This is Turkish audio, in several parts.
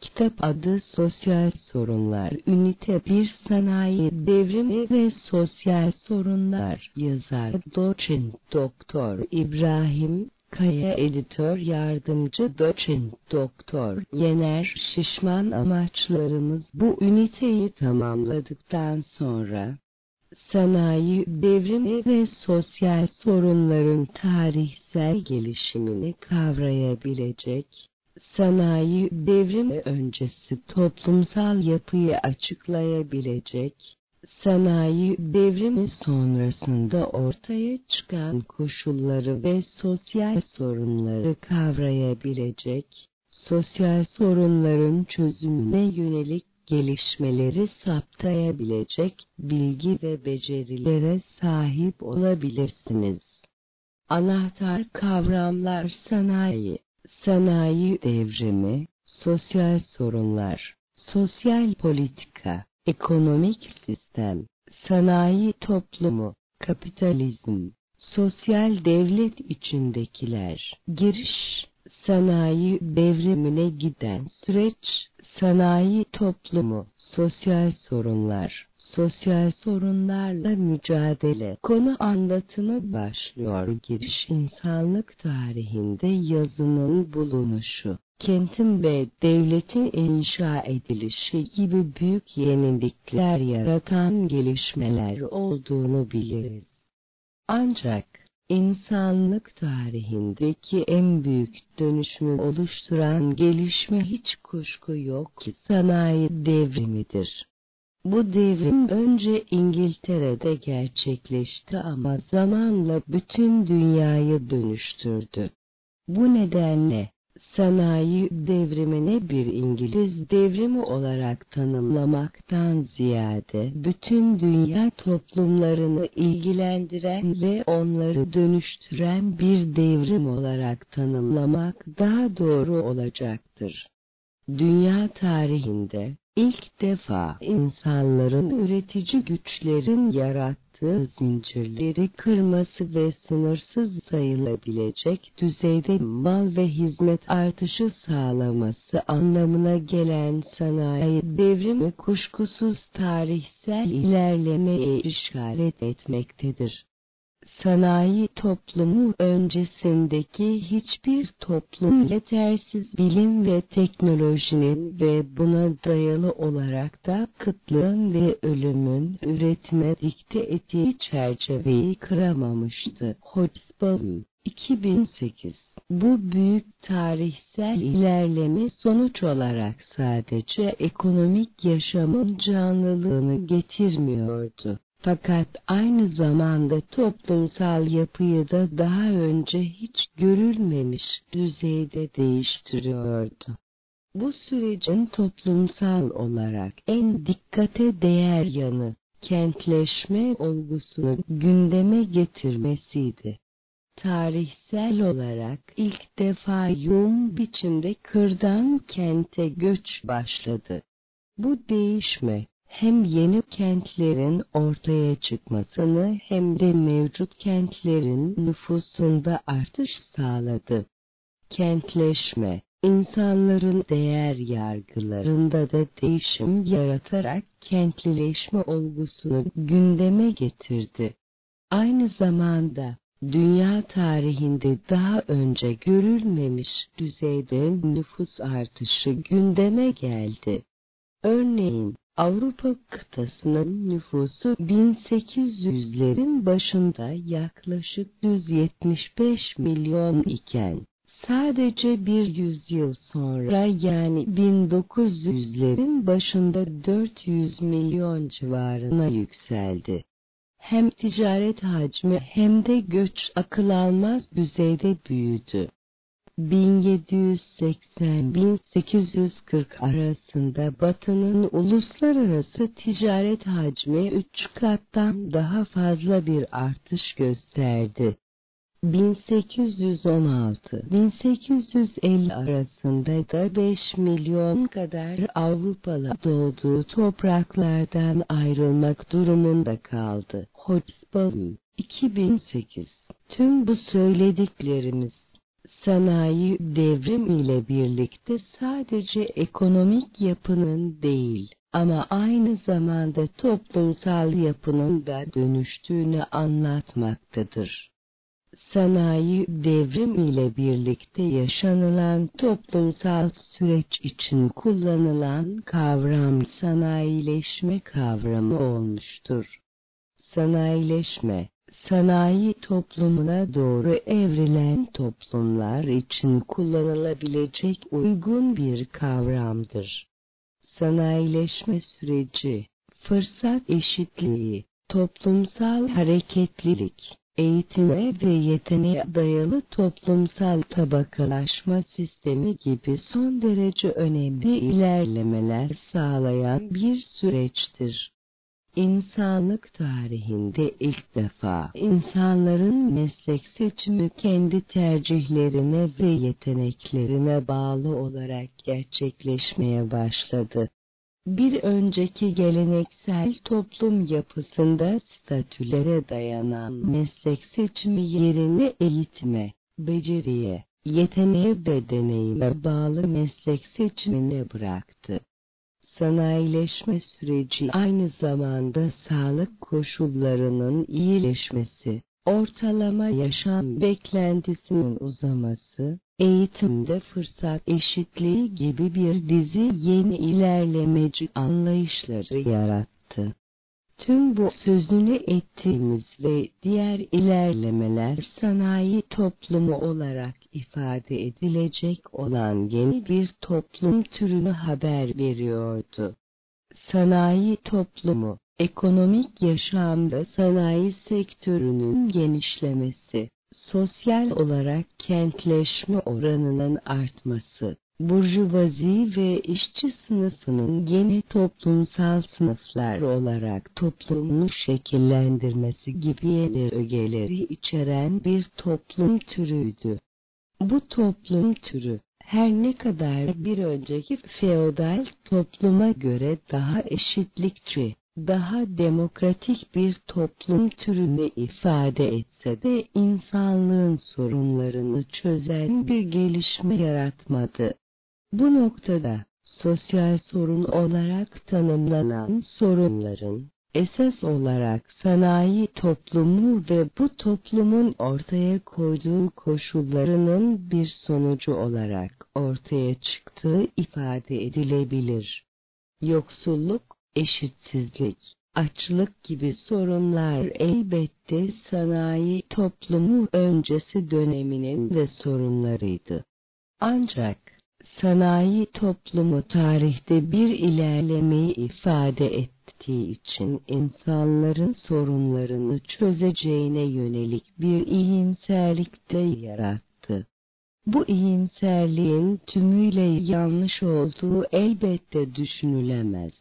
Kitap adı Sosyal Sorunlar, Ünite 1 Sanayi Devrimi ve Sosyal Sorunlar. Yazar Doçent Doktor İbrahim Kaya, Editör Yardımcı Doçent Doktor Yener Şişman. Amaçlarımız bu üniteyi tamamladıktan sonra sanayi devrimi ve sosyal sorunların tarihsel gelişimini kavrayabilecek, sanayi devrimi öncesi toplumsal yapıyı açıklayabilecek, sanayi devrimi sonrasında ortaya çıkan koşulları ve sosyal sorunları kavrayabilecek, sosyal sorunların çözümüne yönelik gelişmeleri saptayabilecek bilgi ve becerilere sahip olabilirsiniz. Anahtar kavramlar: sanayi, sanayi devrimi, sosyal sorunlar, sosyal politika, ekonomik sistem, sanayi toplumu, kapitalizm, sosyal devlet içindekiler. Giriş: sanayi devrimine giden süreç, sanayi toplumu, sosyal sorunlar, sosyal sorunlarla mücadele. Konu anlatımı başlıyor. Giriş: insanlık tarihinde yazının bulunuşu, kentin ve devletin inşa edilişi gibi büyük yenilikler yaratan gelişmeler olduğunu biliriz. Ancak İnsanlık tarihindeki en büyük dönüşümü oluşturan gelişme hiç kuşku yok ki sanayi devrimidir. Bu devrim önce İngiltere'de gerçekleşti ama zamanla bütün dünyayı dönüştürdü. Bu nedenle sanayi devrimini bir İngiliz devrimi olarak tanımlamaktan ziyade bütün dünya toplumlarını ilgilendiren ve onları dönüştüren bir devrim olarak tanımlamak daha doğru olacaktır. Dünya tarihinde ilk defa insanların üretici güçlerin yarattığı zincirleri kırması ve sınırsız sayılabilecek düzeyde mal ve hizmet artışı sağlaması anlamına gelen sanayi devrimi kuşkusuz tarihsel ilerlemeye işaret etmektedir. Sanayi toplumu öncesindeki hiçbir toplum yetersiz bilim ve teknolojinin ve buna dayalı olarak da kıtlığın ve ölümün üretime dikte ettiği çerçeveyi kıramamıştı. Hobsbawm 2008. Bu büyük tarihsel ilerleme sonuç olarak sadece ekonomik yaşamın canlılığını getirmiyordu. Fakat aynı zamanda toplumsal yapıyı da daha önce hiç görülmemiş düzeyde değiştiriyordu. Bu sürecin toplumsal olarak en dikkate değer yanı, kentleşme olgusunu gündeme getirmesiydi. Tarihsel olarak ilk defa yoğun biçimde kırdan kente göç başladı. Bu değişme, hem yeni kentlerin ortaya çıkmasını hem de mevcut kentlerin nüfusunda artış sağladı. Kentleşme, insanların değer yargılarında da değişim yaratarak kentlileşme olgusunu gündeme getirdi. Aynı zamanda, dünya tarihinde daha önce görülmemiş düzeyde nüfus artışı gündeme geldi. Örneğin, Avrupa kıtasının nüfusu 1800'lerin başında yaklaşık 175 milyon iken, sadece bir yüzyıl sonra yani 1900'lerin başında 400 milyon civarına yükseldi. Hem ticaret hacmi hem de göç akıl almaz düzeyde büyüdü. 1780-1840 arasında Batı'nın uluslararası ticaret hacmi 3 kattan daha fazla bir artış gösterdi. 1816-1850 arasında da 5 milyon kadar Avrupalı doğduğu topraklardan ayrılmak durumunda kaldı. Hobsbawm 2008. Tüm bu söylediklerimiz Sanayi devrimiyle birlikte sadece ekonomik yapının değil, ama aynı zamanda toplumsal yapının da dönüştüğünü anlatmaktadır. Sanayi devrimiyle birlikte yaşanılan toplumsal süreç için kullanılan kavram sanayileşme kavramı olmuştur. Sanayileşme, sanayi toplumuna doğru evrilen toplumlar için kullanılabilecek uygun bir kavramdır. Sanayileşme süreci, fırsat eşitliği, toplumsal hareketlilik, eğitime ve yeteneğe dayalı toplumsal tabakalaşma sistemi gibi son derece önemli ilerlemeler sağlayan bir süreçtir. İnsanlık tarihinde ilk defa insanların meslek seçimi kendi tercihlerine ve yeteneklerine bağlı olarak gerçekleşmeye başladı. Bir önceki geleneksel toplum yapısında statülere dayanan meslek seçimi yerine eğitime, beceriye, yeteneğe ve deneyime bağlı meslek seçimini bıraktı. Sanayileşme süreci aynı zamanda sağlık koşullarının iyileşmesi, ortalama yaşam beklentisinin uzaması, eğitimde fırsat eşitliği gibi bir dizi yeni ilerlemeci anlayışları yarattı. Tüm bu sözünü ettiğimiz ve diğer ilerlemeler sanayi toplumu olarak ifade edilecek olan yeni bir toplum türünü haber veriyordu. Sanayi toplumu, ekonomik yaşamda sanayi sektörünün genişlemesi, sosyal olarak kentleşme oranının artması, burjuvazi ve işçi sınıfının yeni toplumsal sınıflar olarak toplumunu şekillendirmesi gibi yeni ögeleri içeren bir toplum türüydü. Bu toplum türü, her ne kadar bir önceki feodal topluma göre daha eşitlikçi, daha demokratik bir toplum türünü ifade etse de insanlığın sorunlarını çözen bir gelişme yaratmadı. Bu noktada, sosyal sorun olarak tanımlanan sorunların, esas olarak sanayi toplumu ve bu toplumun ortaya koyduğu koşullarının bir sonucu olarak ortaya çıktığı ifade edilebilir. Yoksulluk, eşitsizlik, açlık gibi sorunlar elbette sanayi toplumu öncesi döneminin de sorunlarıydı. Ancak, sanayi toplumu tarihte bir ilerlemeyi ifade ettiği için insanların sorunlarını çözeceğine yönelik bir iyimserlik de yarattı. Bu iyimserliğin tümüyle yanlış olduğu elbette düşünülemez.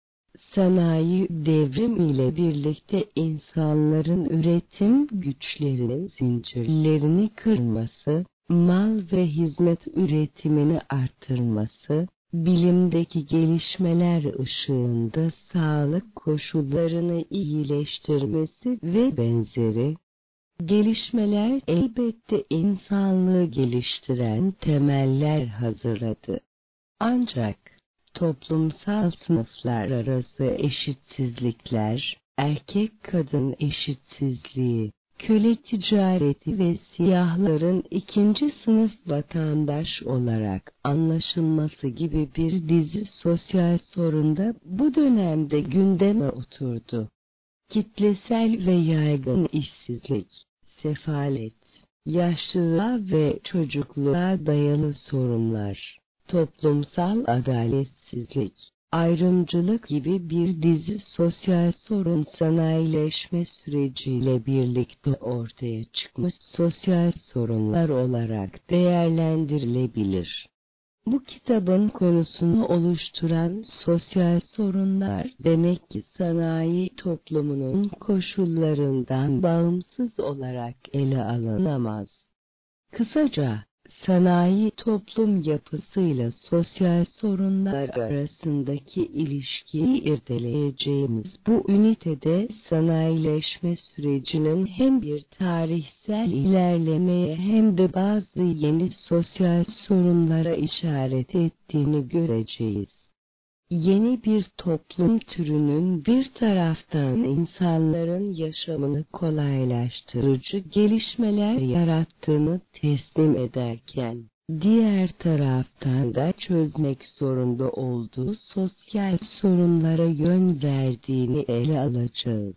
Sanayi devrimiyle birlikte insanların üretim güçlerinin zincirlerini kırması, mal ve hizmet üretimini arttırması, bilimdeki gelişmeler ışığında sağlık koşullarını iyileştirmesi ve benzeri gelişmeler elbette insanlığı geliştiren temeller hazırladı. Ancak toplumsal sınıflar arası eşitsizlikler, erkek-kadın eşitsizliği, köle ticareti ve siyahların ikinci sınıf vatandaş olarak anlaşılması gibi bir dizi sosyal sorun da bu dönemde gündeme oturdu. Kitlesel ve yaygın işsizlik, sefalet, yaşlılığa ve çocukluğa dayalı sorunlar, toplumsal adaletsizlik, ayrımcılık gibi bir dizi sosyal sorun sanayileşme süreciyle birlikte ortaya çıkmış sosyal sorunlar olarak değerlendirilebilir. Bu kitabın konusunu oluşturan sosyal sorunlar demek ki sanayi toplumunun koşullarından bağımsız olarak ele alınamaz. Kısaca, Sanayi toplum yapısıyla sosyal sorunlar arasındaki ilişkiyi irdeleyeceğimiz bu ünitede sanayileşme sürecinin hem bir tarihsel ilerlemeye hem de bazı yeni sosyal sorunlara işaret ettiğini göreceğiz. Yeni bir toplum türünün bir taraftan insanların yaşamını kolaylaştırıcı gelişmeler yarattığını teslim ederken, diğer taraftan da çözmek zorunda olduğu sosyal sorunlara yön verdiğini ele alacağız.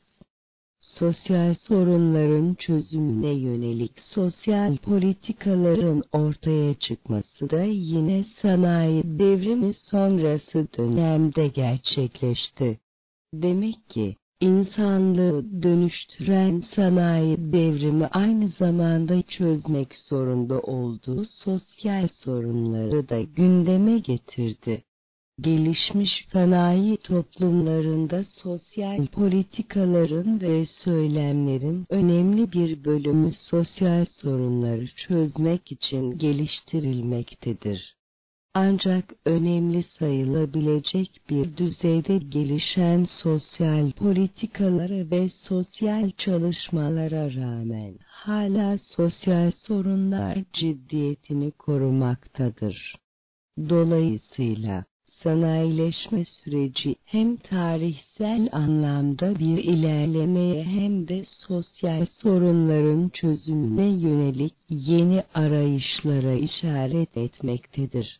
Sosyal sorunların çözümüne yönelik sosyal politikaların ortaya çıkması da yine sanayi devrimi sonrası dönemde gerçekleşti. Demek ki, insanlığı dönüştüren sanayi devrimi aynı zamanda çözmek zorunda olduğu sosyal sorunları da gündeme getirdi. Gelişmiş sanayi toplumlarında sosyal politikaların ve söylemlerin önemli bir bölümü sosyal sorunları çözmek için geliştirilmektedir. Ancak önemli sayılabilecek bir düzeyde gelişen sosyal politikalara ve sosyal çalışmalara rağmen hala sosyal sorunlar ciddiyetini korumaktadır. Dolayısıyla, sanayileşme süreci hem tarihsel anlamda bir ilerlemeye hem de sosyal sorunların çözümüne yönelik yeni arayışlara işaret etmektedir.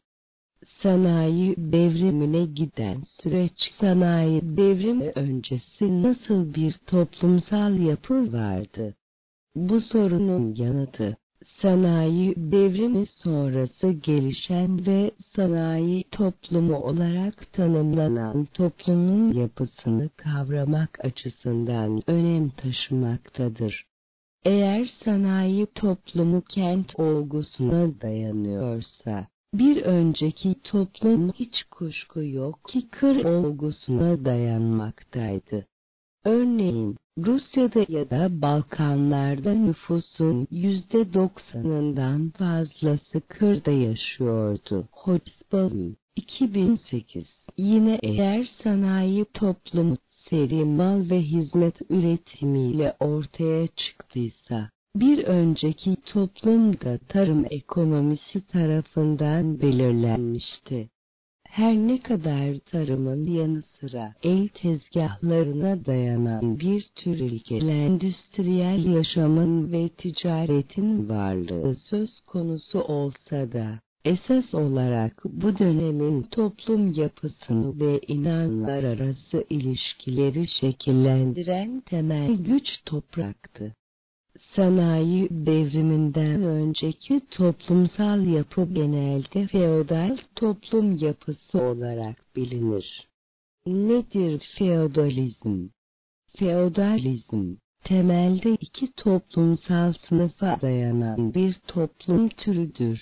Sanayi devrimine giden süreç sanayi devrimi öncesi nasıl bir toplumsal yapı vardı? Bu sorunun yanıtı, sanayi devrimi sonrası gelişen ve sanayi toplumu olarak tanımlanan toplumun yapısını kavramak açısından önem taşımaktadır. Eğer sanayi toplumu kent olgusuna dayanıyorsa, bir önceki toplum hiç kuşku yok ki kır olgusuna dayanmaktaydı. Örneğin, Rusya'da ya da Balkanlarda nüfusun %90'ından fazlası kırda yaşıyordu. Hobsbawm, 2008. Yine eğer sanayi toplumu seri mal ve hizmet üretimiyle ortaya çıktıysa, bir önceki toplumda tarım ekonomisi tarafından belirlenmişti. Her ne kadar tarımın yanı sıra el tezgahlarına dayanan bir tür ilkel endüstriyel yaşamın ve ticaretin varlığı söz konusu olsa da, esas olarak bu dönemin toplum yapısını ve inançlar arası ilişkileri şekillendiren temel güç topraktı. Sanayi devriminden önceki toplumsal yapı genelde feodal toplum yapısı olarak bilinir. Nedir feodalizm? Feodalizm, temelde iki toplumsal sınıfa dayanan bir toplum türüdür.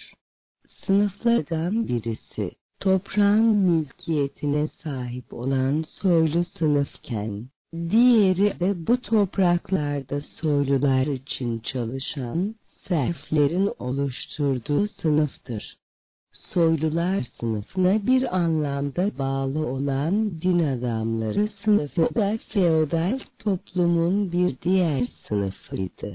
Sınıflardan birisi, toprağın mülkiyetine sahip olan soylu sınıfken, diğeri de bu topraklarda soylular için çalışan, serflerin oluşturduğu sınıftır. Soylular sınıfına bir anlamda bağlı olan din adamları sınıfı da feodal toplumun bir diğer sınıfıydı.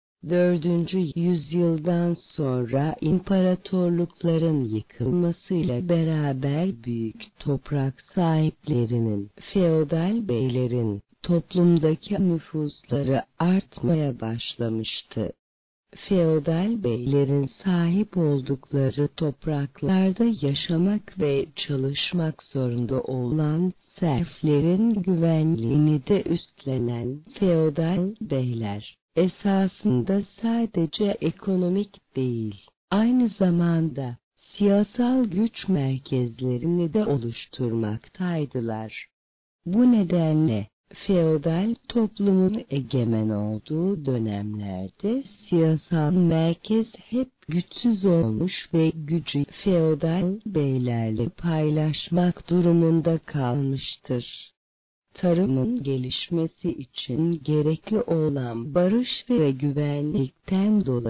4. yüzyıldan sonra imparatorlukların yıkılmasıyla beraber büyük toprak sahiplerinin, feodal beylerin, toplumdaki nüfuzları artmaya başlamıştı. Feodal beylerin sahip oldukları topraklarda yaşamak ve çalışmak zorunda olan serflerin güvenliğini de üstlenen feodal beyler, esasında sadece ekonomik değil, aynı zamanda siyasal güç merkezlerini de oluşturmaktaydılar. Bu nedenle, feodal toplumun egemen olduğu dönemlerde siyasal merkez hep güçsüz olmuş ve gücü feodal beylerle paylaşmak durumunda kalmıştır. Tarımın gelişmesi için gerekli olan barış ve güvenlikten dolayı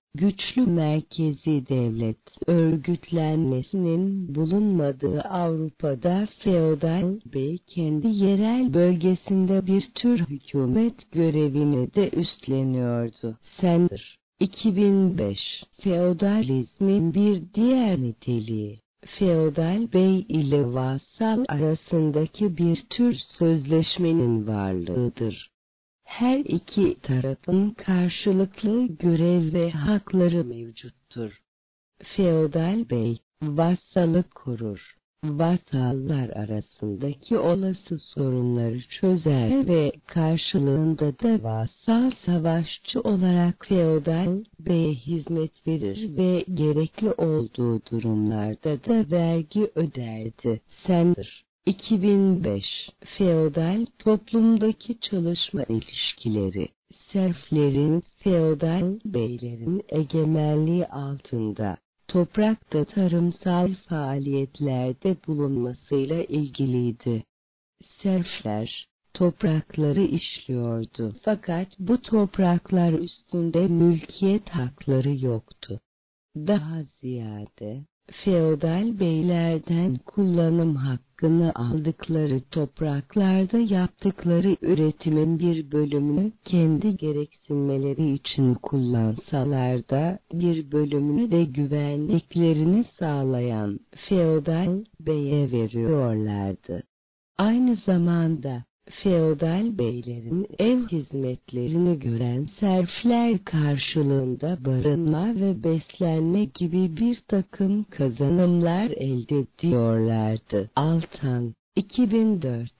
Güçlü merkezi devlet örgütlenmesinin bulunmadığı Avrupa'da feodal bey kendi yerel bölgesinde bir tür hükümet görevini de üstleniyordu. Sender, 2005. Feodalizmin bir diğer niteliği, feodal bey ile vassal arasındaki bir tür sözleşmenin varlığıdır. Her iki tarafın karşılıklı görev ve hakları mevcuttur. Feodal bey, vassalı korur. Vassallar arasındaki olası sorunları çözer ve karşılığında da vassal savaşçı olarak feodal beye hizmet verir ve gerekli olduğu durumlarda da vergi öderdi. Sender, 2005. Feodal toplumdaki çalışma ilişkileri, serflerin feodal beylerin egemenliği altında toprakta tarımsal faaliyetlerde bulunmasıyla ilgiliydi. Serfler toprakları işliyordu fakat bu topraklar üstünde mülkiyet hakları yoktu. Daha ziyade feodal beylerden kullanım hakkını aldıkları topraklarda yaptıkları üretimin bir bölümünü kendi gereksinmeleri için kullansalar da bir bölümünü de güvenliklerini sağlayan feodal beye veriyorlardı. Aynı zamanda feodal beylerin ev hizmetlerini gören serfler karşılığında barınma ve beslenme gibi bir takım kazanımlar elde ediyorlardı. Altan, 2004.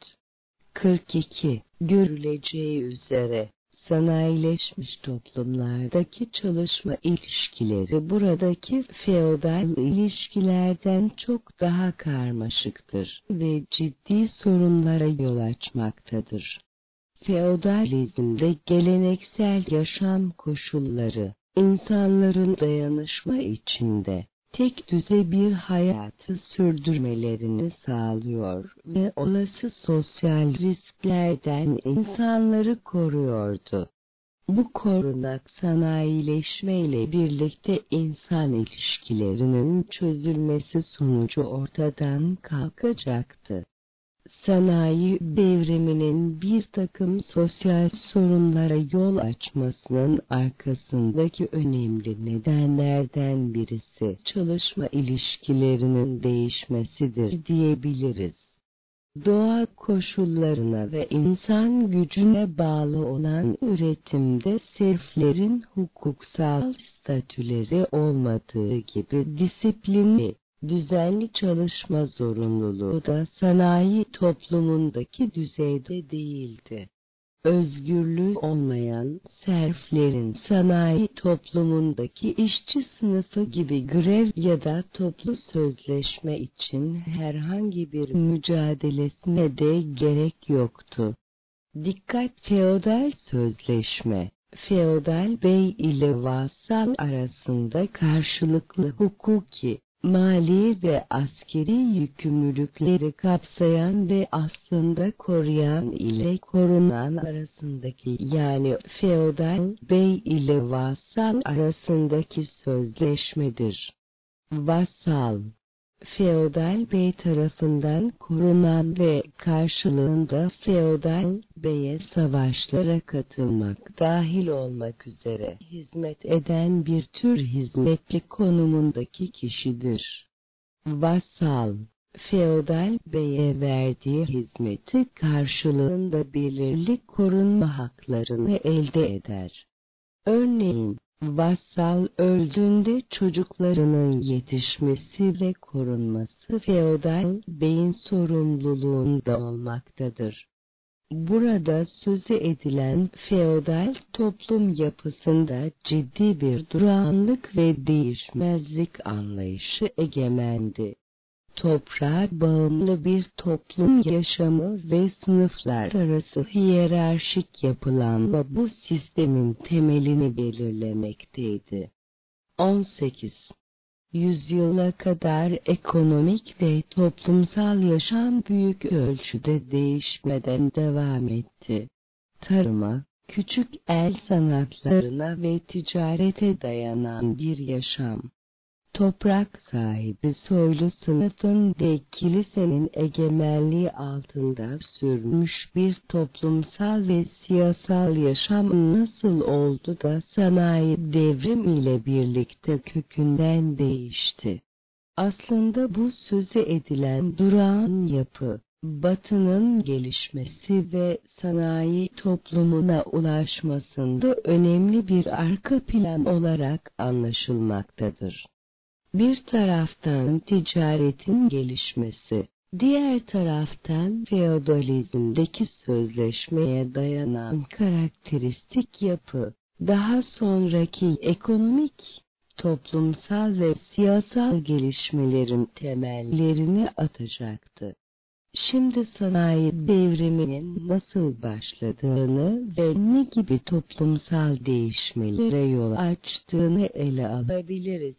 42. Görüleceği üzere, sanayileşmiş toplumlardaki çalışma ilişkileri buradaki feodal ilişkilerden çok daha karmaşıktır ve ciddi sorunlara yol açmaktadır. Feodalizmde geleneksel yaşam koşulları, insanların dayanışma içinde tek düze bir hayatı sürdürmelerini sağlıyor ve olası sosyal risklerden insanları koruyordu. Bu korunak sanayileşme ile birlikte insan ilişkilerinin çözülmesi sonucu ortadan kalkacaktı. Sanayi devriminin bir takım sosyal sorunlara yol açmasının arkasındaki önemli nedenlerden birisi çalışma ilişkilerinin değişmesidir diyebiliriz. Doğa koşullarına ve insan gücüne bağlı olan üretimde serflerin hukuksal statüleri olmadığı gibi disiplinli, düzenli çalışma zorunluluğu da sanayi toplumundaki düzeyde değildi. Özgürlüğü olmayan serflerin sanayi toplumundaki işçi sınıfı gibi grev ya da toplu sözleşme için herhangi bir mücadelesine de gerek yoktu. Dikkat! Feodal sözleşme, feodal bey ile vassal arasında karşılıklı hukuki, mali ve askeri yükümlülükleri kapsayan ve aslında koruyan ile korunan arasındaki yani feodal bey ile vassal arasındaki sözleşmedir. Vassal, feodal bey tarafından korunan ve karşılığında feodal beye savaşlara katılmak dahil olmak üzere hizmet eden bir tür hizmetli konumundaki kişidir. Vassal, feodal beye verdiği hizmeti karşılığında belirli korunma haklarını elde eder. Örneğin, vassal öldüğünde çocuklarının yetişmesi ve korunması feodal beyin sorumluluğunda olmaktadır. Burada sözü edilen feodal toplum yapısında ciddi bir durağanlık ve değişmezlik anlayışı egemendi. Toprağa bağımlı bir toplum yaşamı ve sınıflar arası hiyerarşik yapılanma bu sistemin temelini belirlemekteydi. 18. yüzyıla kadar ekonomik ve toplumsal yaşam büyük ölçüde değişmeden devam etti. Tarıma, küçük el sanatlarına ve ticarete dayanan bir yaşam. Toprak sahibi soylu sınıfın ve kilisenin egemenliği altında sürmüş bir toplumsal ve siyasal yaşam nasıl oldu da sanayi devrimiyle birlikte kökünden değişti? Aslında bu sözü edilen durağan yapı, Batı'nın gelişmesi ve sanayi toplumuna ulaşmasında önemli bir arka plan olarak anlaşılmaktadır. Bir taraftan ticaretin gelişmesi, diğer taraftan feodalizmdeki sözleşmeye dayanan karakteristik yapı, daha sonraki ekonomik, toplumsal ve siyasal gelişmelerin temellerini atacaktı. Şimdi sanayi devriminin nasıl başladığını ve ne gibi toplumsal değişmelere yol açtığını ele alabiliriz.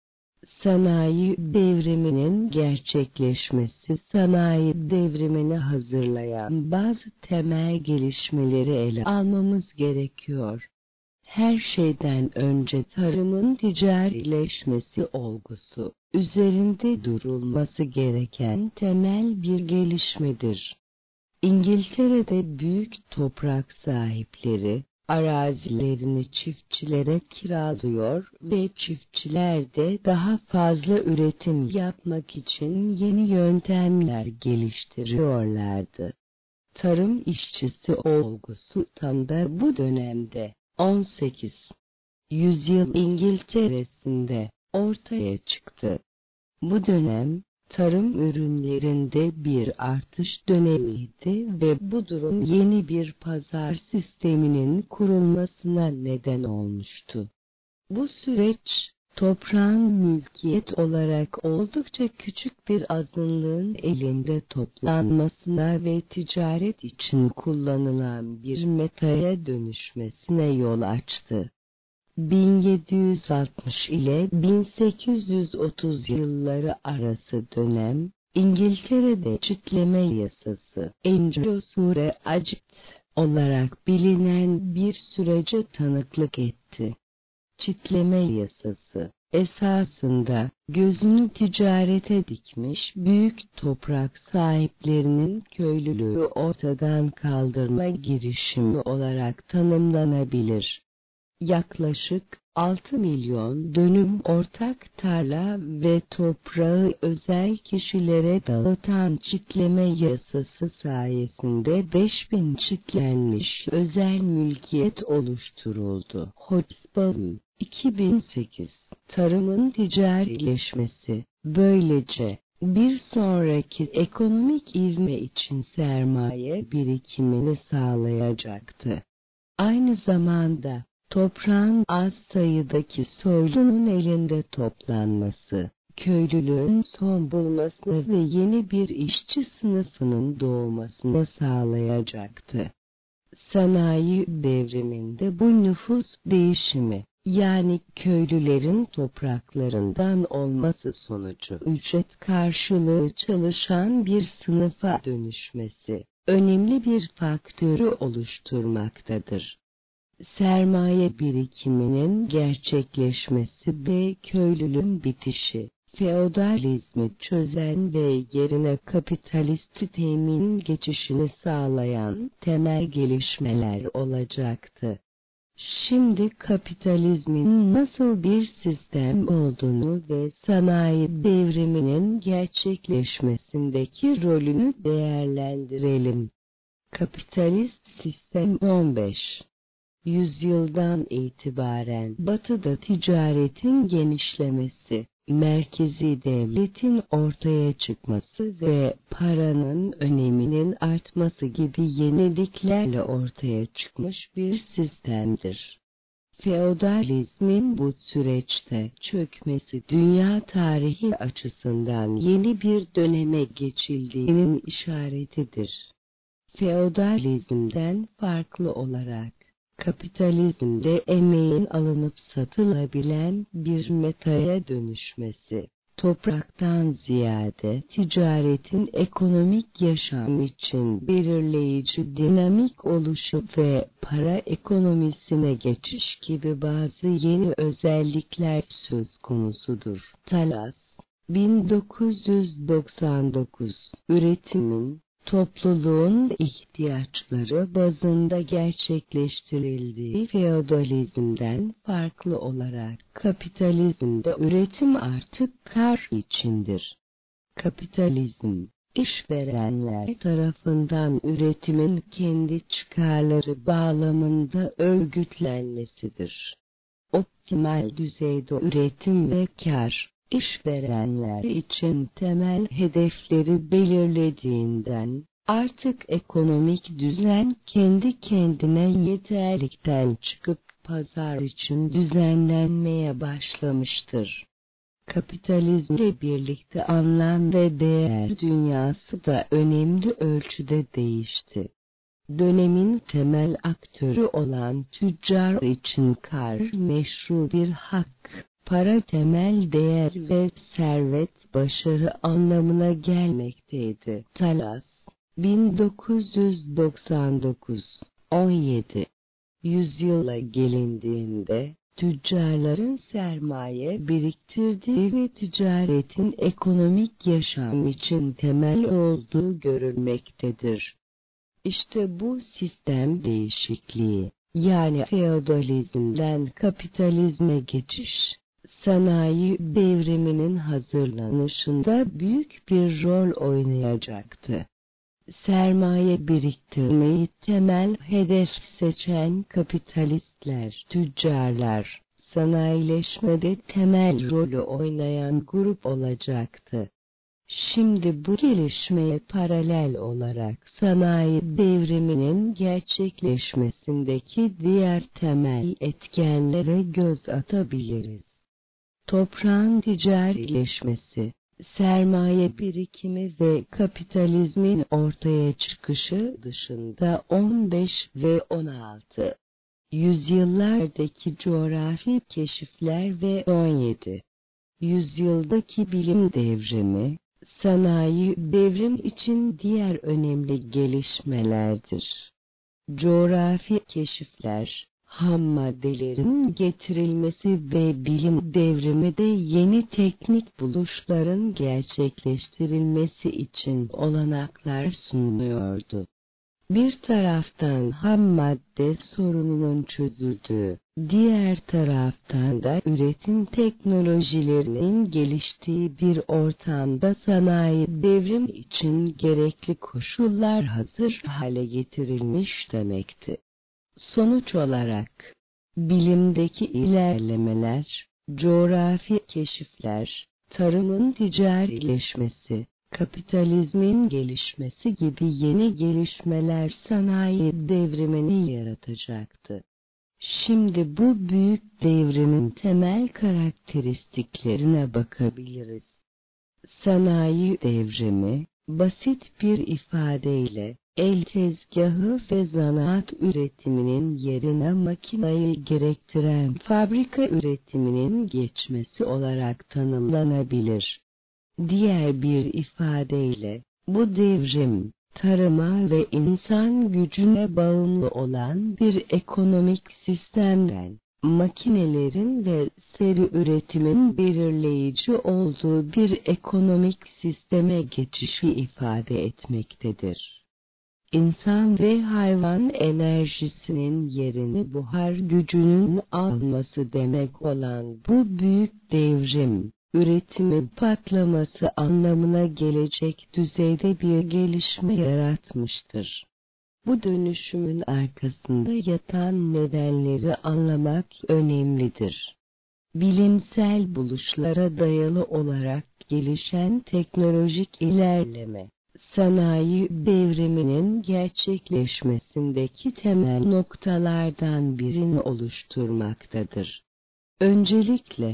Sanayi devriminin gerçekleşmesi, sanayi devrimini hazırlayan bazı temel gelişmeleri ele almamız gerekiyor. Her şeyden önce tarımın ticarileşmesi olgusu, üzerinde durulması gereken temel bir gelişmedir. İngiltere'de büyük toprak sahipleri, arazilerini çiftçilere kiralıyor ve çiftçiler de daha fazla üretim yapmak için yeni yöntemler geliştiriyorlardı. Tarım işçisi olgusu tam da bu dönemde, 18. yüzyıl İngiltere'sinde ortaya çıktı. Bu dönem, tarım ürünlerinde bir artış dönemiydi ve bu durum yeni bir pazar sisteminin kurulmasına neden olmuştu. Bu süreç, toprağın mülkiyet olarak oldukça küçük bir azınlığın elinde toplanmasına ve ticaret için kullanılan bir metaya dönüşmesine yol açtı. 1760 ile 1830 yılları arası dönem, İngiltere'de çitleme yasası, Anglo-Sure Act olarak bilinen bir sürece tanıklık etti. Çitleme yasası, esasında gözünü ticarete dikmiş büyük toprak sahiplerinin köylülüğü ortadan kaldırma girişimi olarak tanımlanabilir. Yaklaşık 6 milyon dönüm ortak tarla ve toprağı özel kişilere dağıtan çitleme yasası sayesinde 5000 çitlenmiş özel mülkiyet oluşturuldu. Hobsbawm, 2008. Tarımın ticarileşmesi, böylece bir sonraki ekonomik ivme için sermaye birikimini sağlayacaktı. Aynı zamanda, toprağın az sayıdaki soylunun elinde toplanması, köylülüğün son bulmasını ve yeni bir işçi sınıfının doğmasını sağlayacaktı. Sanayi devriminde bu nüfus değişimi, yani köylülerin topraklarından olması sonucu ücret karşılığı çalışan bir sınıfa dönüşmesi, önemli bir faktörü oluşturmaktadır. Sermaye birikiminin gerçekleşmesi ve köylülüğün bitişi, feodalizmi çözen ve yerine kapitalist temin geçişini sağlayan temel gelişmeler olacaktı. Şimdi kapitalizmin nasıl bir sistem olduğunu ve sanayi devriminin gerçekleşmesindeki rolünü değerlendirelim. Kapitalist sistem 15. yüzyıldan itibaren Batı'da ticaretin genişlemesi, merkezi devletin ortaya çıkması ve paranın öneminin artması gibi yeniliklerle ortaya çıkmış bir sistemdir. Feodalizmin bu süreçte çökmesi dünya tarihi açısından yeni bir döneme geçildiğinin işaretidir. Feodalizmden farklı olarak, kapitalizmde emeğin alınıp satılabilen bir metaya dönüşmesi, topraktan ziyade ticaretin ekonomik yaşam için belirleyici dinamik oluşu ve para ekonomisine geçiş gibi bazı yeni özellikler söz konusudur. Talas, 1999, üretimin, topluluğun ihtiyaçları bazında gerçekleştirildiği feodalizmden farklı olarak kapitalizmde üretim artık kar içindir. Kapitalizm, işverenler tarafından üretimin kendi çıkarları bağlamında örgütlenmesidir. Optimal düzeyde üretim ve kar, işverenler için temel hedefleri belirlediğinden, artık ekonomik düzen kendi kendine yeterlikten çıkıp pazar için düzenlenmeye başlamıştır. Kapitalizmle birlikte anlam ve değer dünyası da önemli ölçüde değişti. Dönemin temel aktörü olan tüccar için kar meşru bir hak, para temel değer ve servet başarı anlamına gelmekteydi. Talas, 1999, 17. Yüzyıla gelindiğinde, tüccarların sermaye biriktirdiği ve ticaretin ekonomik yaşam için temel olduğu görülmektedir. İşte bu sistem değişikliği, yani feodalizmden kapitalizme geçiş, sanayi devriminin hazırlanışında büyük bir rol oynayacaktı. Sermaye biriktirmeyi temel hedef seçen kapitalistler, tüccarlar, sanayileşmede temel rolü oynayan grup olacaktı. Şimdi bu gelişmeye paralel olarak sanayi devriminin gerçekleşmesindeki diğer temel etkenlere göz atabiliriz. Toprağın ticarileşmesi, sermaye birikimi ve kapitalizmin ortaya çıkışı dışında 15 ve 16. yüzyıllardaki coğrafi keşifler ve 17. yüzyıldaki bilim devrimi, sanayi devrim için diğer önemli gelişmelerdir. Coğrafi keşifler, ham maddelerin getirilmesi ve bilim devrimi de yeni teknik buluşların gerçekleştirilmesi için olanaklar sunuyordu. Bir taraftan ham madde sorununun çözüldüğü, diğer taraftan da üretim teknolojilerinin geliştiği bir ortamda sanayi devrim için gerekli koşullar hazır hale getirilmiş demekti. Sonuç olarak, bilimdeki ilerlemeler, coğrafi keşifler, tarımın ticarileşmesi, kapitalizmin gelişmesi gibi yeni gelişmeler sanayi devrimini yaratacaktı. Şimdi bu büyük devrimin temel karakteristiklerine bakabiliriz. Sanayi devrimi, basit bir ifadeyle, el tezgahı ve zanaat üretiminin yerine makinayı gerektiren fabrika üretiminin geçmesi olarak tanımlanabilir. Diğer bir ifadeyle, bu devrim, tarıma ve insan gücüne bağımlı olan bir ekonomik sistemden, makinelerin ve seri üretimin belirleyici olduğu bir ekonomik sisteme geçişi ifade etmektedir. İnsan ve hayvan enerjisinin yerini buhar gücünün alması demek olan bu büyük devrim, üretimin patlaması anlamına gelecek düzeyde bir gelişme yaratmıştır. Bu dönüşümün arkasında yatan nedenleri anlamak önemlidir. Bilimsel buluşlara dayalı olarak gelişen teknolojik ilerleme, sanayi devriminin gerçekleşmesindeki temel noktalardan birini oluşturmaktadır. Öncelikle,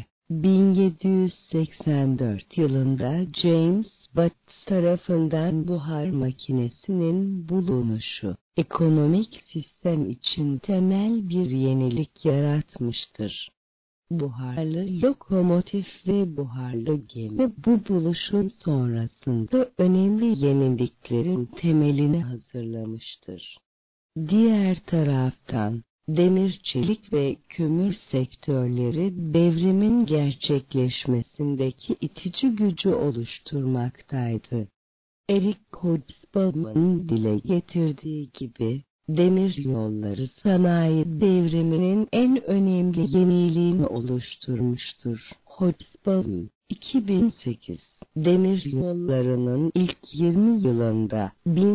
1784 yılında James Watt tarafından buhar makinesinin bulunuşu, ekonomik sistem için temel bir yenilik yaratmıştır. buharlı lokomotif ve buharlı gemi bu buluşun sonrasında önemli yeniliklerin temelini hazırlamıştır. Diğer taraftan, demir, çelik ve kömür sektörleri devrimin gerçekleşmesindeki itici gücü oluşturmaktaydı. Eric Hobsbawm'ın dile getirdiği gibi, demir yolları sanayi devriminin en önemli yeniliğini oluşturmuştur. Hobsbawm, 2008, demir yollarının ilk 20 yılında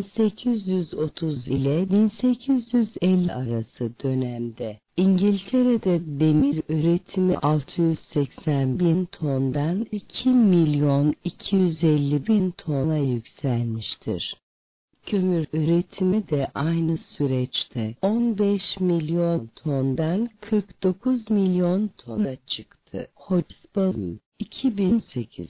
1830 ile 1850 arası dönemde İngiltere'de demir üretimi 680 bin tondan 2 milyon 250 bin tona yükselmiştir. Kömür üretimi de aynı süreçte 15 milyon tondan 49 milyon tona çıktı. Hobsbawm, 2008.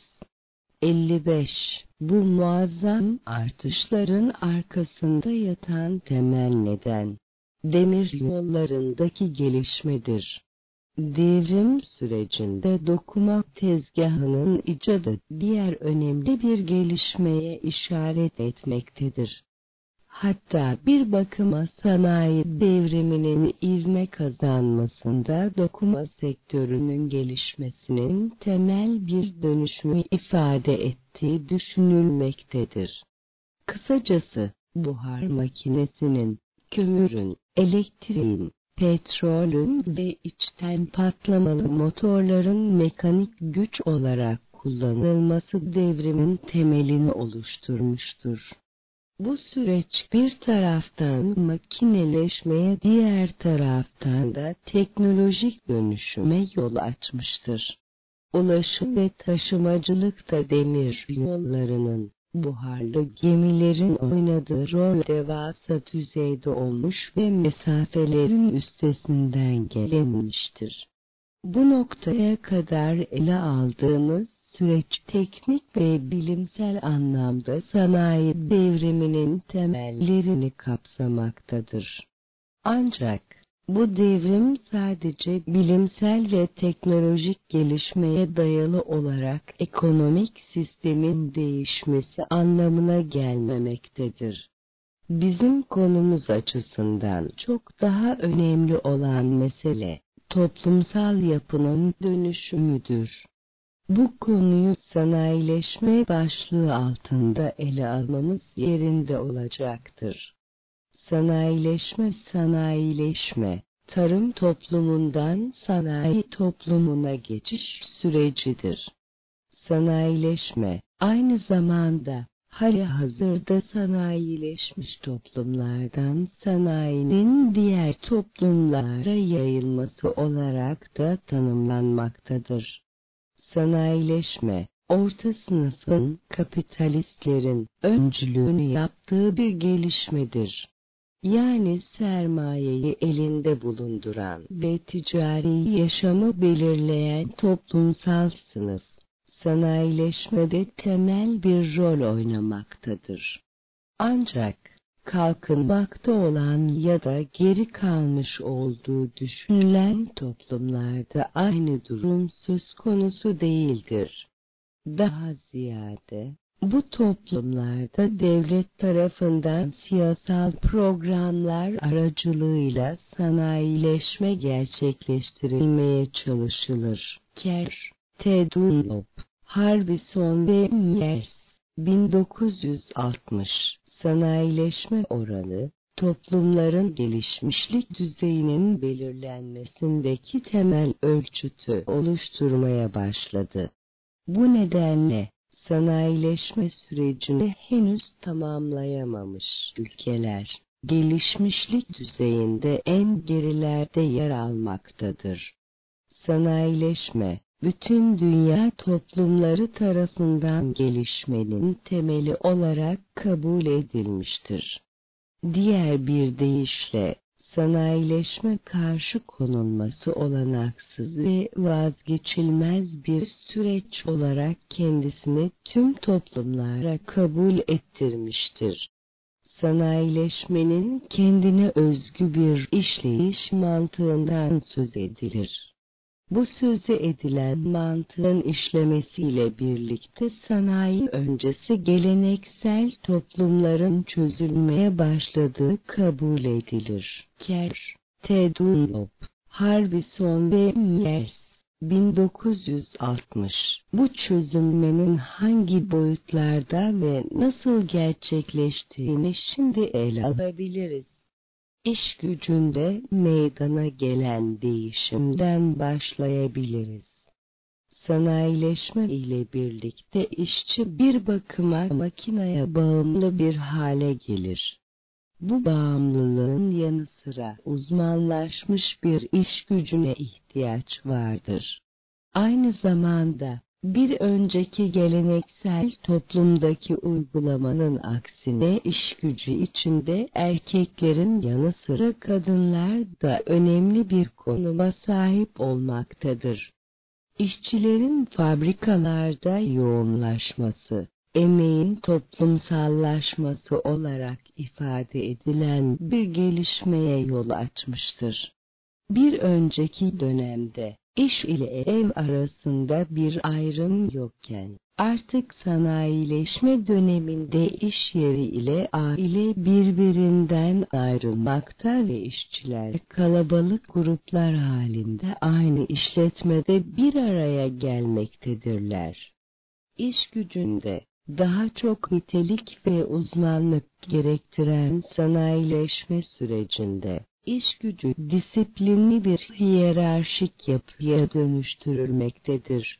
55. Bu muazzam artışların arkasında yatan temel neden, demir yollarındaki gelişmedir. Devrim sürecinde dokuma tezgahının icadı diğer önemli bir gelişmeye işaret etmektedir. Hatta bir bakıma sanayi devriminin ivme kazanmasında dokuma sektörünün gelişmesinin temel bir dönüşümü ifade ettiği düşünülmektedir. Kısacası, buhar makinesinin, kömürün, elektriğin, petrolün ve içten patlamalı motorların mekanik güç olarak kullanılması devrimin temelini oluşturmuştur. Bu süreç bir taraftan makineleşmeye, diğer taraftan da teknolojik dönüşüme yol açmıştır. Ulaşım ve taşımacılıkta demir yollarının, buharlı gemilerin oynadığı rol devasa düzeyde olmuş ve mesafelerin üstesinden gelinmiştir. Bu noktaya kadar ele aldığımız süreç teknik ve bilimsel anlamda sanayi devriminin temellerini kapsamaktadır. Ancak bu devrim sadece bilimsel ve teknolojik gelişmeye dayalı olarak ekonomik sistemin değişmesi anlamına gelmemektedir. Bizim konumuz açısından çok daha önemli olan mesele, toplumsal yapının dönüşümüdür. Bu konuyu sanayileşme başlığı altında ele almamız yerinde olacaktır. Sanayileşme, tarım toplumundan sanayi toplumuna geçiş sürecidir. Sanayileşme, aynı zamanda, halihazırda sanayileşmiş toplumlardan sanayinin diğer toplumlara yayılması olarak da tanımlanmaktadır. Sanayileşme, orta sınıfın, kapitalistlerin öncülüğünü yaptığı bir gelişmedir. Yani sermayeyi elinde bulunduran ve ticari yaşamı belirleyen toplumsal sınıf, sanayileşmede temel bir rol oynamaktadır. Ancak, kalkınmakta olan ya da geri kalmış olduğu düşünülen toplumlarda aynı durum söz konusu değildir. Daha ziyade, bu toplumlarda devlet tarafından siyasal programlar aracılığıyla sanayileşme gerçekleştirilmeye çalışılır. Kerr, T. Dunlop, Harbison ve Myers, 1960. Sanayileşme oranı, toplumların gelişmişlik düzeyinin belirlenmesindeki temel ölçütü oluşturmaya başladı. Bu nedenle, sanayileşme sürecini henüz tamamlayamamış ülkeler, gelişmişlik düzeyinde en gerilerde yer almaktadır. Sanayileşme, bütün dünya toplumları tarafından gelişmenin temeli olarak kabul edilmiştir. Diğer bir deyişle, sanayileşme karşı konulması olanaksız ve vazgeçilmez bir süreç olarak kendisini tüm toplumlara kabul ettirmiştir. Sanayileşmenin kendine özgü bir işleyiş mantığından söz edilir. Bu sözü edilen mantığın işlemesiyle birlikte sanayi öncesi geleneksel toplumların çözülmeye başladığı kabul edilir. Kerr, T. Dunlop, Harbison ve Myers, 1960. Bu çözülmenin hangi boyutlarda ve nasıl gerçekleştiğini şimdi ele alabiliriz. İş gücünde meydana gelen değişimden başlayabiliriz. Sanayileşme ile birlikte işçi bir bakıma makineye bağımlı bir hale gelir. Bu bağımlılığın yanı sıra uzmanlaşmış bir iş gücüne ihtiyaç vardır. Aynı zamanda bir önceki geleneksel toplumdaki uygulamanın aksine iş gücü içinde erkeklerin yanı sıra kadınlar da önemli bir konuma sahip olmaktadır. İşçilerin fabrikalarda yoğunlaşması, emeğin toplumsallaşması olarak ifade edilen bir gelişmeye yol açmıştır. Bir önceki dönemde iş ile ev arasında bir ayrım yokken, artık sanayileşme döneminde iş yeri ile aile birbirinden ayrılmakta ve işçiler kalabalık gruplar halinde aynı işletmede bir araya gelmektedirler. İş gücünde daha çok nitelik ve uzmanlık gerektiren sanayileşme sürecinde, İş gücü disiplinli bir hiyerarşik yapıya dönüştürülmektedir.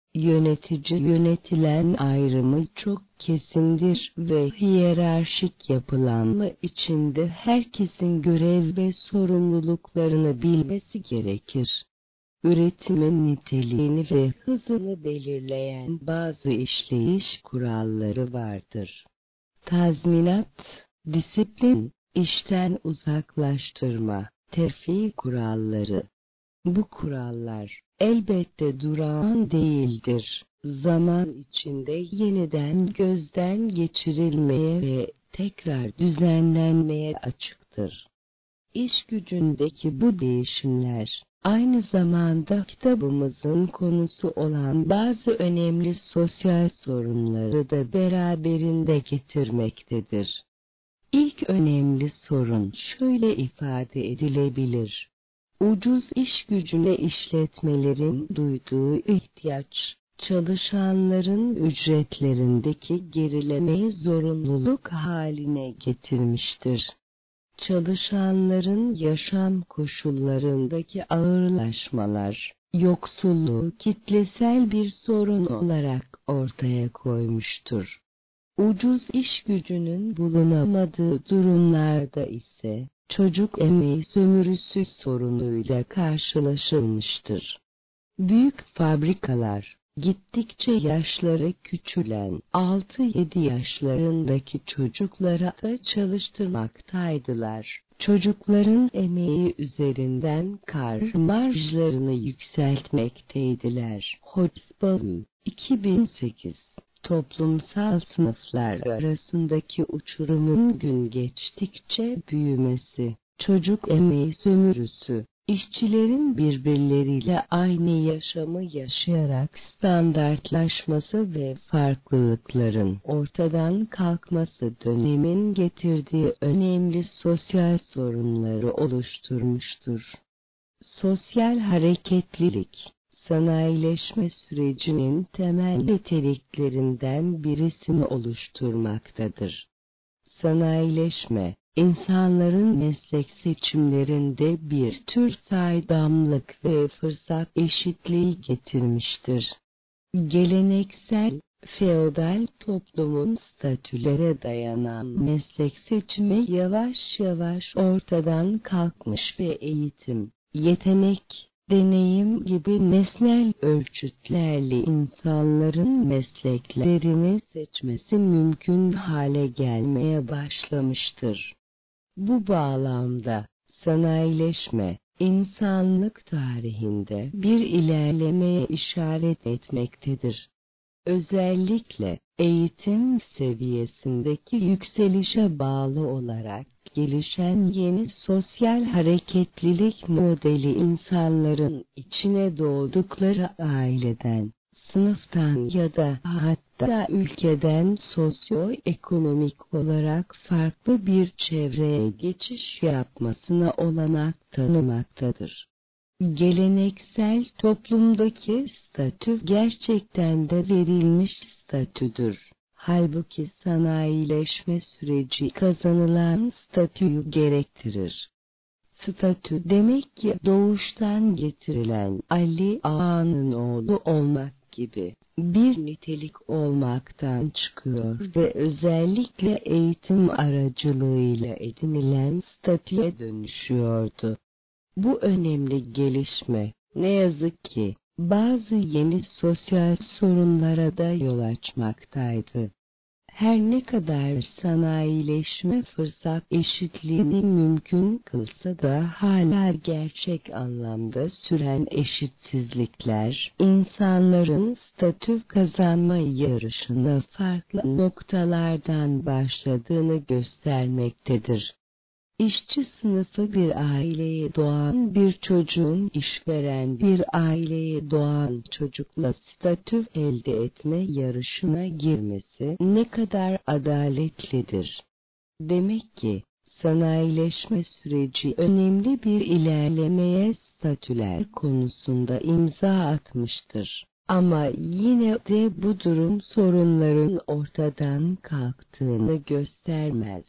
Yönetici-yönetilen ayrımı çok kesindir ve hiyerarşik yapılanma içinde herkesin görev ve sorumluluklarını bilmesi gerekir. Üretimin niteliğini ve hızını belirleyen bazı işleyiş kuralları vardır. Tazminat, disiplin, İşten uzaklaştırma, terfi kuralları. Bu kurallar elbette durağan değildir. Zaman içinde yeniden gözden geçirilmeye ve tekrar düzenlenmeye açıktır. İş gücündeki bu değişimler, aynı zamanda kitabımızın konusu olan bazı önemli sosyal sorunları da beraberinde getirmektedir. İlk önemli sorun şöyle ifade edilebilir. Ucuz iş gücüne işletmelerin duyduğu ihtiyaç, çalışanların ücretlerindeki gerilemeyi zorunluluk haline getirmiştir. Çalışanların yaşam koşullarındaki ağırlaşmalar, yoksulluğu kitlesel bir sorun olarak ortaya koymuştur. Ucuz iş gücünün bulunamadığı durumlarda ise çocuk emeği sömürüsü sorunuyla karşılaşılmıştır. Büyük fabrikalar, gittikçe yaşları küçülen 6-7 yaşlarındaki çocuklara da çalıştırmaktaydılar. Çocukların emeği üzerinden kar marjlarını yükseltmekteydiler. Hobsbawm, 2008. Toplumsal sınıflar arasındaki uçurumun gün geçtikçe büyümesi, çocuk emeği sömürüsü, işçilerin birbirleriyle aynı yaşamı yaşayarak standartlaşması ve farklılıkların ortadan kalkması dönemin getirdiği önemli sosyal sorunları oluşturmuştur. Sosyal hareketlilik, sanayileşme sürecinin temel niteliklerinden birisini oluşturmaktadır. Sanayileşme, insanların meslek seçimlerinde bir tür saydamlık ve fırsat eşitliği getirmiştir. Geleneksel, feodal toplumun statülere dayanan meslek seçimi yavaş yavaş ortadan kalkmış ve eğitim, yetenek, deneyim gibi nesnel ölçütlerle insanların mesleklerini seçmesi mümkün hale gelmeye başlamıştır. Bu bağlamda sanayileşme, insanlık tarihinde bir ilerlemeye işaret etmektedir. Özellikle eğitim seviyesindeki yükselişe bağlı olarak gelişen yeni sosyal hareketlilik modeli insanların içine doğdukları aileden, sınıftan ya da hatta ülkeden sosyoekonomik olarak farklı bir çevreye geçiş yapmasına olanak tanımaktadır. Geleneksel toplumdaki statü gerçekten de verilmiş statüdür. Halbuki sanayileşme süreci kazanılan statüyü gerektirir. Statü demek ki doğuştan getirilen Ali Ağa'nın oğlu olmak gibi bir nitelik olmaktan çıkıyor ve özellikle eğitim aracılığıyla edinilen statüye dönüşüyordu. Bu önemli gelişme, ne yazık ki, bazı yeni sosyal sorunlara da yol açmaktaydı. Her ne kadar sanayileşme fırsat eşitliğini mümkün kılsa da hala gerçek anlamda süren eşitsizlikler, insanların statü kazanma yarışına farklı noktalardan başladığını göstermektedir. İşçi sınıfı bir aileye doğan bir çocuğun işveren bir aileye doğan çocukla statü elde etme yarışına girmesi ne kadar adaletlidir? Demek ki sanayileşme süreci önemli bir ilerlemeye statüler konusunda imza atmıştır. Ama yine de bu durum sorunların ortadan kalktığını göstermez.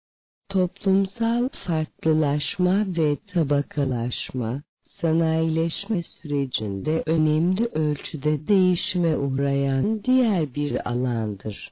Toplumsal farklılaşma ve tabakalaşma, sanayileşme sürecinde önemli ölçüde değişime uğrayan diğer bir alandır.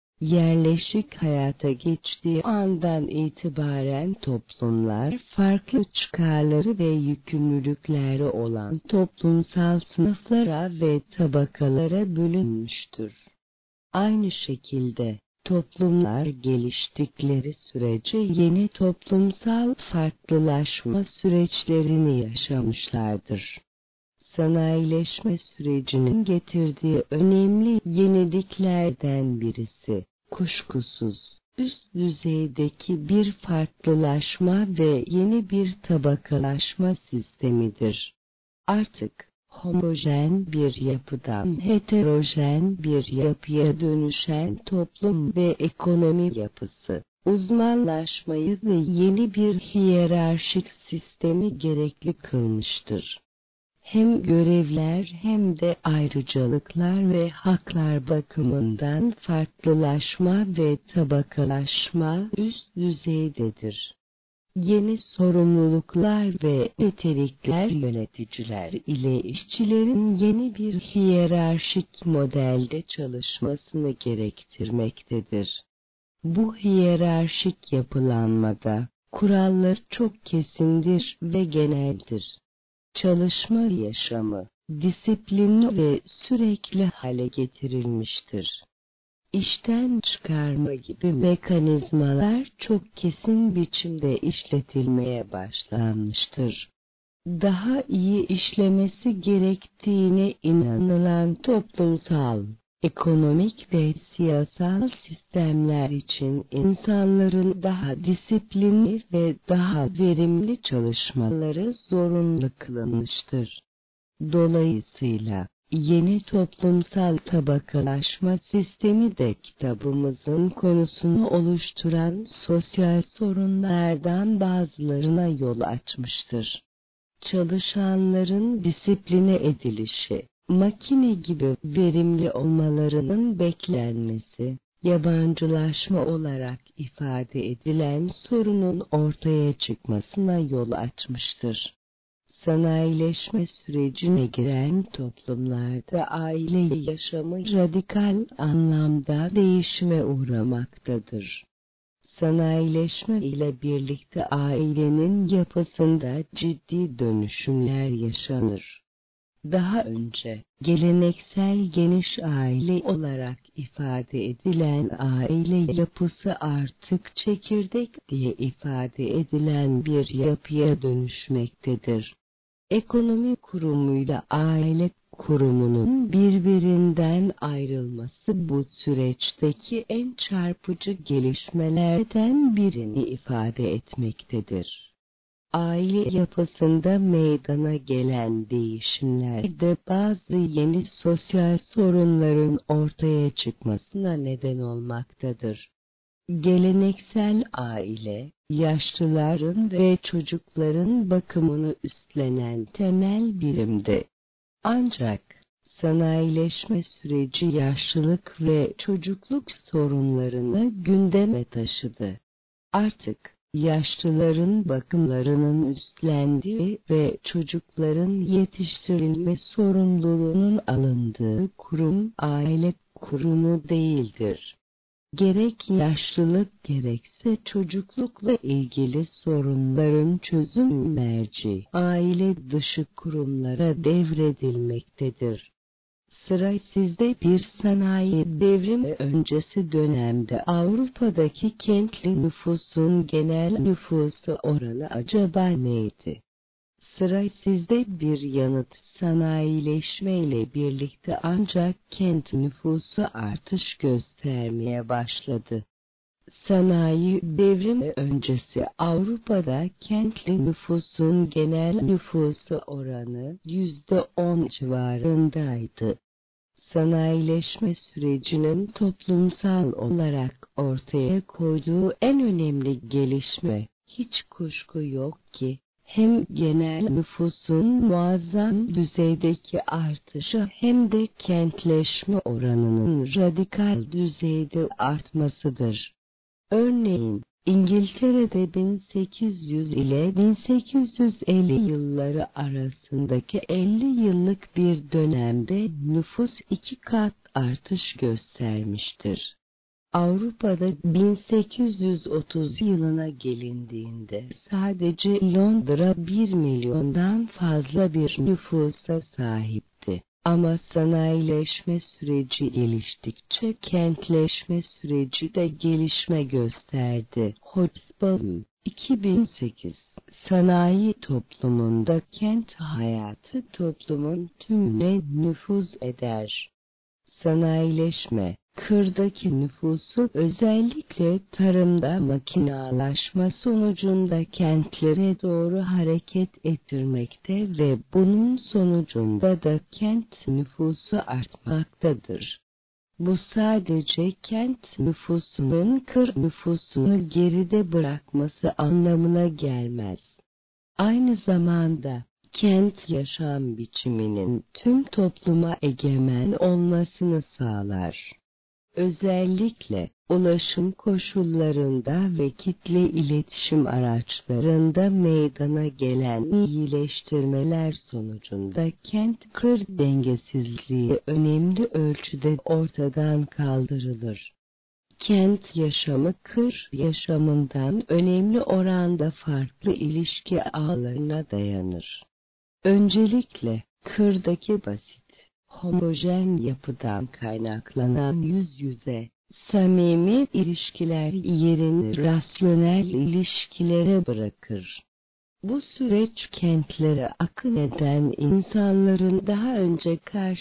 Yerleşik hayata geçtiği andan itibaren toplumlar farklı çıkarları ve yükümlülükleri olan toplumsal sınıflara ve tabakalara bölünmüştür. Aynı şekilde, toplumlar geliştikleri sürece yeni toplumsal farklılaşma süreçlerini yaşamışlardır. Sanayileşme sürecinin getirdiği önemli yeniliklerden birisi, kuşkusuz, üst düzeydeki bir farklılaşma ve yeni bir tabakalaşma sistemidir. Artık, homojen bir yapıdan heterojen bir yapıya dönüşen toplum ve ekonomi yapısı, uzmanlaşmayı ve yeni bir hiyerarşik sistemi gerekli kılmıştır. Hem görevler hem de ayrıcalıklar ve haklar bakımından farklılaşma ve tabakalaşma üst düzeydedir. Yeni sorumluluklar ve nitelikler yöneticiler ile işçilerin yeni bir hiyerarşik modelde çalışmasını gerektirmektedir. Bu hiyerarşik yapılanmada kurallar çok kesindir ve geneldir. Çalışma yaşamı, disiplinli ve sürekli hale getirilmiştir. İşten çıkarma gibi mekanizmalar çok kesin biçimde işletilmeye başlanmıştır. Daha iyi işlemesi gerektiğine inanılan toplumsal, ekonomik ve siyasal sistemler için insanların daha disiplinli ve daha verimli çalışmaları zorunlu kılınmıştır. Dolayısıyla, yeni toplumsal tabakalaşma sistemi de kitabımızın konusunu oluşturan sosyal sorunlardan bazılarına yol açmıştır. Çalışanların disipline edilişi, makine gibi verimli olmalarının beklenmesi, yabancılaşma olarak ifade edilen sorunun ortaya çıkmasına yol açmıştır. Sanayileşme sürecine giren toplumlarda aile yaşamı radikal anlamda değişime uğramaktadır. Sanayileşme ile birlikte ailenin yapısında ciddi dönüşümler yaşanır. Daha önce, geleneksel geniş aile olarak ifade edilen aile yapısı artık çekirdek diye ifade edilen bir yapıya dönüşmektedir. Ekonomi kurumuyla aile kurumunun birbirinden ayrılması bu süreçteki en çarpıcı gelişmelerden birini ifade etmektedir. Aile yapısında meydana gelen değişimler de bazı yeni sosyal sorunların ortaya çıkmasına neden olmaktadır. Geleneksel aile, yaşlıların ve çocukların bakımını üstlenen temel birimdi. Ancak sanayileşme süreci yaşlılık ve çocukluk sorunlarını gündeme taşıdı. Artık yaşlıların bakımlarının üstlendiği ve çocukların yetiştirilme sorumluluğunun alındığı kurum aile kurumu değildir. Gerek yaşlılık gerekse çocuklukla ilgili sorunların çözüm merci aile dışı kurumlara devredilmektedir. Sıra sizde bir sanayi devrimi öncesi dönemde Avrupa'daki kentli nüfusun genel nüfusu oranı acaba neydi? Sıra sizde bir yanıt sanayileşme ile birlikte ancak kent nüfusu artış göstermeye başladı. Sanayi devrimi öncesi Avrupa'da kentli nüfusun genel nüfusu oranı %10 civarındaydı. Sanayileşme sürecinin toplumsal olarak ortaya koyduğu en önemli gelişme, hiç kuşku yok ki, hem genel nüfusun muazzam düzeydeki artışı hem de kentleşme oranının radikal düzeyde artmasıdır. Örneğin, İngiltere'de 1800 ile 1850 yılları arasındaki 50 yıllık bir dönemde nüfus 2 kat artış göstermiştir. Avrupa'da 1830 yılına gelindiğinde sadece Londra 1 milyondan fazla bir nüfusa sahipti. Ama sanayileşme süreci geliştikçe kentleşme süreci de gelişme gösterdi. Hobsbawm, 2008. Sanayi toplumunda kent hayatı toplumun tümüne nüfuz eder. Sanayileşme, kırdaki nüfusu özellikle tarımda makinalaşma sonucunda kentlere doğru hareket ettirmekte ve bunun sonucunda da kent nüfusu artmaktadır. Bu sadece kent nüfusunun kır nüfusunu geride bırakması anlamına gelmez. Aynı zamanda, kent yaşam biçiminin tüm topluma egemen olmasını sağlar. Özellikle, ulaşım koşullarında ve kitle iletişim araçlarında meydana gelen iyileştirmeler sonucunda kent-kır dengesizliği önemli ölçüde ortadan kaldırılır. Kent yaşamı kır yaşamından önemli oranda farklı ilişki ağlarına dayanır. Öncelikle, kırdaki basit, homojen yapıdan kaynaklanan yüz yüze, samimi ilişkiler yerini rasyonel ilişkilere bırakır. Bu süreç kentlere akın eden insanların daha önce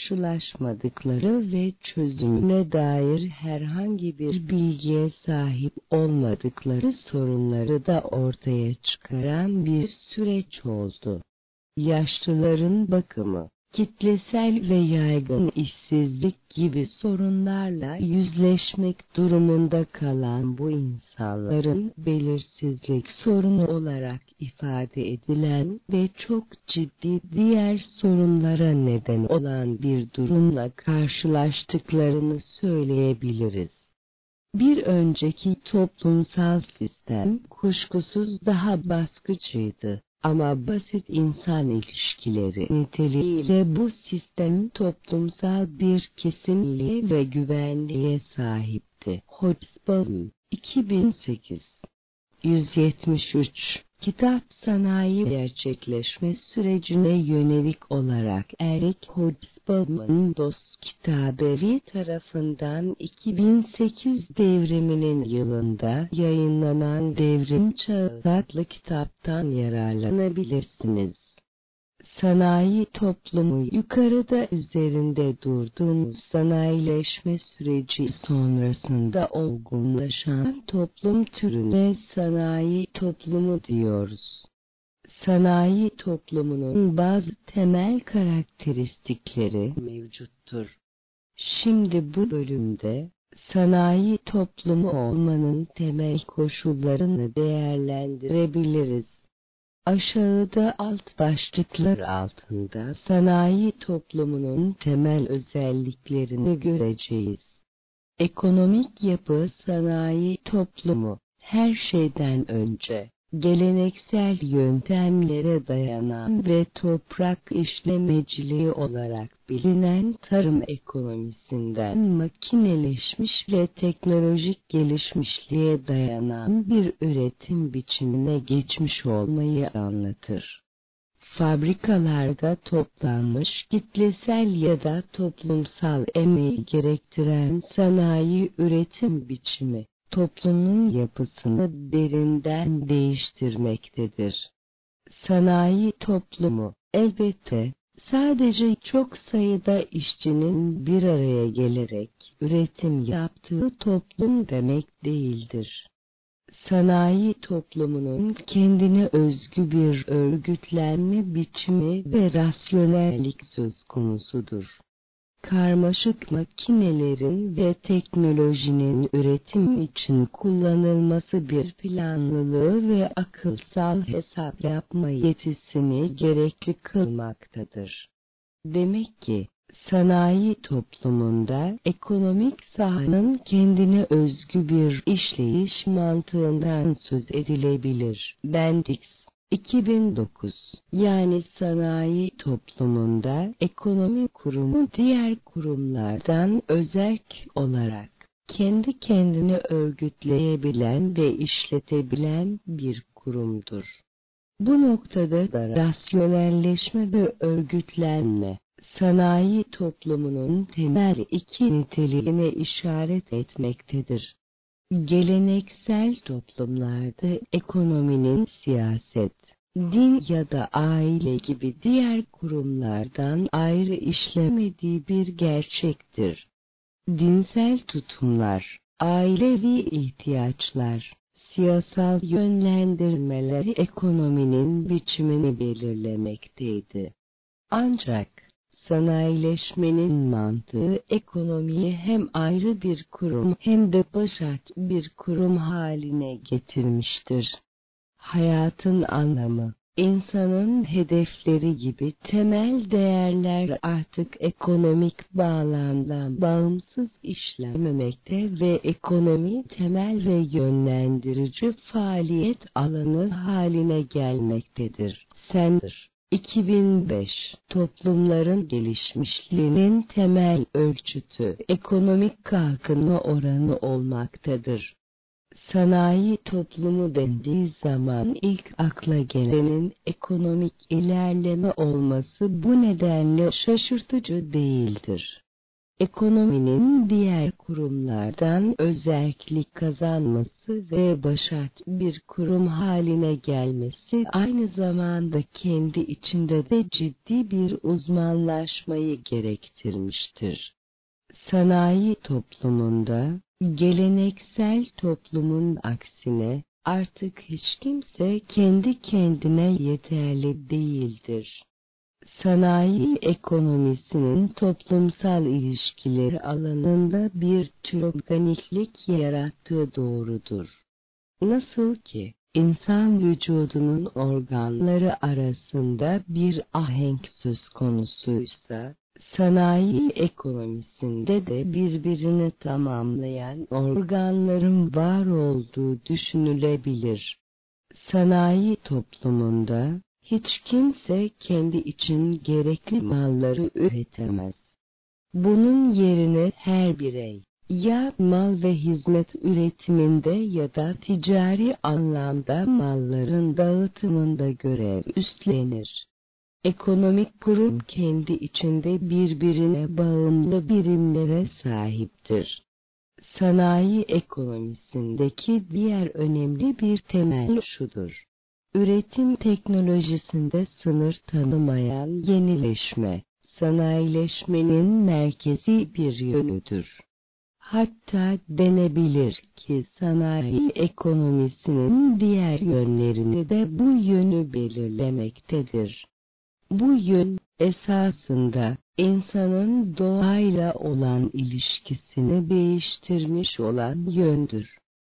karşılaşmadıkları ve çözümüne dair herhangi bir bilgiye sahip olmadıkları sorunları da ortaya çıkaran bir süreç oldu. Yaşlıların bakımı, kitlesel ve yaygın işsizlik gibi sorunlarla yüzleşmek durumunda kalan bu insanların belirsizlik sorunu olarak ifade edilen ve çok ciddi diğer sorunlara neden olan bir durumla karşılaştıklarını söyleyebiliriz. Bir önceki toplumsal sistem kuşkusuz daha baskıcıydı. Ama basit insan ilişkileri niteliğiyle bu sistem toplumsal bir kesinliğe ve güvenliğe sahipti. Hobsbawm, 2008. 173. Kitap sanayi gerçekleşme sürecine yönelik olarak Eric Hobsbawm'ın Dost Kitabevi tarafından 2008 devriminin yılında yayınlanan Devrim Çağı adlı kitaptan yararlanabilirsiniz. Sanayi toplumu yukarıda üzerinde durduğumuz sanayileşme süreci sonrasında olgunlaşan toplum türüne sanayi toplumu diyoruz. Sanayi toplumunun bazı temel karakteristikleri mevcuttur. Şimdi bu bölümde sanayi toplumu olmanın temel koşullarını değerlendirebiliriz. Aşağıda alt başlıklar altında sanayi toplumunun temel özelliklerini göreceğiz. Ekonomik yapı sanayi toplumu, her şeyden önce, geleneksel yöntemlere dayanan ve toprak işlemeciliği olarak bilinen tarım ekonomisinden makineleşmiş ve teknolojik gelişmişliğe dayanan bir üretim biçimine geçmiş olmayı anlatır. Fabrikalarda toplanmış kitlesel ya da toplumsal emeği gerektiren sanayi üretim biçimi, toplumun yapısını derinden değiştirmektedir. Sanayi toplumu, elbette, sadece çok sayıda işçinin bir araya gelerek üretim yaptığı toplum demek değildir. Sanayi toplumunun kendine özgü bir örgütlenme biçimi ve rasyonellik söz konusudur. Karmaşık makinelerin ve teknolojinin üretim için kullanılması bir planlılığı ve akılsal hesap yapma yetisini gerekli kılmaktadır. Demek ki, sanayi toplumunda ekonomik sahanın kendine özgü bir işleyiş mantığından söz edilebilir. Bendix 2009. Yani sanayi toplumunda ekonomi kurumu diğer kurumlardan özerk olarak kendi kendini örgütleyebilen ve işletebilen bir kurumdur. Bu noktada da rasyonelleşme ve örgütlenme, sanayi toplumunun temel iki niteliğine işaret etmektedir. Geleneksel toplumlarda ekonominin siyaset, din ya da aile gibi diğer kurumlardan ayrı işlemediği bir gerçektir. Dinsel tutumlar, ailevi ihtiyaçlar, siyasal yönlendirmeler ekonominin biçimini belirlemekteydi. Ancak sanayileşmenin mantığı ekonomiyi hem ayrı bir kurum hem de başat bir kurum haline getirmiştir. Hayatın anlamı, insanın hedefleri gibi temel değerler artık ekonomik bağlamdan bağımsız işlememekte ve ekonomi temel ve yönlendirici faaliyet alanı haline gelmektedir. Sanders 2005, toplumların gelişmişliğinin temel ölçütü ekonomik kalkınma oranı olmaktadır. Sanayi toplumu dendiği zaman ilk akla gelenin ekonomik ilerleme olması bu nedenle şaşırtıcı değildir. Ekonominin diğer kurumlardan özellik kazanması ve başat bir kurum haline gelmesi aynı zamanda kendi içinde de ciddi bir uzmanlaşmayı gerektirmiştir. Sanayi toplumunda, geleneksel toplumun aksine artık hiç kimse kendi kendine yeterli değildir. Sanayi ekonomisinin toplumsal ilişkileri alanında bir tür organiklik yarattığı doğrudur. Nasıl ki, insan vücudunun organları arasında bir ahenk söz konusuysa, sanayi ekonomisinde de birbirini tamamlayan organların var olduğu düşünülebilir. Sanayi toplumunda hiç kimse kendi için gerekli malları üretemez. Bunun yerine her birey ya mal ve hizmet üretiminde ya da ticari anlamda malların dağıtımında görev üstlenir. Ekonomik kurum kendi içinde birbirine bağımlı birimlere sahiptir. Sanayi ekonomisindeki diğer önemli bir temel şudur: Üretim teknolojisinde sınır tanımayan yenileşme, sanayileşmenin merkezi bir yönüdür. Hatta denebilir ki sanayi ekonomisinin diğer yönlerini de bu yönü belirlemektedir. Bu yön, esasında, insanın doğayla olan ilişkisini değiştirmiş olan yöndür.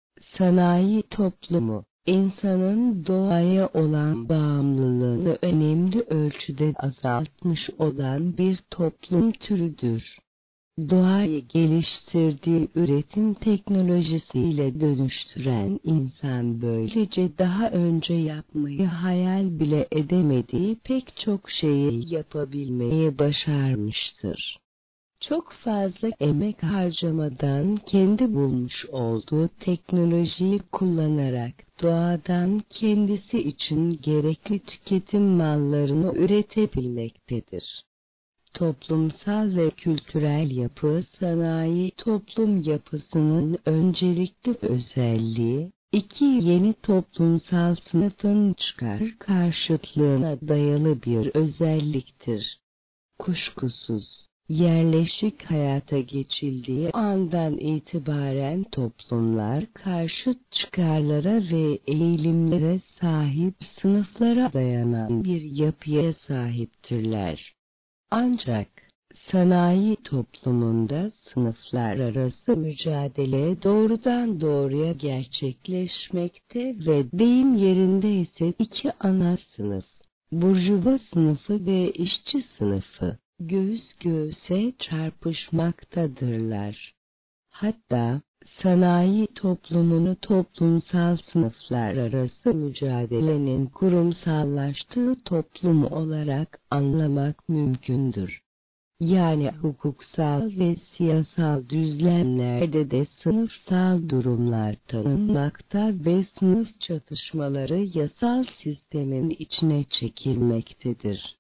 Sanayi toplumu, insanın doğaya olan bağımlılığını önemli ölçüde azaltmış olan bir toplum türüdür. Doğayı geliştirdiği üretim teknolojisiyle dönüştüren insan böylece daha önce yapmayı hayal bile edemediği pek çok şeyi yapabilmeyi başarmıştır. Çok fazla emek harcamadan kendi bulmuş olduğu teknolojiyi kullanarak doğadan kendisi için gerekli tüketim mallarını üretebilmektedir. Toplumsal ve kültürel yapı, sanayi toplum yapısının öncelikli özelliği, iki yeni toplumsal sınıfın çıkar karşıtlığına dayalı bir özelliktir. Kuşkusuz, yerleşik hayata geçildiği andan itibaren toplumlar karşıt çıkarlara ve eğilimlere sahip sınıflara dayanan bir yapıya sahiptirler. Ancak, sanayi toplumunda sınıflar arası mücadele doğrudan doğruya gerçekleşmekte ve deyim yerinde ise iki ana sınıf, burjuva sınıfı ve işçi sınıfı, göğüs göğüse çarpışmaktadırlar. Hatta, sanayi toplumunu toplumsal sınıflar arası mücadelenin kurumsallaştığı toplum olarak anlamak mümkündür. Yani hukuksal ve siyasal düzlemlerde de sınıfsal durumlar tanınmakta ve sınıf çatışmaları yasal sistemin içine çekilmektedir.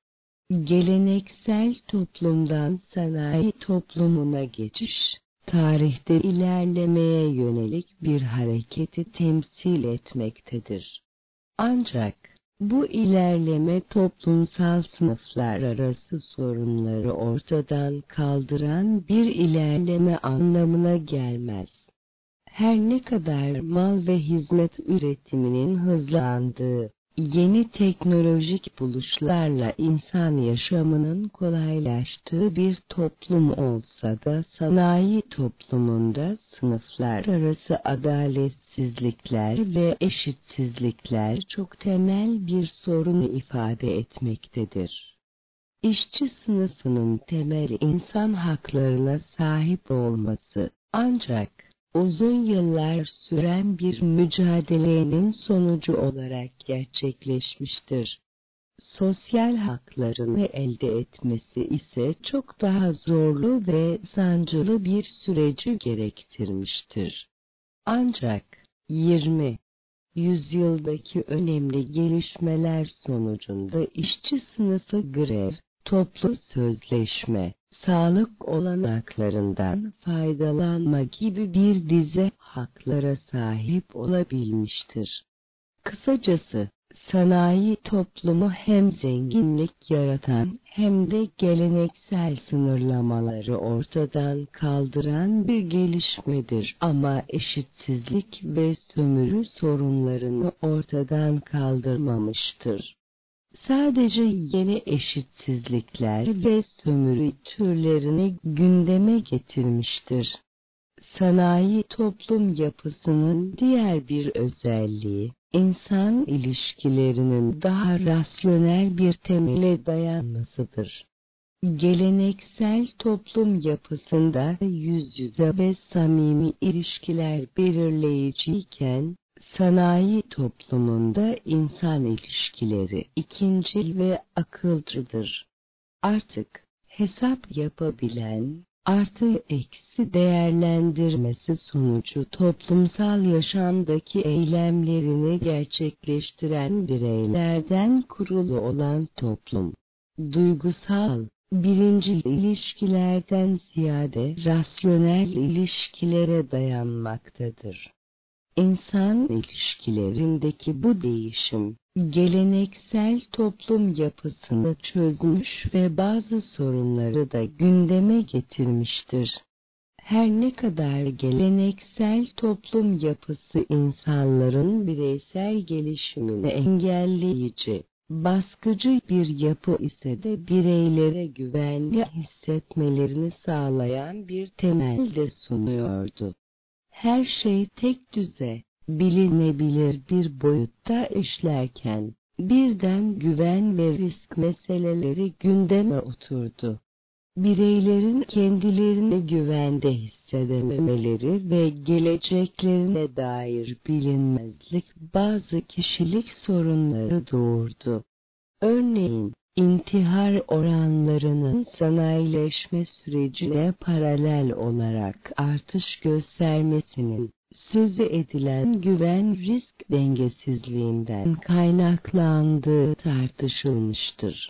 Geleneksel toplumdan sanayi toplumuna geçiş, tarihte ilerlemeye yönelik bir hareketi temsil etmektedir. Ancak, bu ilerleme toplumsal sınıflar arası sorunları ortadan kaldıran bir ilerleme anlamına gelmez. Her ne kadar mal ve hizmet üretiminin hızlandığı, yeni teknolojik buluşlarla insan yaşamının kolaylaştığı bir toplum olsa da sanayi toplumunda sınıflar arası adaletsizlikler ve eşitsizlikler çok temel bir sorunu ifade etmektedir. İşçi sınıfının temeli insan haklarına sahip olması, ancak uzun yıllar süren bir mücadelenin sonucu olarak gerçekleşmiştir. Sosyal haklarını elde etmesi ise çok daha zorlu ve sancılı bir süreci gerektirmiştir. Ancak 20. yüzyıldaki önemli gelişmeler sonucunda işçi sınıfı grev, toplu sözleşme, sağlık olanaklarından faydalanma gibi bir dizi haklara sahip olabilmiştir. Kısacası, sanayi toplumu hem zenginlik yaratan hem de geleneksel sınırlamaları ortadan kaldıran bir gelişmedir. Ama eşitsizlik ve sömürü sorunlarını ortadan kaldırmamıştır. Sadece yeni eşitsizlikler ve sömürü türlerini gündeme getirmiştir. Sanayi toplum yapısının diğer bir özelliği, insan ilişkilerinin daha rasyonel bir temele dayanmasıdır. Geleneksel toplum yapısında yüz yüze ve samimi ilişkiler belirleyiciyken, sanayi toplumunda insan ilişkileri ikincil ve akılcıdır. Artık hesap yapabilen, artı eksi değerlendirmesi sonucu toplumsal yaşamdaki eylemlerini gerçekleştiren bireylerden kurulu olan toplum, duygusal, birincil ilişkilerden ziyade rasyonel ilişkilere dayanmaktadır. İnsan ilişkilerindeki bu değişim, geleneksel toplum yapısını çözmüş ve bazı sorunları da gündeme getirmiştir. Her ne kadar geleneksel toplum yapısı insanların bireysel gelişimini engelleyici, baskıcı bir yapı ise de bireylere güvenli hissetmelerini sağlayan bir temel de sunuyordu. Her şey tek düze, bilinebilir bir boyutta işlerken, birden güven ve risk meseleleri gündeme oturdu. Bireylerin kendilerini güvende hissedememeleri ve geleceklerine dair bilinmezlik bazı kişilik sorunları doğurdu. Örneğin, intihar oranlarının sanayileşme sürecine paralel olarak artış göstermesinin, sözü edilen güven-risk dengesizliğinden kaynaklandığı tartışılmıştır.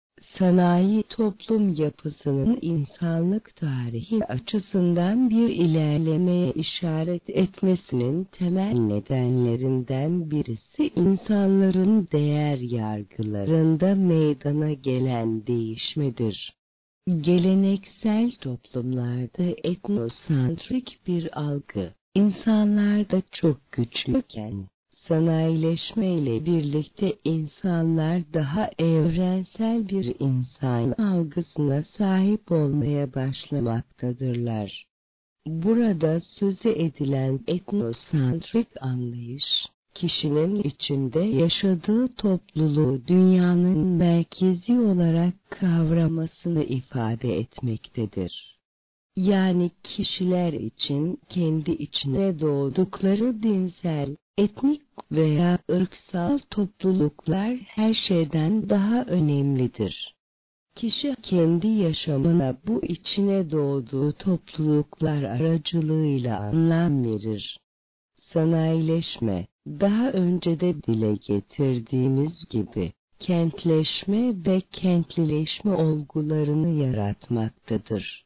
Sanayi toplum yapısının insanlık tarihi açısından bir ilerlemeye işaret etmesinin temel nedenlerinden birisi insanların değer yargılarında meydana gelen değişmedir. Geleneksel toplumlarda etnosantrik bir algı, insanlarda çok güçlüyken, sanayileşmeyle birlikte insanlar daha evrensel bir insan algısına sahip olmaya başlamaktadırlar. Burada sözü edilen etnosantrik anlayış, kişinin içinde yaşadığı topluluğu dünyanın merkezi olarak kavramasını ifade etmektedir. Yani kişiler için kendi içine doğdukları dinsel, etnik veya ırksal topluluklar her şeyden daha önemlidir. Kişi kendi yaşamına bu içine doğduğu topluluklar aracılığıyla anlam verir. Sanayileşme, daha önce de dile getirdiğimiz gibi, kentleşme ve kentlileşme olgularını yaratmaktadır.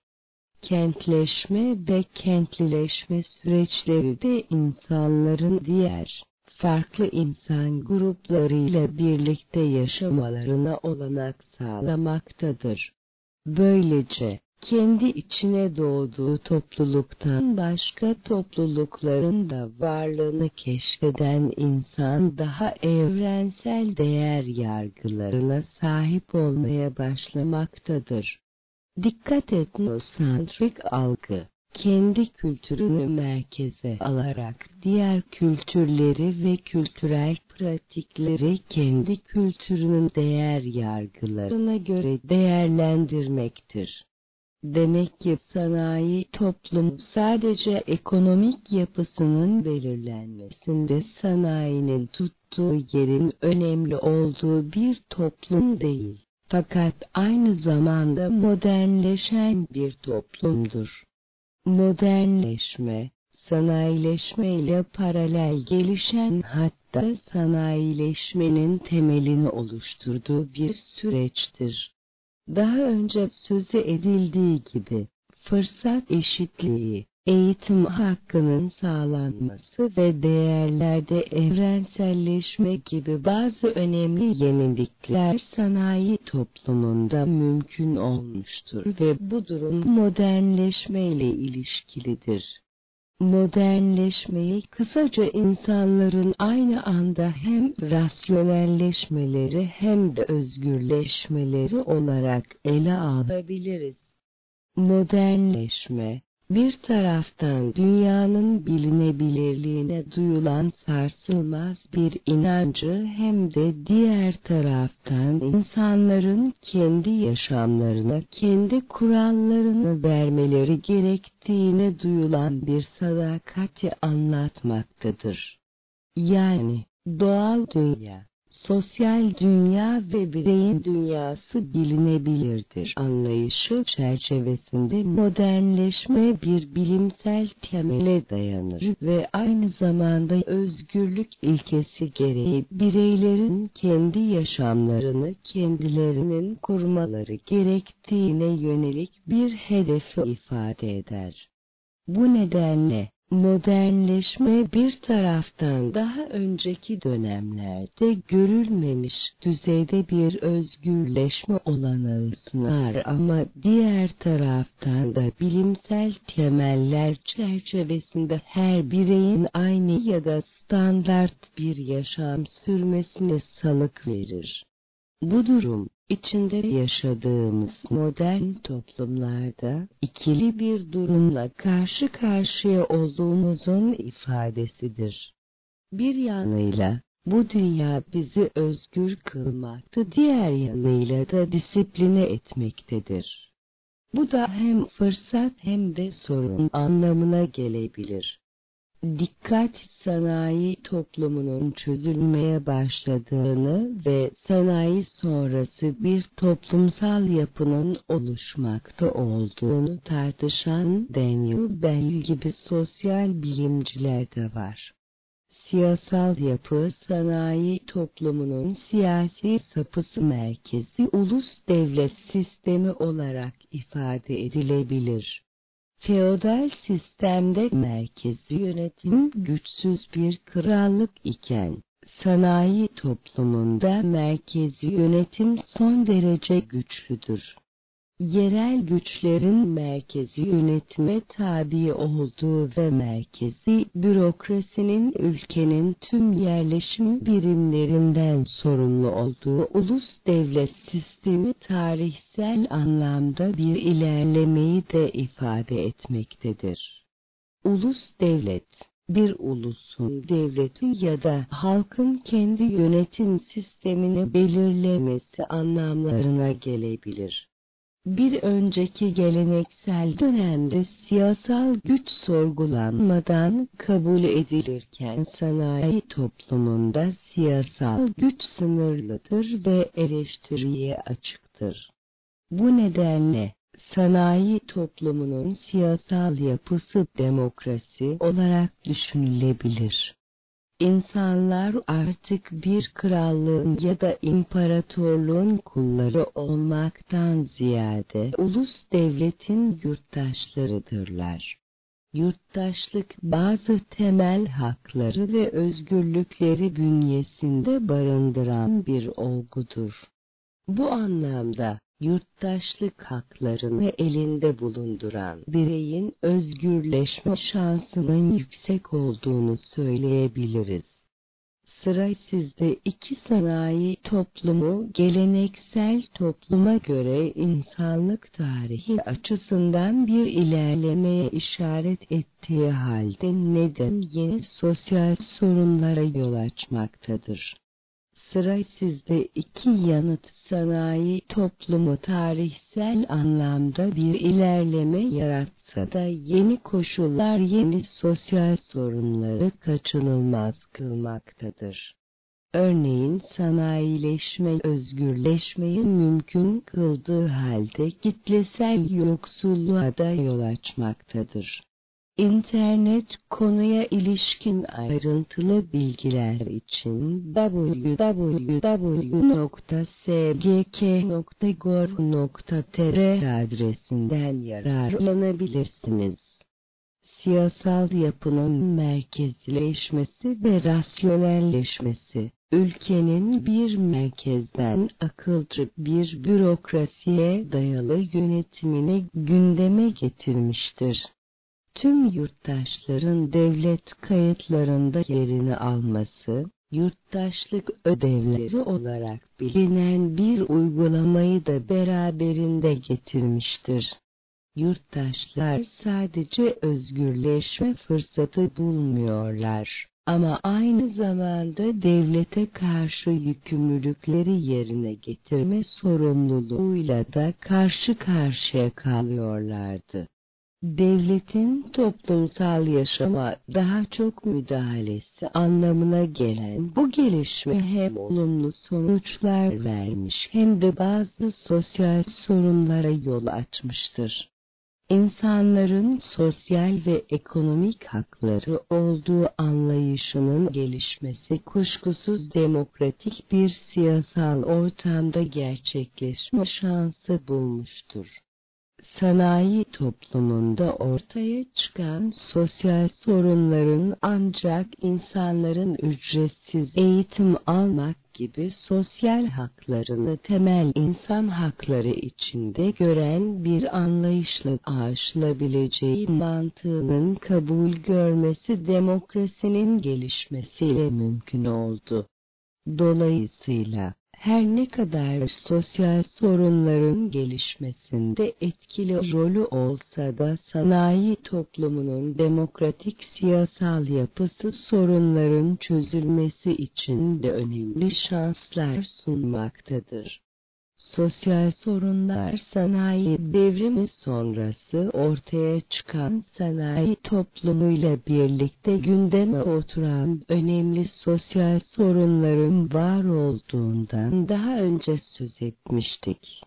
Kentleşme ve kentlileşme süreçleri de insanların diğer, farklı insan gruplarıyla birlikte yaşamalarına olanak sağlamaktadır. Böylece, kendi içine doğduğu topluluktan başka toplulukların da varlığını keşfeden insan daha evrensel değer yargılarına sahip olmaya başlamaktadır. Dikkat etnosantrik algı, kendi kültürünü merkeze alarak diğer kültürleri ve kültürel pratikleri kendi kültürünün değer yargılarına göre değerlendirmektir. Demek ki sanayi toplumu sadece ekonomik yapısının belirlenmesinde sanayinin tuttuğu yerin önemli olduğu bir toplum değil. Fakat aynı zamanda modernleşen bir toplumdur. Modernleşme, sanayileşme ile paralel gelişen hatta sanayileşmenin temelini oluşturduğu bir süreçtir. Daha önce sözü edildiği gibi, fırsat eşitliği, eğitim hakkının sağlanması ve değerlerde evrenselleşme gibi bazı önemli yenilikler sanayi toplumunda mümkün olmuştur ve bu durum modernleşmeyle ilişkilidir. Modernleşmeyi kısaca insanların aynı anda hem rasyonelleşmeleri hem de özgürleşmeleri olarak ele alabiliriz. Modernleşme, bir taraftan dünyanın bilinebilirliğine duyulan sarsılmaz bir inancı hem de diğer taraftan insanların kendi yaşamlarına kendi kurallarını vermeleri gerektiğine duyulan bir sadakati anlatmaktadır. Yani doğal dünya, sosyal dünya ve bireyin dünyası bilinebilirdir anlayışı çerçevesinde modernleşme bir bilimsel temele dayanır ve aynı zamanda özgürlük ilkesi gereği bireylerin kendi yaşamlarını kendilerinin kurmaları gerektiğine yönelik bir hedefi ifade eder. Bu nedenle Modernleşme bir taraftan daha önceki dönemlerde görülmemiş düzeyde bir özgürleşme olanağı sunar ama diğer taraftan da bilimsel temeller çerçevesinde her bireyin aynı ya da standart bir yaşam sürmesine salık verir. Bu durum, içinde yaşadığımız modern toplumlarda ikili bir durumla karşı karşıya olduğumuzun ifadesidir. Bir yanıyla, bu dünya bizi özgür kılmakta, diğer yanıyla da disipline etmektedir. Bu da hem fırsat hem de sorun anlamına gelebilir. Dikkat sanayi toplumunun çözülmeye başladığını ve sanayi sonrası bir toplumsal yapının oluşmakta olduğunu tartışan Daniel Bell gibi sosyal bilimciler de var. Siyasal yapı sanayi toplumunun siyasi sapısı merkezi ulus devlet sistemi olarak ifade edilebilir. Feodal sistemde merkezi yönetim güçsüz bir krallık iken, sanayi toplumunda merkezi yönetim son derece güçlüdür. Yerel güçlerin merkezi yönetime tabi olduğu ve merkezi bürokrasinin ülkenin tüm yerleşim birimlerinden sorumlu olduğu ulus devlet sistemi tarihsel anlamda bir ilerlemeyi de ifade etmektedir. Ulus devlet, bir ulusun devleti ya da halkın kendi yönetim sistemini belirlemesi anlamlarına gelebilir. Bir önceki geleneksel dönemde siyasal güç sorgulanmadan kabul edilirken sanayi toplumunda siyasal güç sınırlıdır ve eleştiriye açıktır. Bu nedenle sanayi toplumunun siyasal yapısı demokrasi olarak düşünülebilir. İnsanlar artık bir krallığın ya da imparatorluğun kulları olmaktan ziyade ulus devletin yurttaşlarıdırlar. Yurttaşlık bazı temel hakları ve özgürlükleri bünyesinde barındıran bir olgudur. Bu anlamda yurttaşlık haklarını elinde bulunduran bireyin özgürleşme şansının yüksek olduğunu söyleyebiliriz. Sıra sizde iki sanayi toplumu geleneksel topluma göre insanlık tarihi açısından bir ilerlemeye işaret ettiği halde neden yeni sosyal sorunlara yol açmaktadır? Sıra sizde iki yanıt sanayi toplumu tarihsel anlamda bir ilerleme yaratsa da yeni koşullar yeni sosyal sorunları kaçınılmaz kılmaktadır. Örneğin sanayileşme özgürleşmeyi mümkün kıldığı halde kitlesel yoksulluğa da yol açmaktadır. İnternet konuya ilişkin ayrıntılı bilgiler için www.sgk.gov.tr adresinden yararlanabilirsiniz. Siyasal yapının merkezleşmesi ve rasyonelleşmesi, ülkenin bir merkezden akılcı bir bürokrasiye dayalı yönetimini gündeme getirmiştir. Tüm yurttaşların devlet kayıtlarında yerini alması, yurttaşlık ödevleri olarak bilinen bir uygulamayı da beraberinde getirmiştir. Yurttaşlar sadece özgürleşme fırsatı bulmuyorlar ama aynı zamanda devlete karşı yükümlülükleri yerine getirme sorumluluğuyla da karşı karşıya kalıyorlardı. Devletin toplumsal yaşama daha çok müdahalesi anlamına gelen bu gelişme hem olumlu sonuçlar vermiş hem de bazı sosyal sorunlara yol açmıştır. İnsanların sosyal ve ekonomik hakları olduğu anlayışının gelişmesi kuşkusuz demokratik bir siyasal ortamda gerçekleşme şansı bulmuştur. Sanayi toplumunda ortaya çıkan sosyal sorunların ancak insanların ücretsiz eğitim almak gibi sosyal haklarını temel insan hakları içinde gören bir anlayışla aşılabileceği mantığının kabul görmesi demokrasinin gelişmesiyle mümkün oldu. Dolayısıyla her ne kadar sosyal sorunların gelişmesinde etkili rolü olsa da sanayi toplumunun demokratik siyasal yapısı sorunların çözülmesi için de önemli şanslar sunmaktadır. Sosyal sorunlar sanayi devrimi sonrası ortaya çıkan sanayi toplumuyla birlikte gündeme oturan önemli sosyal sorunların var olduğundan daha önce söz etmiştik.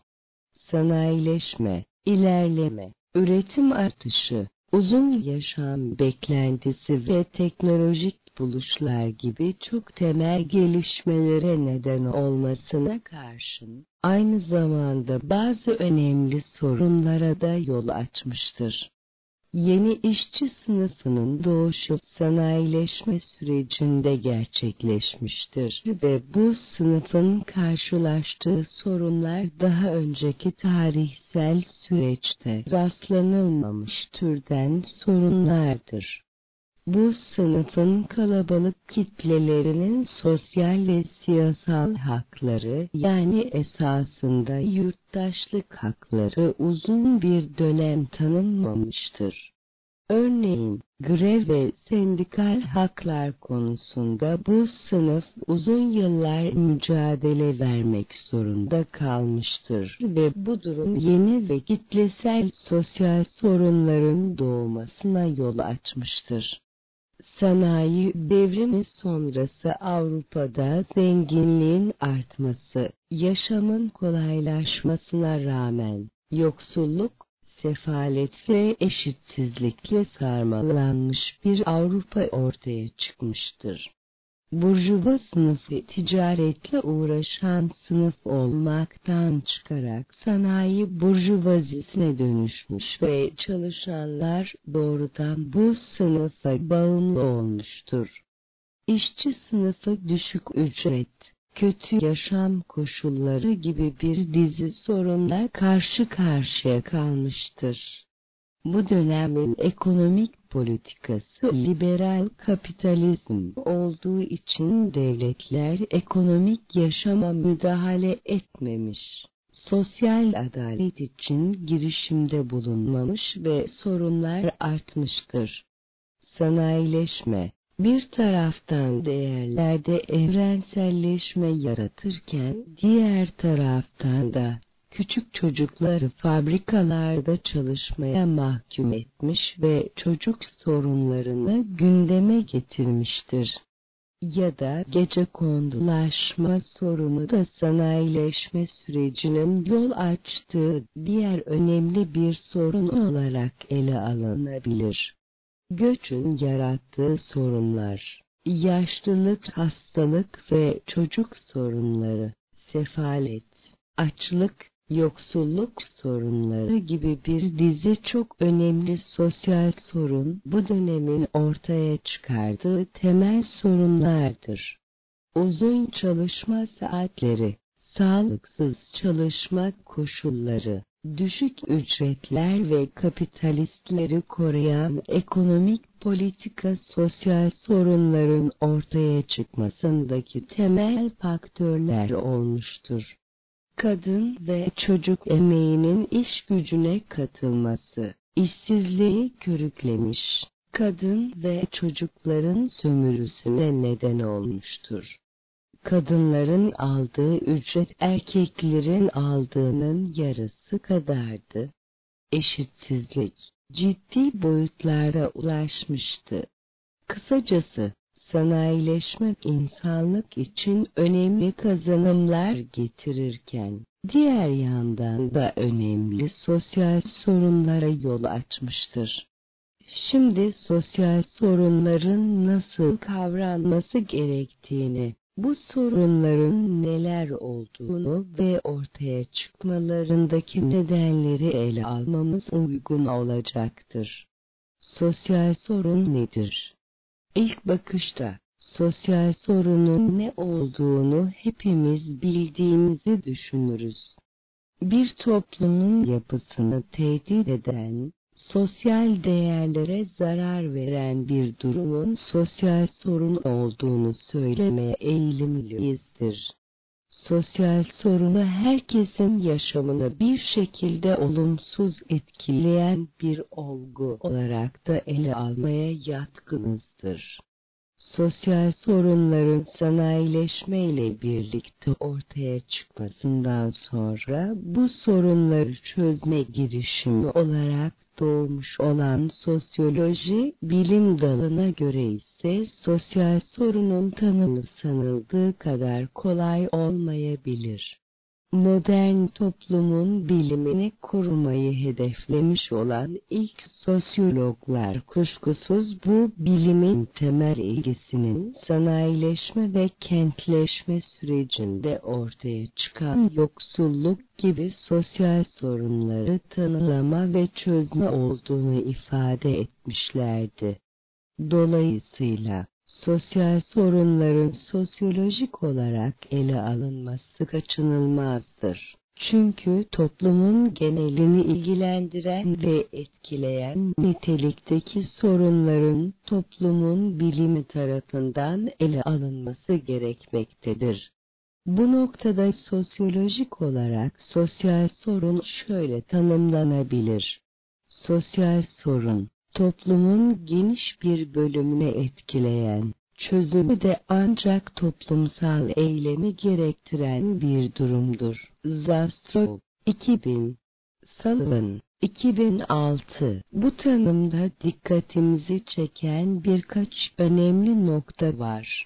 Sanayileşme, ilerleme, üretim artışı, uzun yaşam beklentisi ve teknolojik buluşlar gibi çok temel gelişmelere neden olmasına karşın, aynı zamanda bazı önemli sorunlara da yol açmıştır. Yeni işçi sınıfının doğuşu sanayileşme sürecinde gerçekleşmiştir ve bu sınıfın karşılaştığı sorunlar daha önceki tarihsel süreçte rastlanılmamış türden sorunlardır. Bu sınıfın kalabalık kitlelerinin sosyal ve siyasal hakları, yani esasında yurttaşlık hakları uzun bir dönem tanınmamıştır. Örneğin, grev ve sendikal haklar konusunda bu sınıf uzun yıllar mücadele vermek zorunda kalmıştır ve bu durum yeni ve kitlesel sosyal sorunların doğmasına yol açmıştır. Sanayi devrimi sonrası Avrupa'da zenginliğin artması, yaşamın kolaylaşmasına rağmen yoksulluk, sefalet ve eşitsizlikle sarmalanmış bir Avrupa ortaya çıkmıştır. Burjuva sınıfı ticaretle uğraşan sınıf olmaktan çıkarak sanayi burjuvazisine dönüşmüş ve çalışanlar doğrudan bu sınıfa bağımlı olmuştur. İşçi sınıfı düşük ücret, kötü yaşam koşulları gibi bir dizi sorunla karşı karşıya kalmıştır. Bu dönemin ekonomik politikası liberal kapitalizm olduğu için devletler ekonomik yaşama müdahale etmemiş, sosyal adalet için girişimde bulunmamış ve sorunlar artmıştır. Sanayileşme, bir taraftan değerlerde evrenselleşme yaratırken, diğer taraftan da küçük çocukları fabrikalarda çalışmaya mahkum etmiş ve çocuk sorunlarını gündeme getirmiştir. Ya da gecekondulaşma sorunu da sanayileşme sürecinin yol açtığı diğer önemli bir sorun olarak ele alınabilir. Göçün yarattığı sorunlar, yaşlılık, hastalık ve çocuk sorunları, sefalet, açlık, yoksulluk sorunları gibi bir dizi çok önemli sosyal sorun bu dönemin ortaya çıkardığı temel sorunlardır. Uzun çalışma saatleri, sağlıksız çalışma koşulları, düşük ücretler ve kapitalistleri koruyan ekonomik politika sosyal sorunların ortaya çıkmasındaki temel faktörler olmuştur. Kadın ve çocuk emeğinin iş gücüne katılması, işsizliği körüklemiş, kadın ve çocukların sömürüsüne neden olmuştur. Kadınların aldığı ücret erkeklerin aldığının yarısı kadardı. Eşitsizlik ciddi boyutlara ulaşmıştı. Kısacası, sanayileşme insanlık için önemli kazanımlar getirirken, diğer yandan da önemli sosyal sorunlara yol açmıştır. Şimdi sosyal sorunların nasıl kavranması gerektiğini Bu sorunların neler olduğunu ve ortaya çıkmalarındaki nedenleri ele almamız uygun olacaktır. Sosyal sorun nedir? İlk bakışta, sosyal sorunun ne olduğunu hepimiz bildiğimizi düşünürüz. Bir toplumun yapısını tehdit eden, sosyal değerlere zarar veren bir durumun sosyal sorun olduğunu söylemeye eğilimliyizdir. Sosyal sorunu herkesin yaşamını bir şekilde olumsuz etkileyen bir olgu olarak da ele almaya yatkınızdır. Sosyal sorunların sanayileşmeyle birlikte ortaya çıkmasından sonra bu sorunları çözme girişimi olarak doğmuş olan sosyoloji bilim dalına göre ise sosyal sorunun tanımı sanıldığı kadar kolay olmayabilir. Modern toplumun bilimini korumayı hedeflemiş olan ilk sosyologlar kuşkusuz bu bilimin temel ilgisinin sanayileşme ve kentleşme sürecinde ortaya çıkan yoksulluk gibi sosyal sorunları tanımlama ve çözme olduğunu ifade etmişlerdi. Dolayısıyla sosyal sorunların sosyolojik olarak ele alınması kaçınılmazdır. Çünkü toplumun genelini ilgilendiren ve etkileyen nitelikteki sorunların toplumun bilimi tarafından ele alınması gerekmektedir. Bu noktada sosyolojik olarak sosyal sorun şöyle tanımlanabilir. Sosyal sorun, toplumun geniş bir bölümünü etkileyen, çözümü de ancak toplumsal eylemi gerektiren bir durumdur. Zastrow, 2000, Sullivan, 2006. Bu tanımda dikkatimizi çeken birkaç önemli nokta var.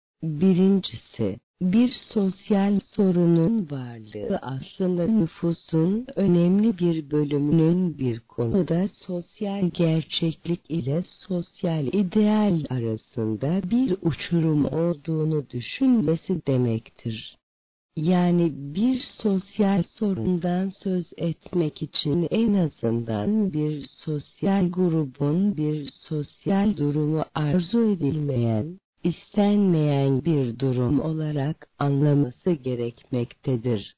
Birincisi, bir sosyal sorunun varlığı aslında nüfusun önemli bir bölümünün bir konuda sosyal gerçeklik ile sosyal ideal arasında bir uçurum olduğunu düşünmesi demektir. Yani bir sosyal sorundan söz etmek için en azından bir sosyal grubun bir sosyal durumu arzu edilmeyen, istenmeyen bir durum olarak anlaması gerekmektedir.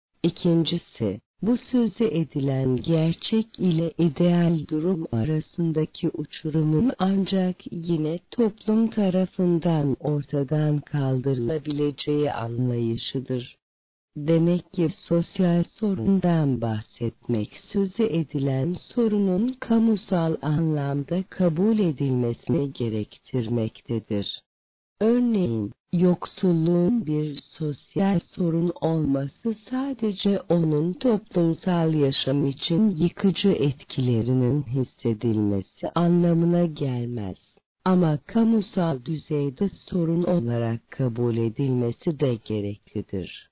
İkincisi, bu sözü edilen gerçek ile ideal durum arasındaki uçurumun ancak yine toplum tarafından ortadan kaldırılabileceği anlayışıdır. Demek ki sosyal sorundan bahsetmek, sözü edilen sorunun kamusal anlamda kabul edilmesini gerektirmektedir. Örneğin, yoksulluğun bir sosyal sorun olması sadece onun toplumsal yaşam için yıkıcı etkilerinin hissedilmesi anlamına gelmez. Ama kamusal düzeyde sorun olarak kabul edilmesi de gereklidir.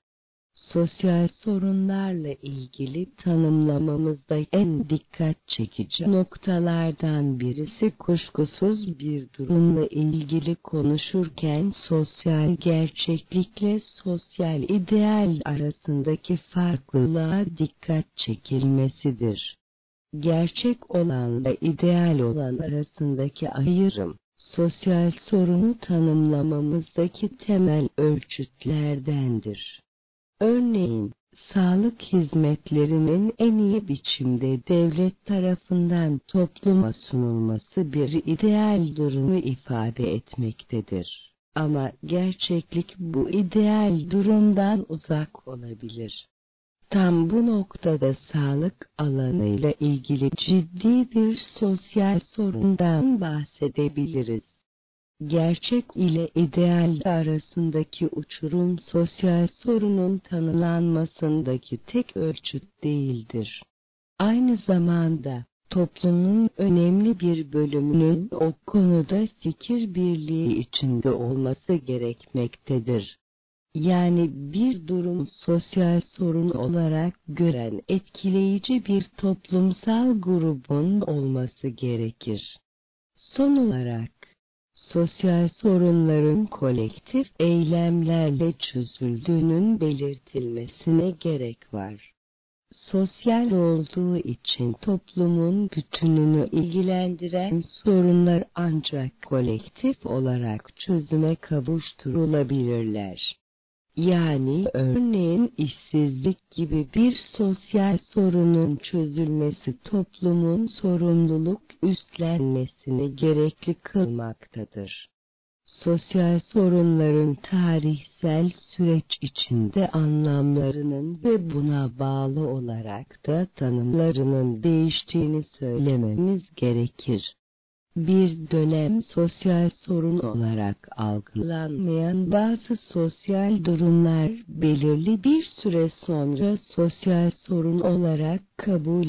Sosyal sorunlarla ilgili tanımlamamızda en dikkat çekici noktalardan birisi kuşkusuz bir durumla ilgili konuşurken sosyal gerçeklikle sosyal ideal arasındaki farklılığa dikkat çekilmesidir. Gerçek olanla ideal olan arasındaki ayrım, sosyal sorunu tanımlamamızdaki temel ölçütlerdendir. Örneğin, sağlık hizmetlerinin en iyi biçimde devlet tarafından topluma sunulması bir ideal durumu ifade etmektedir. Ama gerçeklik bu ideal durumdan uzak olabilir. Tam bu noktada sağlık alanıyla ilgili ciddi bir sosyal sorundan bahsedebiliriz. Gerçek ile ideal arasındaki uçurum sosyal sorunun tanımlanmasındaki tek ölçüt değildir. Aynı zamanda toplumun önemli bir bölümünün o konuda fikir birliği içinde olması gerekmektedir. Yani bir durum sosyal sorun olarak gören etkileyici bir toplumsal grubun olması gerekir. Son olarak, sosyal sorunların kolektif eylemlerle çözüldüğünün belirtilmesine gerek var. Sosyal olduğu için toplumun bütününü ilgilendiren sorunlar ancak kolektif olarak çözüme kavuşturulabilirler. Yani örneğin işsizlik gibi bir sosyal sorunun çözülmesi toplumun sorumluluk üstlenmesini gerekli kılmaktadır. Sosyal sorunların tarihsel süreç içinde anlamlarının ve buna bağlı olarak da tanımlarının değiştiğini söylememiz gerekir. Bir dönem sosyal sorun olarak algılanmayan bazı sosyal durumlar belirli bir süre sonra sosyal sorun olarak kabul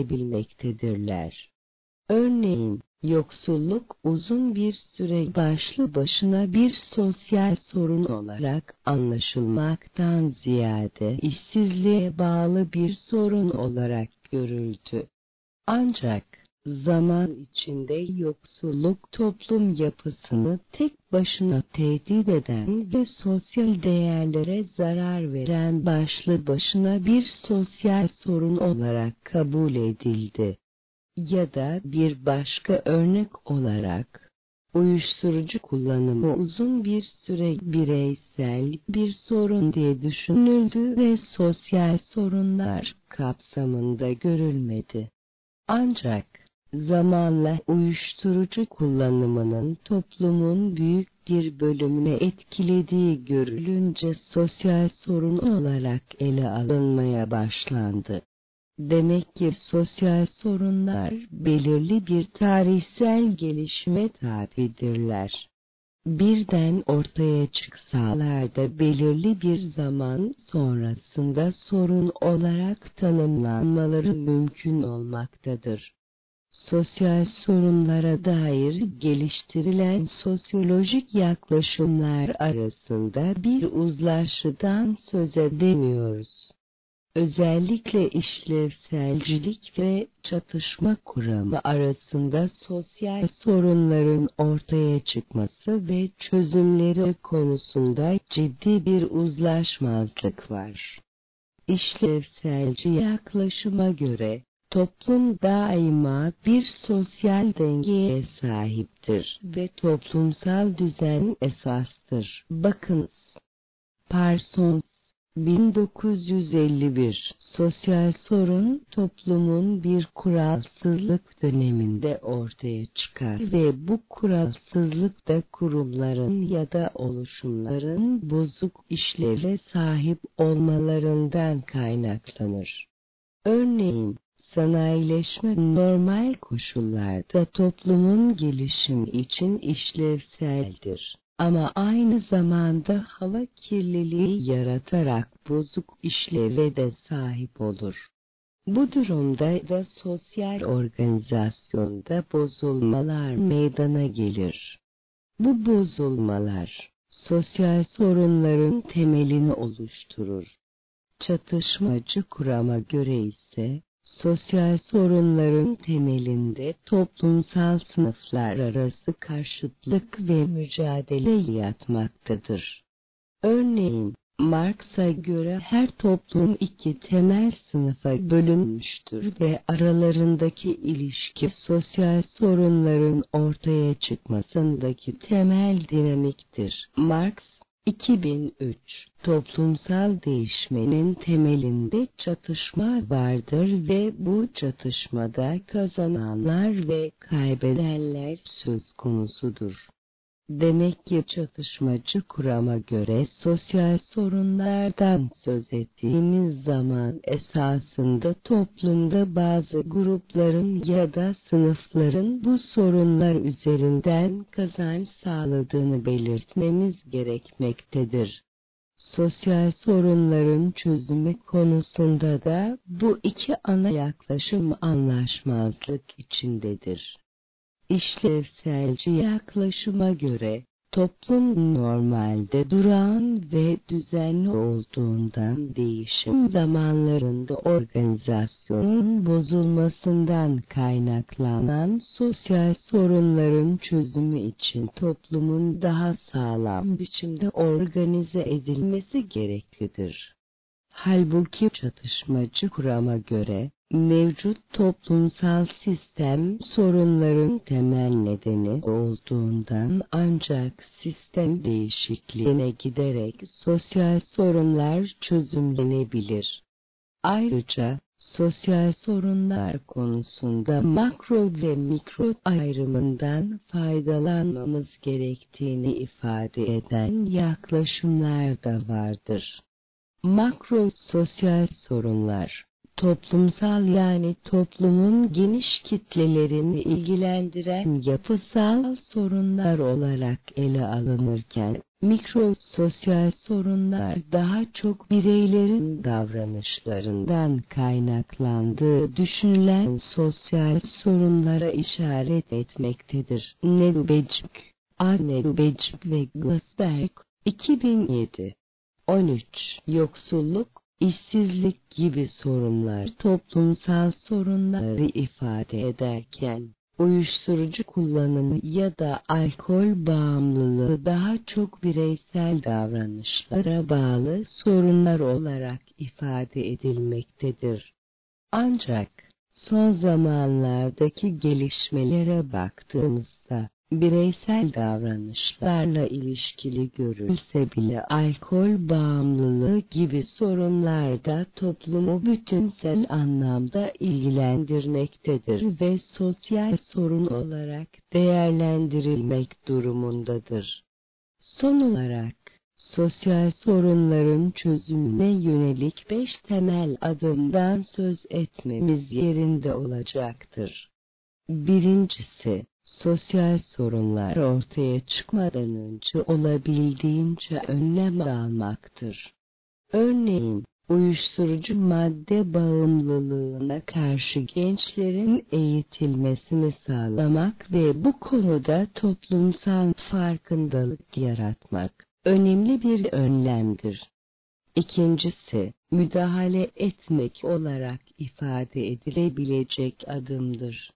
edilebilmektedirler. Örneğin, yoksulluk uzun bir süre başlı başına bir sosyal sorun olarak anlaşılmaktan ziyade işsizliğe bağlı bir sorun olarak görüldü. Ancak zaman içinde yoksulluk toplum yapısını tek başına tehdit eden ve sosyal değerlere zarar veren başlı başına bir sosyal sorun olarak kabul edildi. Ya da bir başka örnek olarak, uyuşturucu kullanımı uzun bir süre bireysel bir sorun diye düşünüldü ve sosyal sorunlar kapsamında görülmedi. Ancak zamanla uyuşturucu kullanımının toplumun büyük bir bölümünü etkilediği görülünce sosyal sorun olarak ele alınmaya başlandı. Demek ki sosyal sorunlar belirli bir tarihsel gelişime tabidirler. Birden ortaya çıksalar da belirli bir zaman sonrasında sorun olarak tanımlanmaları mümkün olmaktadır. Sosyal sorunlara dair geliştirilen sosyolojik yaklaşımlar arasında bir uzlaşıdan söz edemiyoruz. Özellikle işlevselcilik ve çatışma kuramı arasında sosyal sorunların ortaya çıkması ve çözümleri konusunda ciddi bir uzlaşmazlık var. İşlevselci yaklaşıma göre, toplum daima bir sosyal dengeye sahiptir ve toplumsal düzen esastır. Bakınız, Parsons 1951 Sosyal sorun toplumun bir kuralsızlık döneminde ortaya çıkar ve bu kuralsızlık da kurumların ya da oluşumların bozuk işleve sahip olmalarından kaynaklanır. Örneğin, sanayileşme normal koşullarda toplumun gelişimi için işlevseldir. Ama aynı zamanda hava kirliliği yaratarak bozuk işleve de sahip olur. Bu durumda da sosyal organizasyonda bozulmalar meydana gelir. Bu bozulmalar, sosyal sorunların temelini oluşturur. Çatışmacı kurama göre ise, sosyal sorunların temelinde toplumsal sınıflar arası karşıtlık ve mücadele yatmaktadır. Örneğin, Marx'a göre her toplum iki temel sınıfa bölünmüştür ve aralarındaki ilişki sosyal sorunların ortaya çıkmasındaki temel dinamiktir. Marx, 2003 Toplumsal değişmenin temelinde çatışma vardır ve bu çatışmada kazananlar ve kaybedenler söz konusudur. Demek ki çatışmacı kurama göre sosyal sorunlardan söz ettiğimiz zaman esasında toplumda bazı grupların ya da sınıfların bu sorunlar üzerinden kazanç sağladığını belirtmemiz gerekmektedir. Sosyal sorunların çözümü konusunda da bu iki ana yaklaşım anlaşmazlık içindedir. İşlevselci yaklaşıma göre, Toplum normalde durağan ve düzenli olduğundan değişim zamanlarında organizasyonun bozulmasından kaynaklanan sosyal sorunların çözümü için toplumun daha sağlam biçimde organize edilmesi gereklidir. Halbuki çatışmacı kurama göre, mevcut toplumsal sistem sorunların temel nedeni olduğundan ancak sistem değişikliğine giderek sosyal sorunlar çözümlenebilir. Ayrıca, sosyal sorunlar konusunda makro ve mikro ayrımından faydalanmamız gerektiğini ifade eden yaklaşımlar da vardır. Makro sosyal sorunlar, toplumsal yani toplumun geniş kitlelerini ilgilendiren yapısal sorunlar olarak ele alınırken, mikro sosyal sorunlar daha çok bireylerin davranışlarından kaynaklandığı düşünülen sosyal sorunlara işaret etmektedir. Nedubecik, Nedubecik ve Glasberg, 2007 13. Yoksulluk, işsizlik gibi sorunlar toplumsal sorunları ifade ederken, uyuşturucu kullanımı ya da alkol bağımlılığı daha çok bireysel davranışlara bağlı sorunlar olarak ifade edilmektedir. Ancak, son zamanlardaki gelişmelere baktığımızda, bireysel davranışlarla ilişkili görülse bile alkol bağımlılığı gibi sorunlar da toplumu bütünsel anlamda ilgilendirmektedir ve sosyal sorun olarak değerlendirilmek durumundadır. Son olarak, sosyal sorunların çözümüne yönelik 5 temel adımdan söz etmemiz yerinde olacaktır. Birincisi, sosyal sorunlar ortaya çıkmadan önce olabildiğince önlem almaktır. Örneğin, uyuşturucu madde bağımlılığına karşı gençlerin eğitilmesini sağlamak ve bu konuda toplumsal farkındalık yaratmak önemli bir önlemdir. İkincisi, müdahale etmek olarak ifade edilebilecek adımdır.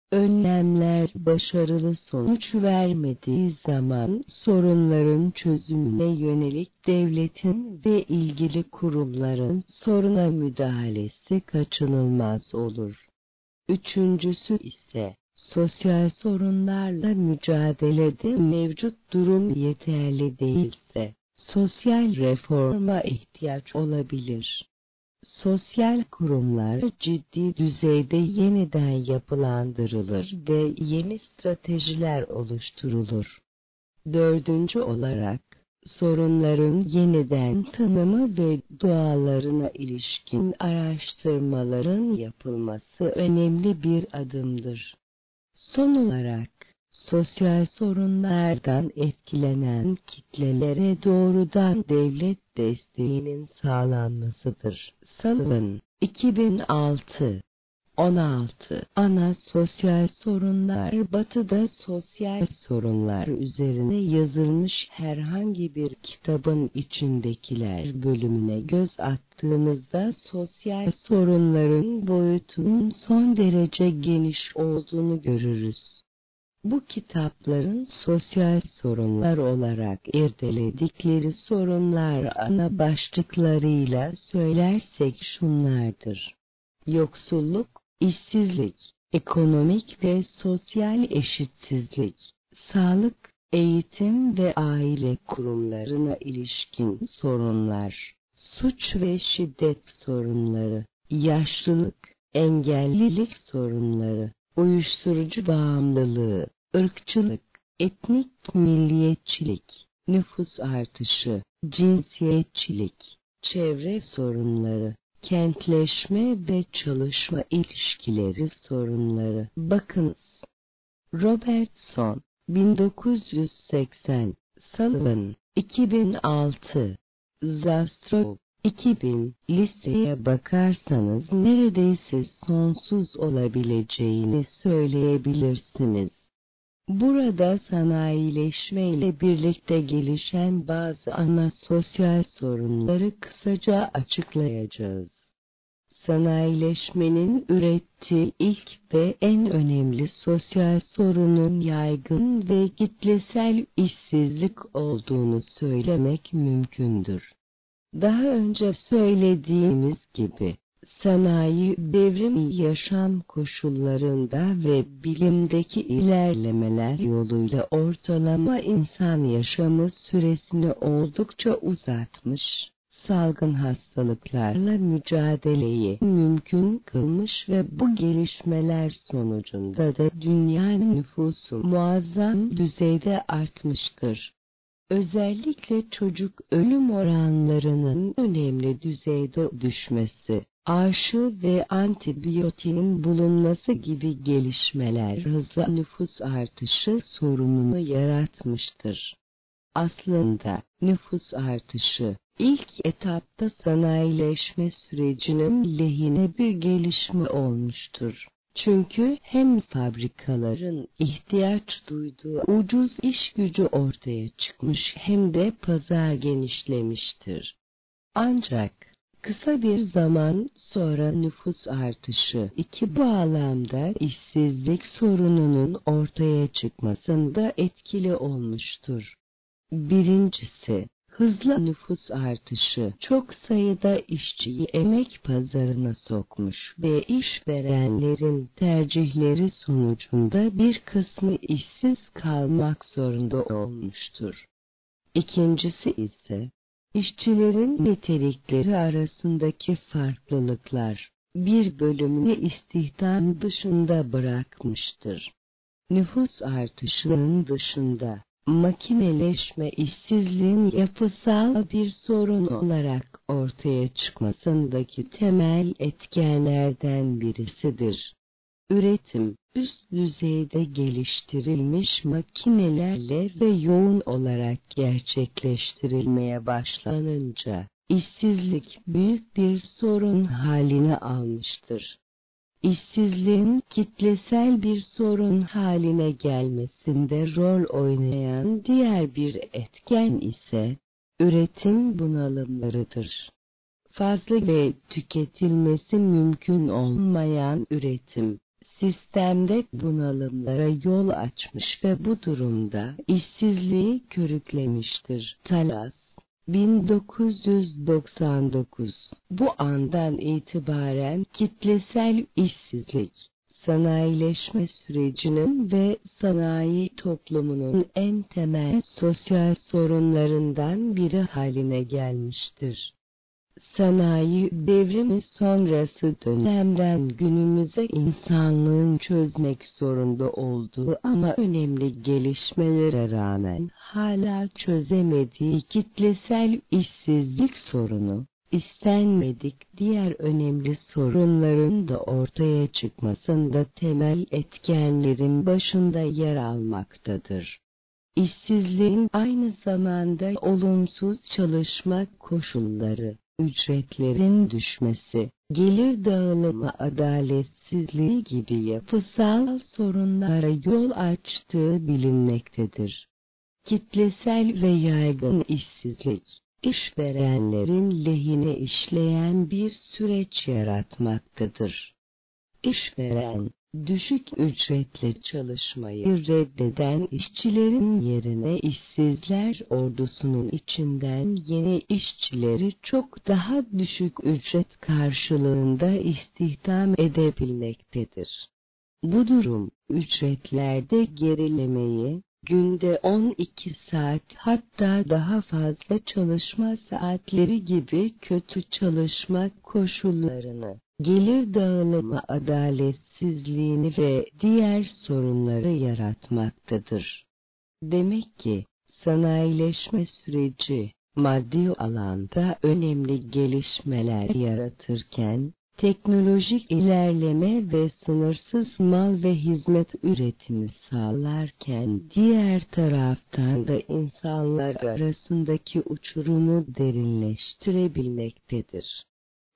Önlemler başarılı sonuç vermediği zaman sorunların çözümüne yönelik devletin ve ilgili kurumların soruna müdahalesi kaçınılmaz olur. Üçüncüsü ise, sosyal sorunlarla mücadelede mevcut durum yeterli değilse, sosyal reforma ihtiyaç olabilir. Sosyal kurumlar ciddi düzeyde yeniden yapılandırılır ve yeni stratejiler oluşturulur. Dördüncü olarak, sorunların yeniden tanımı ve doğalarına ilişkin araştırmaların yapılması önemli bir adımdır. Son olarak, sosyal sorunlardan etkilenen kitlelere doğrudan devlet desteğinin sağlanmasıdır. Sullivan, 2006 16. Ana sosyal sorunlar. Batı'da sosyal sorunlar üzerine yazılmış herhangi bir kitabın içindekiler bölümüne göz attığımızda sosyal sorunların boyutunun son derece geniş olduğunu görürüz. Bu kitapların sosyal sorunlar olarak irdeledikleri sorunlar ana başlıklarıyla söylersek şunlardır: yoksulluk, işsizlik, ekonomik ve sosyal eşitsizlik, sağlık, eğitim ve aile kurumlarına ilişkin sorunlar, suç ve şiddet sorunları, yaşlılık, engellilik sorunları, uyuşturucu bağımlılığı, ırkçılık, etnik milliyetçilik, nüfus artışı, cinsiyetçilik, çevre sorunları, kentleşme ve çalışma ilişkileri sorunları. Bakınız. Robertson, 1980, Sullivan, 2006, Zastrow, 2000, listeye bakarsanız neredeyse sonsuz olabileceğini söyleyebilirsiniz. Burada sanayileşme ile birlikte gelişen bazı ana sosyal sorunları kısaca açıklayacağız. Sanayileşmenin ürettiği ilk ve en önemli sosyal sorunun yaygın ve kitlesel işsizlik olduğunu söylemek mümkündür. Daha önce söylediğimiz gibi, sanayi devrimi yaşam koşullarında ve bilimdeki ilerlemeler yoluyla ortalama insan yaşamı süresini oldukça uzatmış, salgın hastalıklarla mücadeleyi mümkün kılmış ve bu gelişmeler sonucunda da dünyanın nüfusu muazzam düzeyde artmıştır. Özellikle çocuk ölüm oranlarının önemli düzeyde düşmesi, aşı ve antibiyotiğin bulunması gibi gelişmeler hızla nüfus artışı sorununu yaratmıştır. Aslında nüfus artışı, ilk etapta sanayileşme sürecinin lehine bir gelişme olmuştur. Çünkü hem fabrikaların ihtiyaç duyduğu ucuz iş gücü ortaya çıkmış hem de pazar genişlemiştir. Ancak kısa bir zaman sonra nüfus artışı iki bağlamda işsizlik sorununun ortaya çıkmasında etkili olmuştur. Birincisi, hızlı nüfus artışı çok sayıda işçiyi emek pazarına sokmuş ve işverenlerin tercihleri sonucunda bir kısmı işsiz kalmak zorunda olmuştur. İkincisi ise, işçilerin nitelikleri arasındaki farklılıklar bir bölümünü istihdam dışında bırakmıştır. Nüfus artışının dışında, makineleşme işsizliğin yapısal bir sorun olarak ortaya çıkmasındaki temel etkenlerden birisidir. Üretim, üst düzeyde geliştirilmiş makinelerle ve yoğun olarak gerçekleştirilmeye başlanınca, işsizlik büyük bir sorun haline almıştır. İşsizliğin kitlesel bir sorun haline gelmesinde rol oynayan diğer bir etken ise üretim bunalımlarıdır. Fazla ve tüketilmesi mümkün olmayan üretim, sistemde bunalımlara yol açmış ve bu durumda işsizliği körüklemiştir. Talas 1999. Bu andan itibaren kitlesel işsizlik, sanayileşme sürecinin ve sanayi toplumunun en temel sosyal sorunlarından biri haline gelmiştir. Sanayi devrimi sonrası dönemden günümüze insanlığın çözmek zorunda olduğu ama önemli gelişmelere rağmen hala çözemediği kitlesel işsizlik sorunu, istenmedik diğer önemli sorunların da ortaya çıkmasında temel etkenlerin başında yer almaktadır. İşsizliğin aynı zamanda olumsuz çalışma koşulları, ücretlerin düşmesi, gelir dağılımı adaletsizliği gibi yapısal sorunlara yol açtığı bilinmektedir. Kitlesel ve yaygın işsizlik, işverenlerin lehine işleyen bir süreç yaratmaktadır. İşveren, düşük ücretle çalışmayı reddeden işçilerin yerine işsizler ordusunun içinden yeni işçileri çok daha düşük ücret karşılığında istihdam edebilmektedir. Bu durum, ücretlerde gerilemeyi, günde 12 saat hatta daha fazla çalışma saatleri gibi kötü çalışma koşullarını, gelir dağılımı adaletsizliğini ve diğer sorunları yaratmaktadır. Demek ki, sanayileşme süreci, maddi alanda önemli gelişmeler yaratırken, teknolojik ilerleme ve sınırsız mal ve hizmet üretimi sağlarken diğer taraftan da insanlar arasındaki uçurumu derinleştirebilmektedir.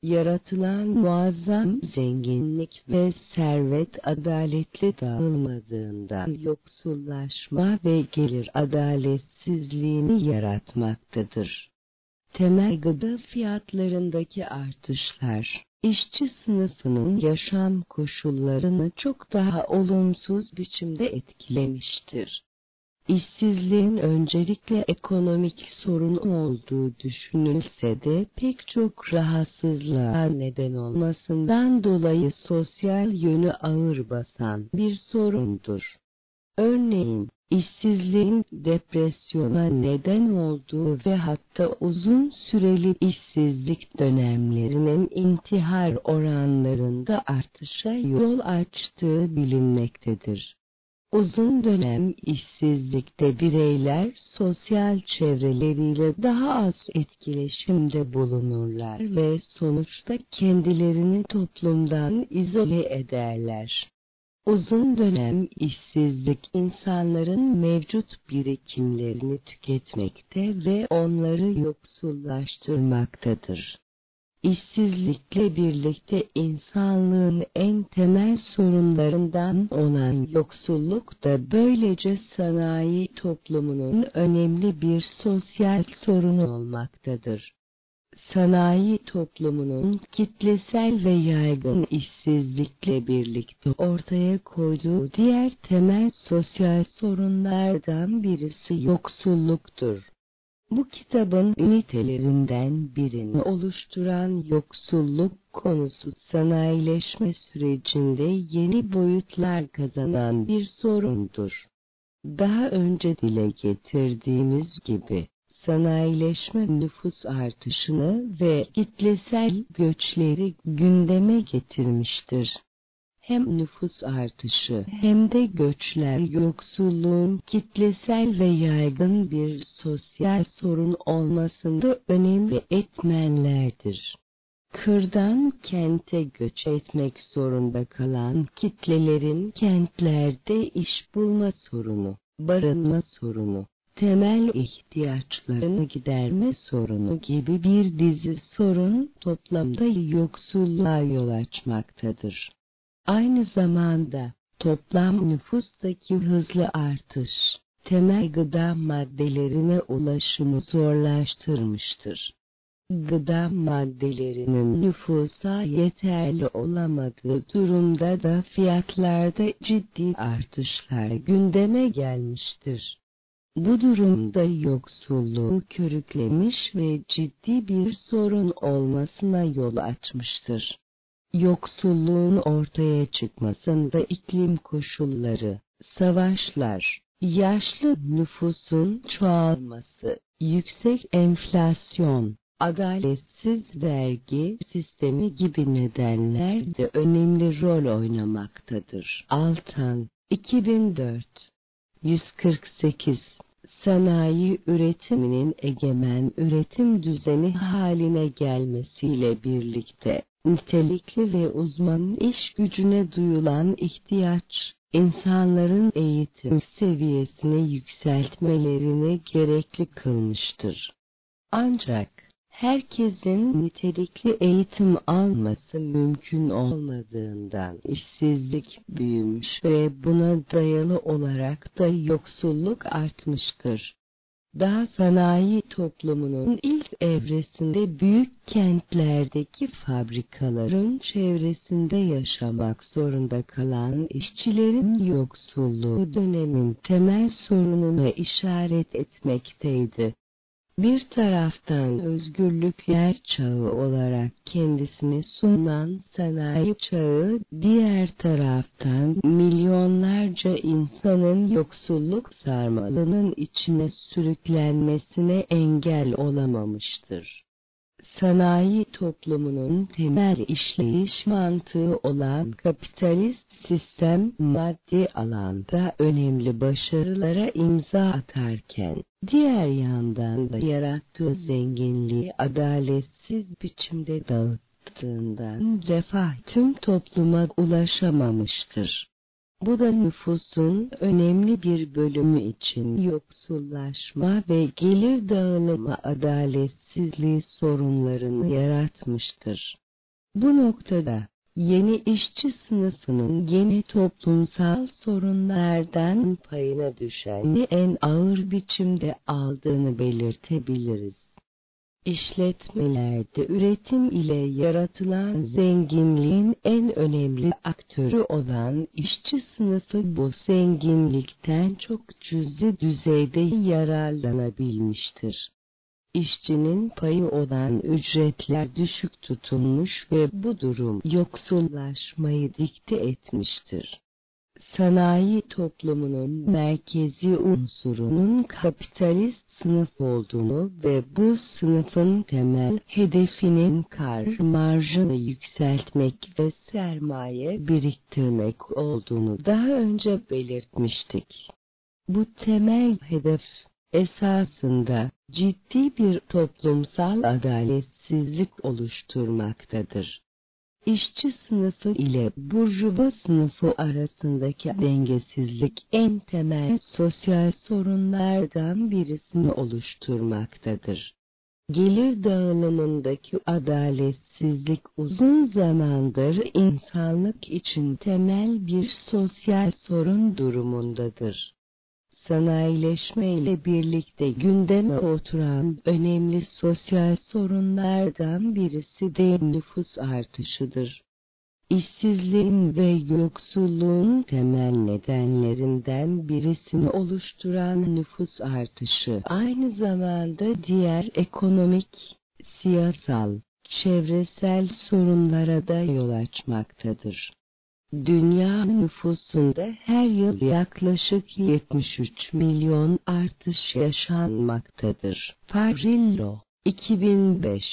Yaratılan muazzam zenginlik ve servet adaletli dağılmadığından yoksullaşma ve gelir adaletsizliğini yaratmaktadır. Temel gıda fiyatlarındaki artışlar, işçi sınıfının yaşam koşullarını çok daha olumsuz biçimde etkilemiştir. İşsizliğin öncelikle ekonomik sorun olduğu düşünülse de pek çok rahatsızlığa neden olmasından dolayı sosyal yönü ağır basan bir sorundur. Örneğin, işsizliğin depresyona neden olduğu ve hatta uzun süreli işsizlik dönemlerinin intihar oranlarında artışa yol açtığı bilinmektedir. Uzun dönem işsizlikte bireyler sosyal çevreleriyle daha az etkileşimde bulunurlar ve sonuçta kendilerini toplumdan izole ederler. Uzun dönem işsizlik insanların mevcut birikimlerini tüketmekte ve onları yoksullaştırmaktadır. İşsizlikle birlikte insanlığın en temel sorunlarından olan yoksulluk da böylece sanayi toplumunun önemli bir sosyal sorunu olmaktadır. Sanayi toplumunun kitlesel ve yaygın işsizlikle birlikte ortaya koyduğu diğer temel sosyal sorunlardan birisi yoksulluktur. Bu kitabın ünitelerinden birini oluşturan yoksulluk konusu sanayileşme sürecinde yeni boyutlar kazanan bir sorundur. Daha önce dile getirdiğimiz gibi, sanayileşme nüfus artışını ve kitlesel göçleri gündeme getirmiştir. Hem nüfus artışı hem de göçler yoksulluğun kitlesel ve yaygın bir sosyal sorun olmasında önemli etmenlerdir. Kırdan kente göç etmek zorunda kalan kitlelerin kentlerde iş bulma sorunu, barınma sorunu, temel ihtiyaçlarını giderme sorunu gibi bir dizi sorun toplamda yoksulluğa yol açmaktadır. Aynı zamanda toplam nüfustaki hızlı artış, temel gıda maddelerine ulaşımı zorlaştırmıştır. Gıda maddelerinin nüfusa yeterli olamadığı durumda da fiyatlarda ciddi artışlar gündeme gelmiştir. Bu durumda yoksulluğu körüklemiş ve ciddi bir sorun olmasına yol açmıştır. Yoksulluğun ortaya çıkmasında iklim koşulları, savaşlar, yaşlı nüfusun çoğalması, yüksek enflasyon, adaletsiz vergi sistemi gibi nedenler de önemli rol oynamaktadır. Altan, 2004 148 Sanayi üretiminin egemen üretim düzeni haline gelmesiyle birlikte, nitelikli ve uzman iş gücüne duyulan ihtiyaç, insanların eğitim seviyesini yükseltmelerini gerekli kılmıştır. Ancak, herkesin nitelikli eğitim alması mümkün olmadığından işsizlik büyümüş ve buna dayalı olarak da yoksulluk artmıştır. Daha sanayi toplumunun ilk evresinde büyük kentlerdeki fabrikaların çevresinde yaşamak zorunda kalan işçilerin yoksulluğu dönemin temel sorununa işaret etmekteydi. Bir taraftan özgürlükler çağı olarak kendisini sunan sanayi çağı, diğer taraftan milyonlarca insanın yoksulluk sarmalının içine sürüklenmesine engel olamamıştır. Sanayi toplumunun temel işleyiş mantığı olan kapitalist sistem maddi alanda önemli başarılara imza atarken, diğer yandan da yarattığı zenginliği adaletsiz biçimde dağıttığından refah tüm topluma ulaşamamıştır. Bu da nüfusun önemli bir bölümü için yoksullaşma ve gelir dağılımı adaletsizliği sorunlarını yaratmıştır. Bu noktada, yeni işçi sınıfının yeni toplumsal sorunlardan payına düşeni en ağır biçimde aldığını belirtebiliriz. İşletmelerde üretim ile yaratılan zenginliğin en önemli aktörü olan işçi sınıfı bu zenginlikten çok cüzi düzeyde yararlanabilmiştir. İşçinin payı olan ücretler düşük tutulmuş ve bu durum yoksullaşmayı dikte etmiştir. Sanayi toplumunun merkezi unsurunun kapitalist sınıf olduğunu ve bu sınıfın temel hedefinin kar marjını yükseltmek ve sermaye biriktirmek olduğunu daha önce belirtmiştik. Bu temel hedef, esasında ciddi bir toplumsal adaletsizlik oluşturmaktadır. İşçi sınıfı ile burjuva sınıfı arasındaki dengesizlik en temel sosyal sorunlardan birisini oluşturmaktadır. Gelir dağılımındaki adaletsizlik uzun zamandır insanlık için temel bir sosyal sorun durumundadır. Sanayileşme ile birlikte gündeme oturan önemli sosyal sorunlardan birisi de nüfus artışıdır. İşsizliğin ve yoksulluğun temel nedenlerinden birisini oluşturan nüfus artışı, aynı zamanda diğer ekonomik, siyasal, çevresel sorunlara da yol açmaktadır. Dünya nüfusunda her yıl yaklaşık 73 milyon artış yaşanmaktadır. Farillo, 2005.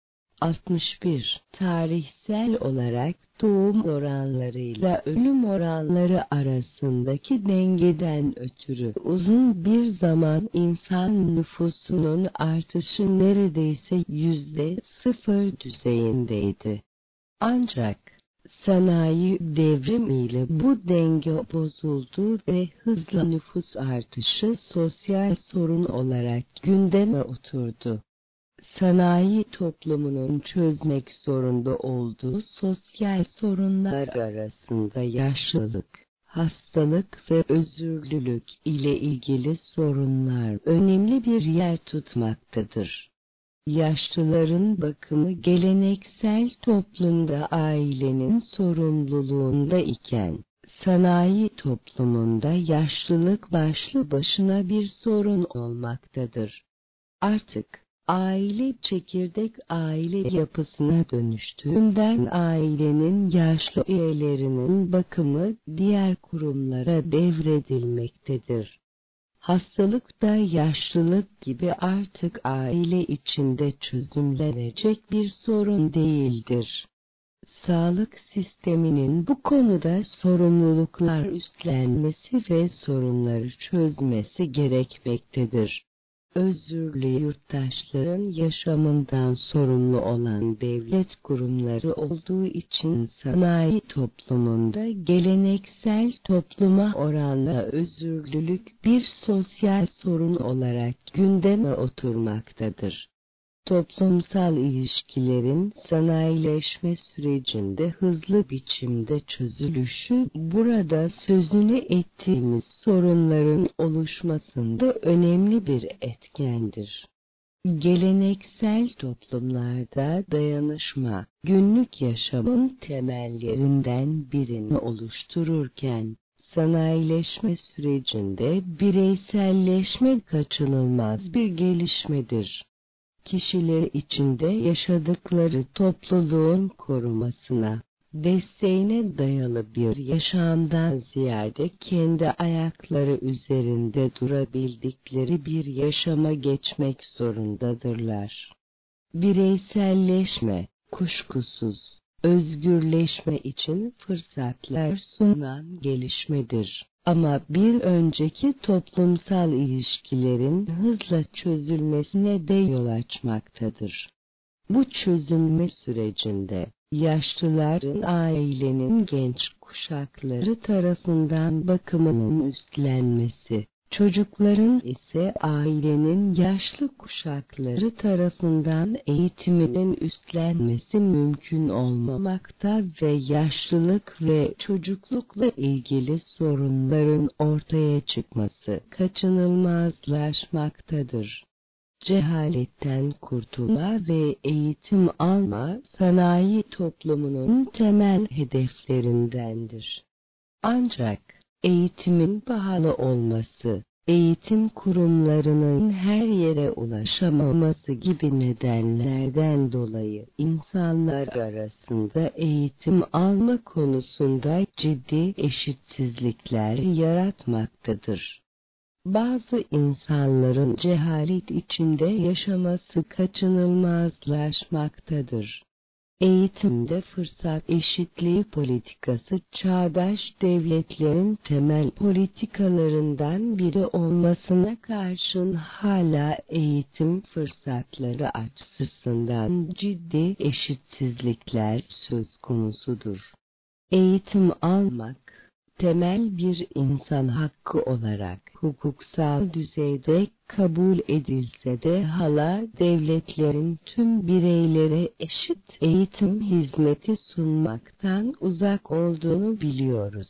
61. Tarihsel olarak doğum oranlarıyla ölüm oranları arasındaki dengeden ötürü uzun bir zaman insan nüfusunun artışı neredeyse %0 düzeyindeydi. Ancak sanayi devrimiyle bu denge bozuldu ve hızla nüfus artışı sosyal sorun olarak gündeme oturdu. Sanayi toplumunun çözmek zorunda olduğu sosyal sorunlar arasında yaşlılık, hastalık ve özürlülük ile ilgili sorunlar önemli bir yer tutmaktadır. Yaşlıların bakımı geleneksel toplumda ailenin sorumluluğunda iken, sanayi toplumunda yaşlılık başlı başına bir sorun olmaktadır. Artık aile çekirdek aile yapısına dönüştüğünden ailenin yaşlı üyelerinin bakımı diğer kurumlara devredilmektedir. Hastalık da yaşlılık gibi artık aile içinde çözümlenecek bir sorun değildir. Sağlık sisteminin bu konuda sorumluluklar üstlenmesi ve sorunları çözmesi gerekmektedir. Özürlü yurttaşların yaşamından sorumlu olan devlet kurumları olduğu için sanayi toplumunda geleneksel topluma oranla özürlülük bir sosyal sorun olarak gündeme oturmaktadır. Toplumsal ilişkilerin sanayileşme sürecinde hızlı biçimde çözülüşü, burada sözünü ettiğimiz sorunların oluşmasında önemli bir etkendir. Geleneksel toplumlarda dayanışma, günlük yaşamın temellerinden birini oluştururken, sanayileşme sürecinde bireyselleşme kaçınılmaz bir gelişmedir. Kişiler içinde yaşadıkları topluluğun korumasına, desteğine dayalı bir yaşamdan ziyade kendi ayakları üzerinde durabildikleri bir yaşama geçmek zorundadırlar. Bireyselleşme, kuşkusuz, özgürleşme için fırsatlar sunan gelişmedir. Ama bir önceki toplumsal ilişkilerin hızla çözülmesine de yol açmaktadır. Bu çözülme sürecinde, yaşlıların ailenin genç kuşakları tarafından bakımının üstlenmesi, Çocukların ise ailenin yaşlı kuşakları tarafından eğitiminin üstlenmesi mümkün olmamakta ve yaşlılık ve çocuklukla ilgili sorunların ortaya çıkması kaçınılmazlaşmaktadır. Cehaletten kurtulma ve eğitim alma, sanayi toplumunun temel hedeflerindendir. Ancak, eğitimin pahalı olması, eğitim kurumlarının her yere ulaşamaması gibi nedenlerden dolayı insanlar arasında eğitim alma konusunda ciddi eşitsizlikler yaratmaktadır. Bazı insanların cehalet içinde yaşaması kaçınılmazlaşmaktadır. Eğitimde fırsat eşitliği politikası çağdaş devletlerin temel politikalarından biri olmasına karşın hala eğitim fırsatları açısından ciddi eşitsizlikler söz konusudur. Eğitim almak, temel bir insan hakkı olarak hukuksal düzeyde kabul edilse de hala devletlerin tüm bireylere eşit eğitim hizmeti sunmaktan uzak olduğunu biliyoruz.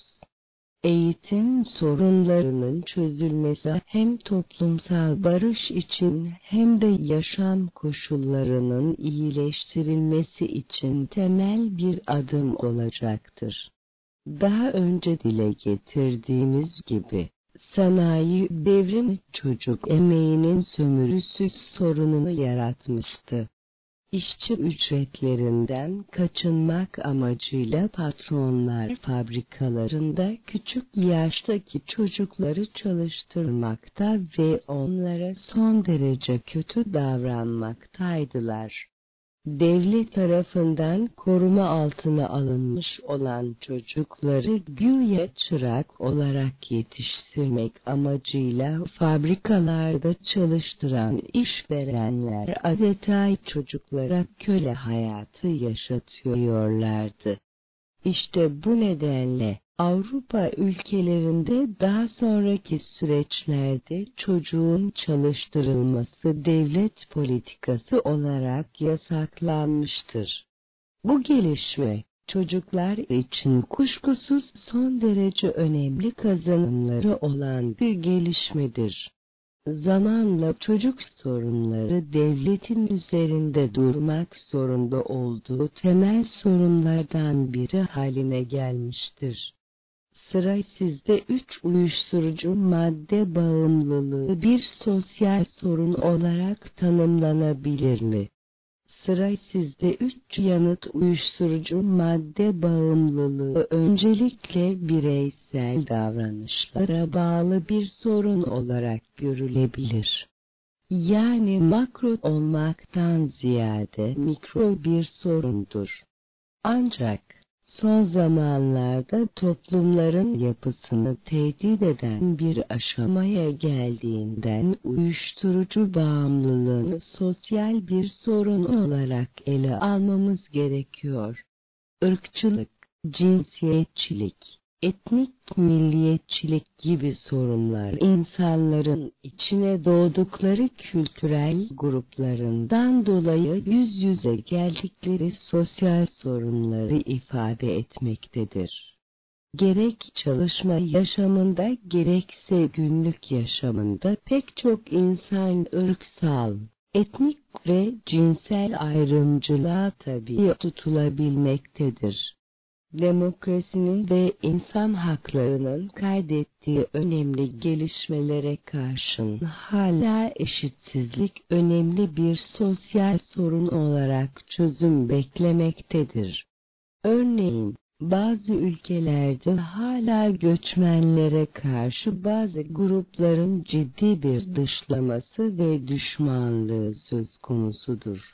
Eğitim sorunlarının çözülmesi hem toplumsal barış için hem de yaşam koşullarının iyileştirilmesi için temel bir adım olacaktır. Daha önce dile getirdiğimiz gibi, sanayi devrimi çocuk emeğinin sömürüsü sorununu yaratmıştı. İşçi ücretlerinden kaçınmak amacıyla patronlar fabrikalarında küçük yaştaki çocukları çalıştırmakta ve onlara son derece kötü davranmaktaydılar. Devlet tarafından koruma altına alınmış olan çocukları güya çırak olarak yetiştirmek amacıyla fabrikalarda çalıştıran işverenler adeta çocuklara köle hayatı yaşatıyorlardı. İşte bu nedenle Avrupa ülkelerinde daha sonraki süreçlerde çocuğun çalıştırılması devlet politikası olarak yasaklanmıştır. Bu gelişme, çocuklar için kuşkusuz son derece önemli kazanımları olan bir gelişmedir. Zamanla çocuk sorunları devletin üzerinde durmak zorunda olduğu temel sorunlardan biri haline gelmiştir. Sıra sizde 3 uyuşturucu madde bağımlılığı bir sosyal sorun olarak tanımlanabilir mi? Sıra sizde 3 yanıt uyuşturucu madde bağımlılığı öncelikle bireysel davranışlara bağlı bir sorun olarak görülebilir. Yani makro olmaktan ziyade mikro bir sorundur. Ancak son zamanlarda toplumların yapısını tehdit eden bir aşamaya geldiğinden uyuşturucu bağımlılığını sosyal bir sorun olarak ele almamız gerekiyor. Irkçılık, cinsiyetçilik, etnik milliyetçilik gibi sorunlar insanların içine doğdukları kültürel gruplarından dolayı yüz yüze geldikleri sosyal sorunları ifade etmektedir. Gerek çalışma yaşamında gerekse günlük yaşamında pek çok insan ırksal, etnik ve cinsel ayrımcılığa tabi tutulabilmektedir. Demokrasinin ve insan haklarının kaydettiği önemli gelişmelere karşın hala eşitsizlik önemli bir sosyal sorun olarak çözüm beklemektedir. Örneğin, bazı ülkelerde hala göçmenlere karşı bazı grupların ciddi bir dışlaması ve düşmanlığı söz konusudur.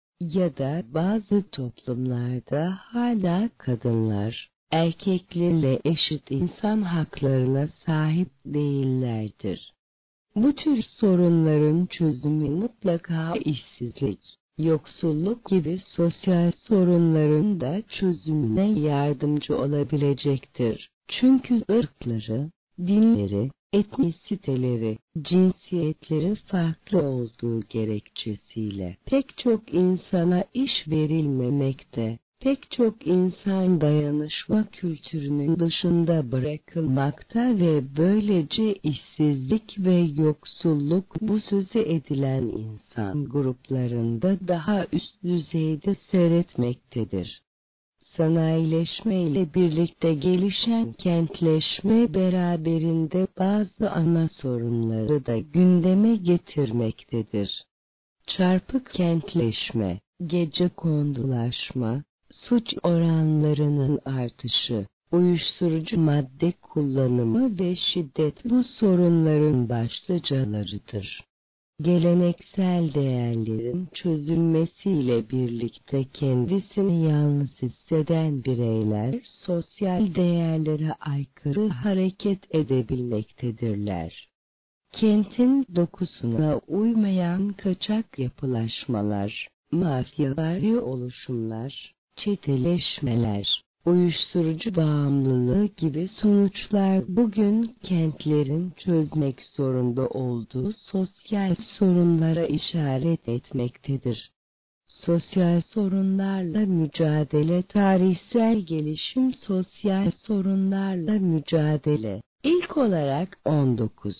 Ya da bazı toplumlarda hala kadınlar, erkeklerle eşit insan haklarına sahip değillerdir. Bu tür sorunların çözümü mutlaka işsizlik, yoksulluk gibi sosyal sorunların da çözümüne yardımcı olabilecektir. Çünkü ırkları, dinleri, etnisiteleri, cinsiyetleri farklı olduğu gerekçesiyle pek çok insana iş verilmemekte, pek çok insan dayanışma kültürünün dışında bırakılmakta ve böylece işsizlik ve yoksulluk bu sözü edilen insan gruplarında daha üst düzeyde seyretmektedir. Sanayileşme ile birlikte gelişen kentleşme beraberinde bazı ana sorunları da gündeme getirmektedir. Çarpık kentleşme, gecekondulaşma, suç oranlarının artışı, uyuşturucu madde kullanımı ve şiddet bu sorunların başlıcalarıdır. Geleneksel değerlerin çözülmesiyle birlikte kendisini yalnız hisseden bireyler sosyal değerlere aykırı hareket edebilmektedirler. Kentin dokusuna uymayan kaçak yapılaşmalar, mafyavari oluşumlar, çeteleşmeler, uyuşturucu bağımlılığı gibi sonuçlar bugün kentlerin çözmek zorunda olduğu sosyal sorunlara işaret etmektedir. Sosyal sorunlarla mücadele, tarihsel gelişim, sosyal sorunlarla mücadele. İlk olarak 19.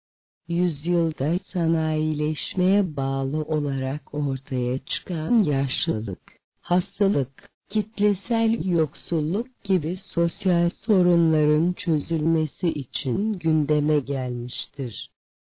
yüzyılda sanayileşmeye bağlı olarak ortaya çıkan yaşlılık, hastalık, kitlesel yoksulluk gibi sosyal sorunların çözülmesi için gündeme gelmiştir.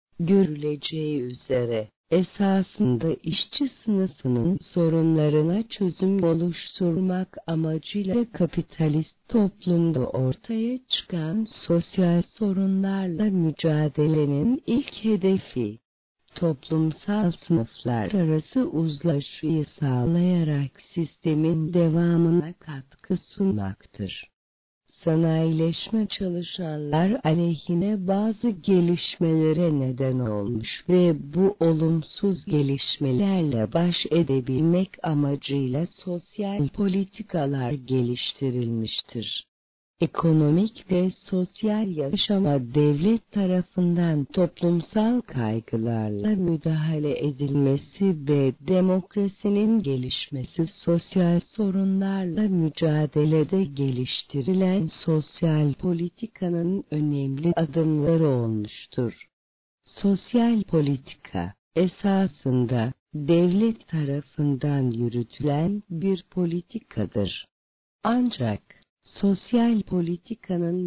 Görüleceği üzere, esasında işçi sınıfının sorunlarına çözüm oluşturmak amacıyla kapitalist toplumda ortaya çıkan sosyal sorunlarla mücadelenin ilk hedefi, toplumsal sınıflar arası uzlaşıyı sağlayarak sistemin devamına katkı sunmaktır. Sanayileşme çalışanlar aleyhine bazı gelişmelere neden olmuş ve bu olumsuz gelişmelerle baş edebilmek amacıyla sosyal politikalar geliştirilmiştir. Ekonomik ve sosyal yaşama devlet tarafından toplumsal kaygılarla müdahale edilmesi ve demokrasinin gelişmesi sosyal sorunlarla mücadelede geliştirilen sosyal politikanın önemli adımları olmuştur. Sosyal politika, esasında devlet tarafından yürütülen bir politikadır. Ancak sosyal politikanın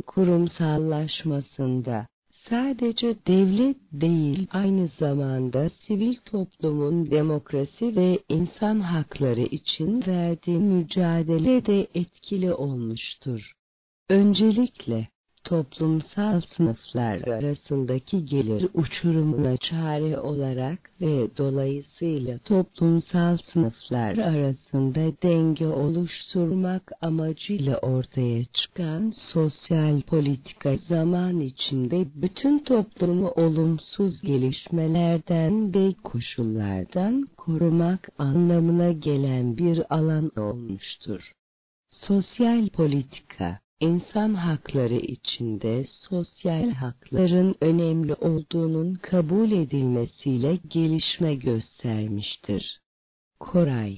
kurumsallaşmasında sadece devlet değil, aynı zamanda sivil toplumun demokrasi ve insan hakları için verdiği mücadele de etkili olmuştur. Öncelikle, toplumsal sınıflar arasındaki gelir uçurumuna çare olarak ve dolayısıyla toplumsal sınıflar arasında denge oluşturmak amacıyla ortaya çıkan sosyal politika zaman içinde bütün toplumu olumsuz gelişmelerden ve koşullardan korumak anlamına gelen bir alan olmuştur. Sosyal politika, İnsan hakları içinde sosyal hakların önemli olduğunun kabul edilmesiyle gelişme göstermiştir. Koray,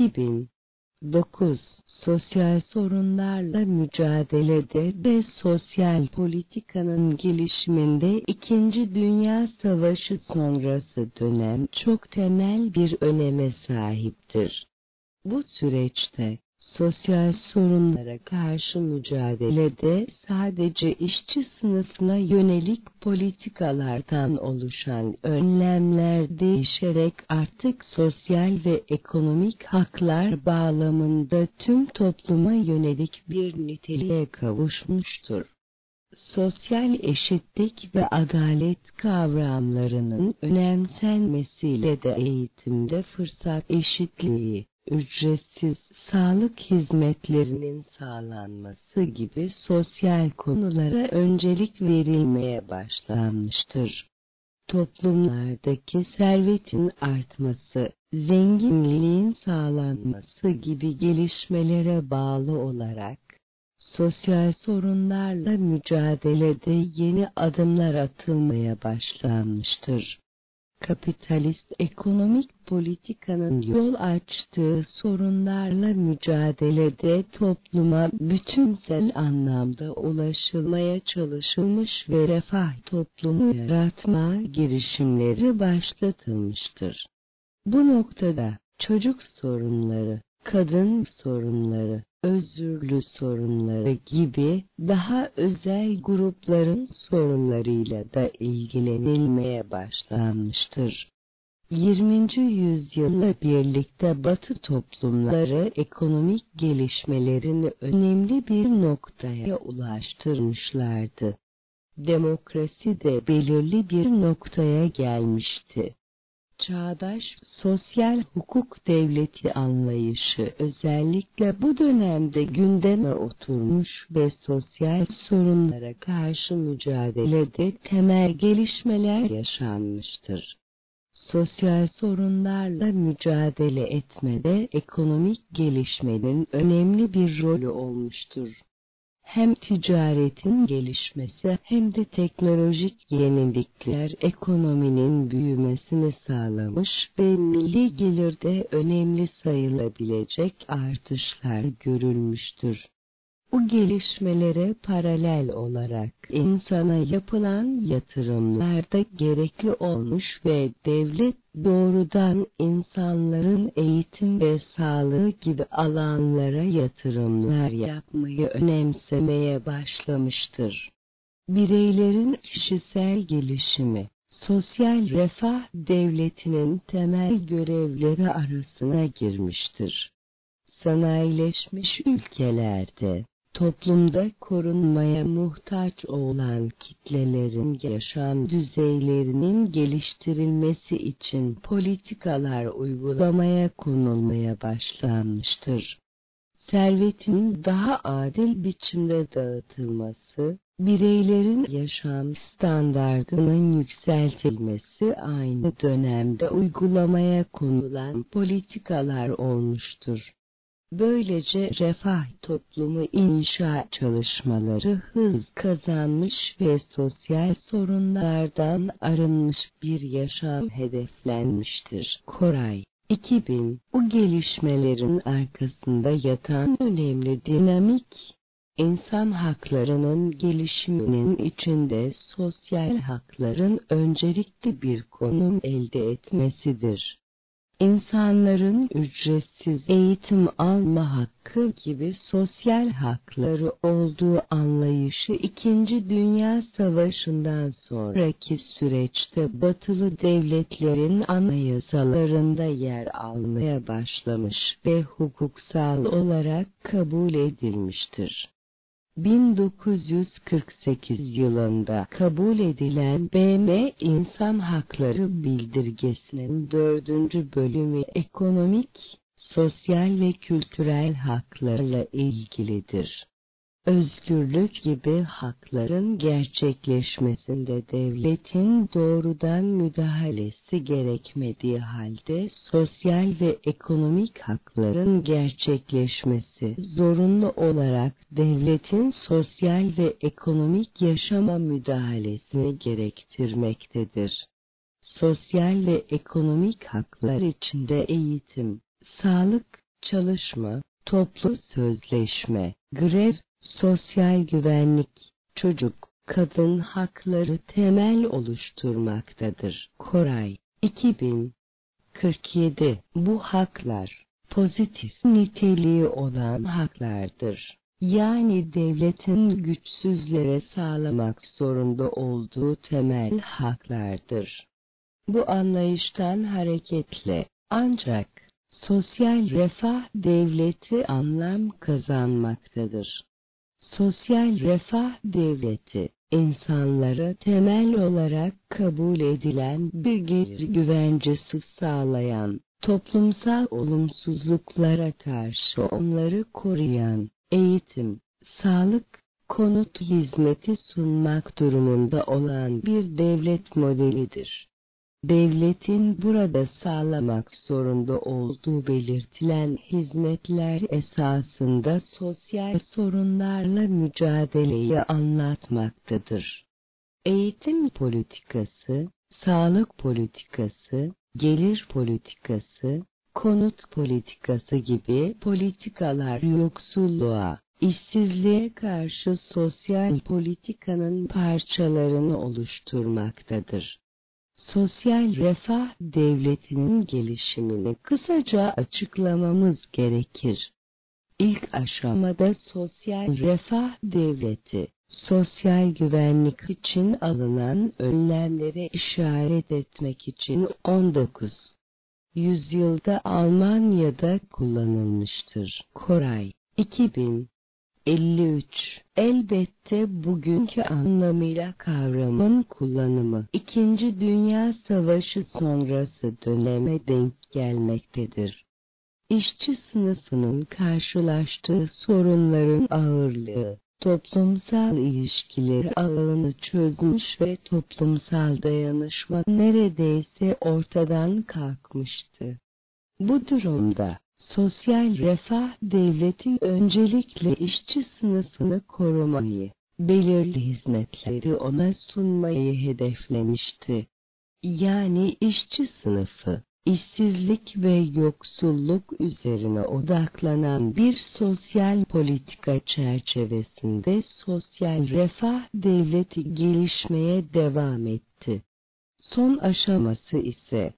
2009, sosyal sorunlarla mücadelede ve sosyal politikanın gelişiminde İkinci Dünya Savaşı sonrası dönem çok temel bir öneme sahiptir. Bu süreçte, sosyal sorunlara karşı mücadelede sadece işçi sınıfına yönelik politikalardan oluşan önlemler değişerek artık sosyal ve ekonomik haklar bağlamında tüm topluma yönelik bir niteliğe kavuşmuştur. Sosyal eşitlik ve adalet kavramlarının önemsenmesiyle de eğitimde fırsat eşitliği, ücretsiz sağlık hizmetlerinin sağlanması gibi sosyal konulara öncelik verilmeye başlanmıştır. Toplumlardaki servetin artması, zenginliğin sağlanması gibi gelişmelere bağlı olarak, sosyal sorunlarla mücadelede yeni adımlar atılmaya başlanmıştır. Kapitalist ekonomik politikanın yol açtığı sorunlarla mücadelede topluma bütünsel anlamda ulaşılmaya çalışılmış ve refah toplumu yaratma girişimleri başlatılmıştır. Bu noktada çocuk sorunları, kadın sorunları, özürlü sorunları gibi daha özel grupların sorunlarıyla da ilgilenilmeye başlanmıştır. 20. yüzyılla birlikte Batı toplumları ekonomik gelişmelerini önemli bir noktaya ulaştırmışlardı. Demokrasi de belirli bir noktaya gelmişti. Çağdaş sosyal hukuk devleti anlayışı özellikle bu dönemde gündeme oturmuş ve sosyal sorunlara karşı mücadelede temel gelişmeler yaşanmıştır. Sosyal sorunlarla mücadele etmede ekonomik gelişmenin önemli bir rolü olmuştur. Hem ticaretin gelişmesi hem de teknolojik yenilikler ekonominin büyümesini sağlamış ve milli gelirde önemli sayılabilecek artışlar görülmüştür. Bu gelişmelere paralel olarak insana yapılan yatırımlar da gerekli olmuş ve devlet doğrudan insanların eğitim ve sağlığı gibi alanlara yatırımlar yapmayı önemsemeye başlamıştır. Bireylerin kişisel gelişimi, sosyal refah devletinin temel görevleri arasına girmiştir. Sanayileşmiş ülkelerde, toplumda korunmaya muhtaç olan kitlelerin yaşam düzeylerinin geliştirilmesi için politikalar uygulamaya konulmaya başlanmıştır. Servetin daha adil biçimde dağıtılması, bireylerin yaşam standardının yükseltilmesi aynı dönemde uygulamaya konulan politikalar olmuştur. Böylece refah toplumu inşa çalışmaları hız kazanmış ve sosyal sorunlardan arınmış bir yaşam hedeflenmiştir. Koray 2000, bu gelişmelerin arkasında yatan önemli dinamik, insan haklarının gelişiminin içinde sosyal hakların öncelikli bir konum elde etmesidir. İnsanların ücretsiz eğitim alma hakkı gibi sosyal hakları olduğu anlayışı 2. Dünya Savaşı'ndan sonraki süreçte Batılı devletlerin anayasalarında yer almaya başlamış ve hukuksal olarak kabul edilmiştir. 1948 yılında kabul edilen BM İnsan Hakları Bildirgesi'nin 4. bölümü ekonomik, sosyal ve kültürel haklarla ilgilidir. Özgürlük gibi hakların gerçekleşmesinde devletin doğrudan müdahalesi gerekmediği halde sosyal ve ekonomik hakların gerçekleşmesi zorunlu olarak devletin sosyal ve ekonomik yaşama müdahalesini gerektirmektedir. Sosyal ve ekonomik haklar içinde eğitim, sağlık, çalışma, toplu sözleşme, grev, sosyal güvenlik, çocuk, kadın hakları temel oluşturmaktadır. Koray 2047, bu haklar, pozitif niteliği olan haklardır. Yani devletin güçsüzlere sağlamak zorunda olduğu temel haklardır. Bu anlayıştan hareketle, ancak, sosyal refah devleti anlam kazanmaktadır. Sosyal refah devleti, insanlara temel olarak kabul edilen bir gelir güvencesi sağlayan, toplumsal olumsuzluklara karşı onları koruyan, eğitim, sağlık, konut hizmeti sunmak durumunda olan bir devlet modelidir. Devletin burada sağlamak zorunda olduğu belirtilen hizmetler esasında sosyal sorunlarla mücadeleyi anlatmaktadır. Eğitim politikası, sağlık politikası, gelir politikası, konut politikası gibi politikalar yoksulluğa, işsizliğe karşı sosyal politikanın parçalarını oluşturmaktadır. Sosyal refah devletinin gelişimini kısaca açıklamamız gerekir. İlk aşamada sosyal refah devleti, sosyal güvenlik için alınan önlemlere işaret etmek için 19. yüzyılda Almanya'da kullanılmıştır. Koray, 2053. Elbette bugünkü anlamıyla kavramın kullanımı İkinci Dünya Savaşı sonrası döneme denk gelmektedir. İşçi sınıfının karşılaştığı sorunların ağırlığı, toplumsal ilişkileri ağını çözmüş ve toplumsal dayanışma neredeyse ortadan kalkmıştı. Bu durumda, sosyal refah devleti öncelikle işçi sınıfını korumayı, belirli hizmetleri ona sunmayı hedeflemişti. Yani işçi sınıfı, işsizlik ve yoksulluk üzerine odaklanan bir sosyal politika çerçevesinde sosyal refah devleti gelişmeye devam etti. Son aşaması ise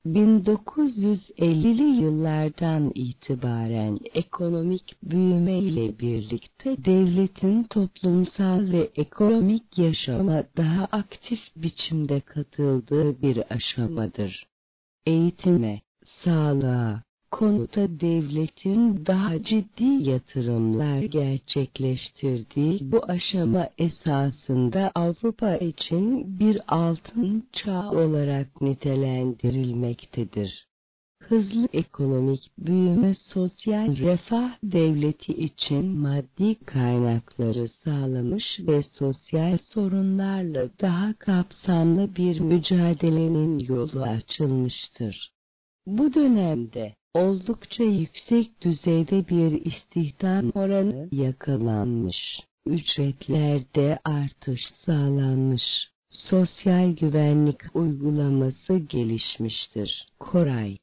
1950'li yıllardan itibaren ekonomik büyüme ile birlikte devletin toplumsal ve ekonomik yaşama daha aktif biçimde katıldığı bir aşamadır. Eğitime, sağlığa, konuta devletin daha ciddi yatırımlar gerçekleştirdiği bu aşama esasında Avrupa için bir altın çağ olarak nitelendirilmektedir. Hızlı ekonomik büyüme sosyal refah devleti için maddi kaynakları sağlamış ve sosyal sorunlarla daha kapsamlı bir mücadelenin yolu açılmıştır. Bu dönemde oldukça yüksek düzeyde bir istihdam oranı yakalanmış, ücretlerde artış sağlanmış, sosyal güvenlik uygulaması gelişmiştir. Koray,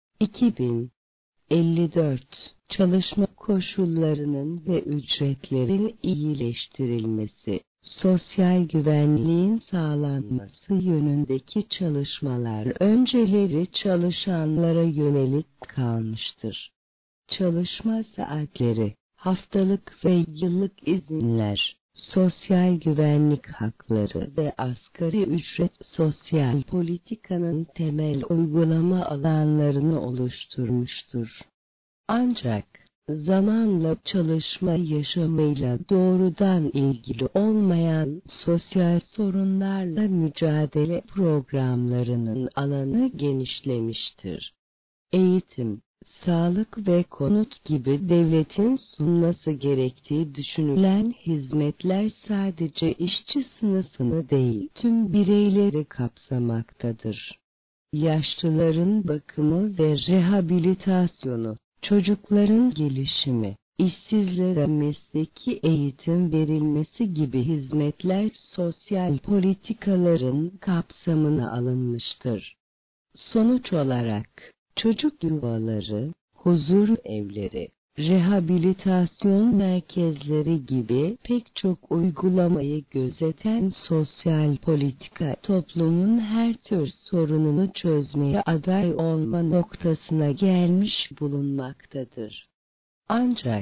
2054, çalışma koşullarının ve ücretlerin iyileştirilmesi, sosyal güvenliğin sağlanması yönündeki çalışmalar önceleri çalışanlara yönelik kalmıştır. Çalışma saatleri, haftalık ve yıllık izinler, sosyal güvenlik hakları ve asgari ücret sosyal politikanın temel uygulama alanlarını oluşturmuştur. Ancak zamanla çalışma yaşamıyla doğrudan ilgili olmayan sosyal sorunlarla mücadele programlarının alanı genişlemiştir. Eğitim, sağlık ve konut gibi devletin sunması gerektiği düşünülen hizmetler sadece işçi sınıfını değil, tüm bireyleri kapsamaktadır. Yaşlıların bakımı ve rehabilitasyonu, çocukların gelişimi, işsizlere mesleki eğitim verilmesi gibi hizmetler sosyal politikaların kapsamına alınmıştır. Sonuç olarak, çocuk yuvaları, huzur evleri, rehabilitasyon merkezleri gibi pek çok uygulamayı gözeten sosyal politika toplumun her tür sorununu çözmeye aday olma noktasına gelmiş bulunmaktadır. Ancak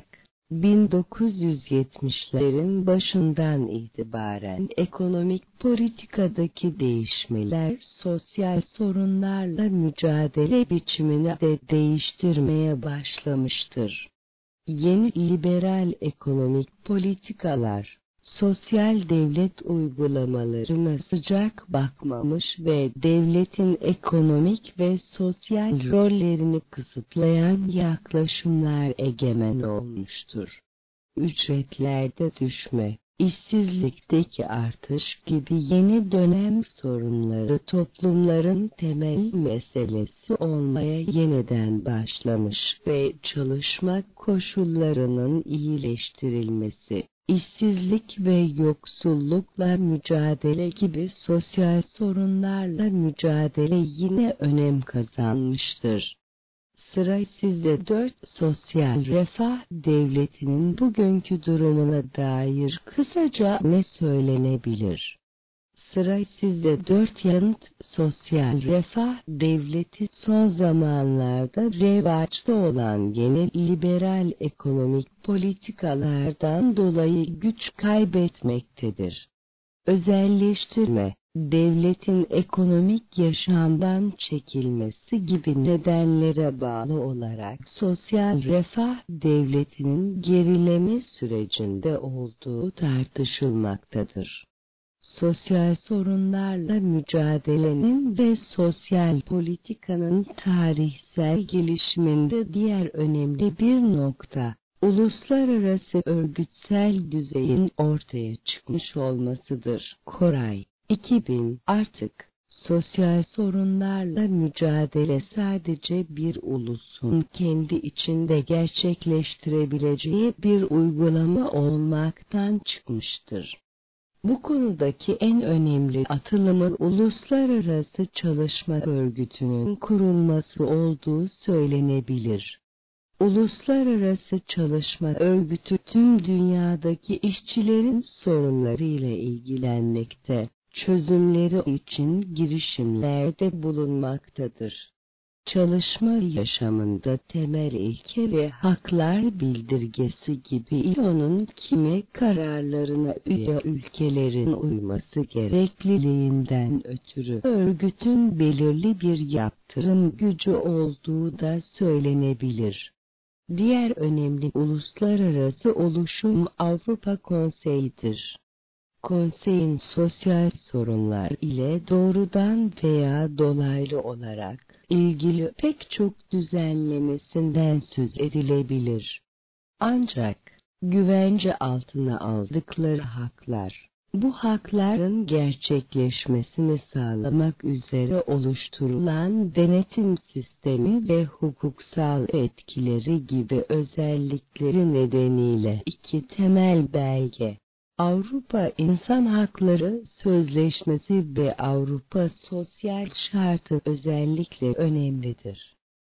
1970'lerin başından itibaren ekonomik politikadaki değişmeler sosyal sorunlarla mücadele biçimini de değiştirmeye başlamıştır. Yeni liberal ekonomik politikalar, sosyal devlet uygulamalarına sıcak bakmamış ve devletin ekonomik ve sosyal rollerini kısıtlayan yaklaşımlar egemen olmuştur. Ücretlerde düşme, işsizlikteki artış gibi yeni dönem sorunları toplumların temel meselesi olmaya yeniden başlamış ve çalışma koşullarının iyileştirilmesi, işsizlik ve yoksullukla mücadele gibi sosyal sorunlarla mücadele yine önem kazanmıştır. Sıra sizde 4. Sosyal refah devletinin bugünkü durumuna dair kısaca ne söylenebilir? Sıra sizde 4. Yanıt: sosyal refah devleti son zamanlarda revaçta olan yeni liberal ekonomik politikalardan dolayı güç kaybetmektedir. Özelleştirme, devletin ekonomik yaşamdan çekilmesi gibi nedenlere bağlı olarak sosyal refah devletinin gerileme sürecinde olduğu tartışılmaktadır. Sosyal sorunlarla mücadelenin ve sosyal politikanın tarihsel gelişiminde diğer önemli bir nokta, uluslararası örgütsel düzeyin ortaya çıkmış olmasıdır. Koray, 2000. Artık sosyal sorunlarla mücadele sadece bir ulusun kendi içinde gerçekleştirebileceği bir uygulama olmaktan çıkmıştır. Bu konudaki en önemli atılımın Uluslararası Çalışma Örgütü'nün kurulması olduğu söylenebilir. Uluslararası Çalışma Örgütü tüm dünyadaki işçilerin sorunlarıyla ilgilenmekte, çözümleri için girişimlerde bulunmaktadır. Çalışma yaşamında temel ilke ve haklar bildirgesi gibi İLO'nun kimi kararlarına üye ülkelerin uyması gerekliliğinden ötürü örgütün belirli bir yaptırım gücü olduğu da söylenebilir. Diğer önemli uluslararası oluşum Avrupa Konseyi'dir. Konseyin sosyal sorunlar ile doğrudan veya dolaylı olarak ilgili pek çok düzenlemesinden söz edilebilir. Ancak güvence altına aldıkları haklar, bu hakların gerçekleşmesini sağlamak üzere oluşturulan denetim sistemi ve hukuksal etkileri gibi özellikleri nedeniyle iki temel belge, Avrupa İnsan Hakları Sözleşmesi ve Avrupa Sosyal Şartı özellikle önemlidir.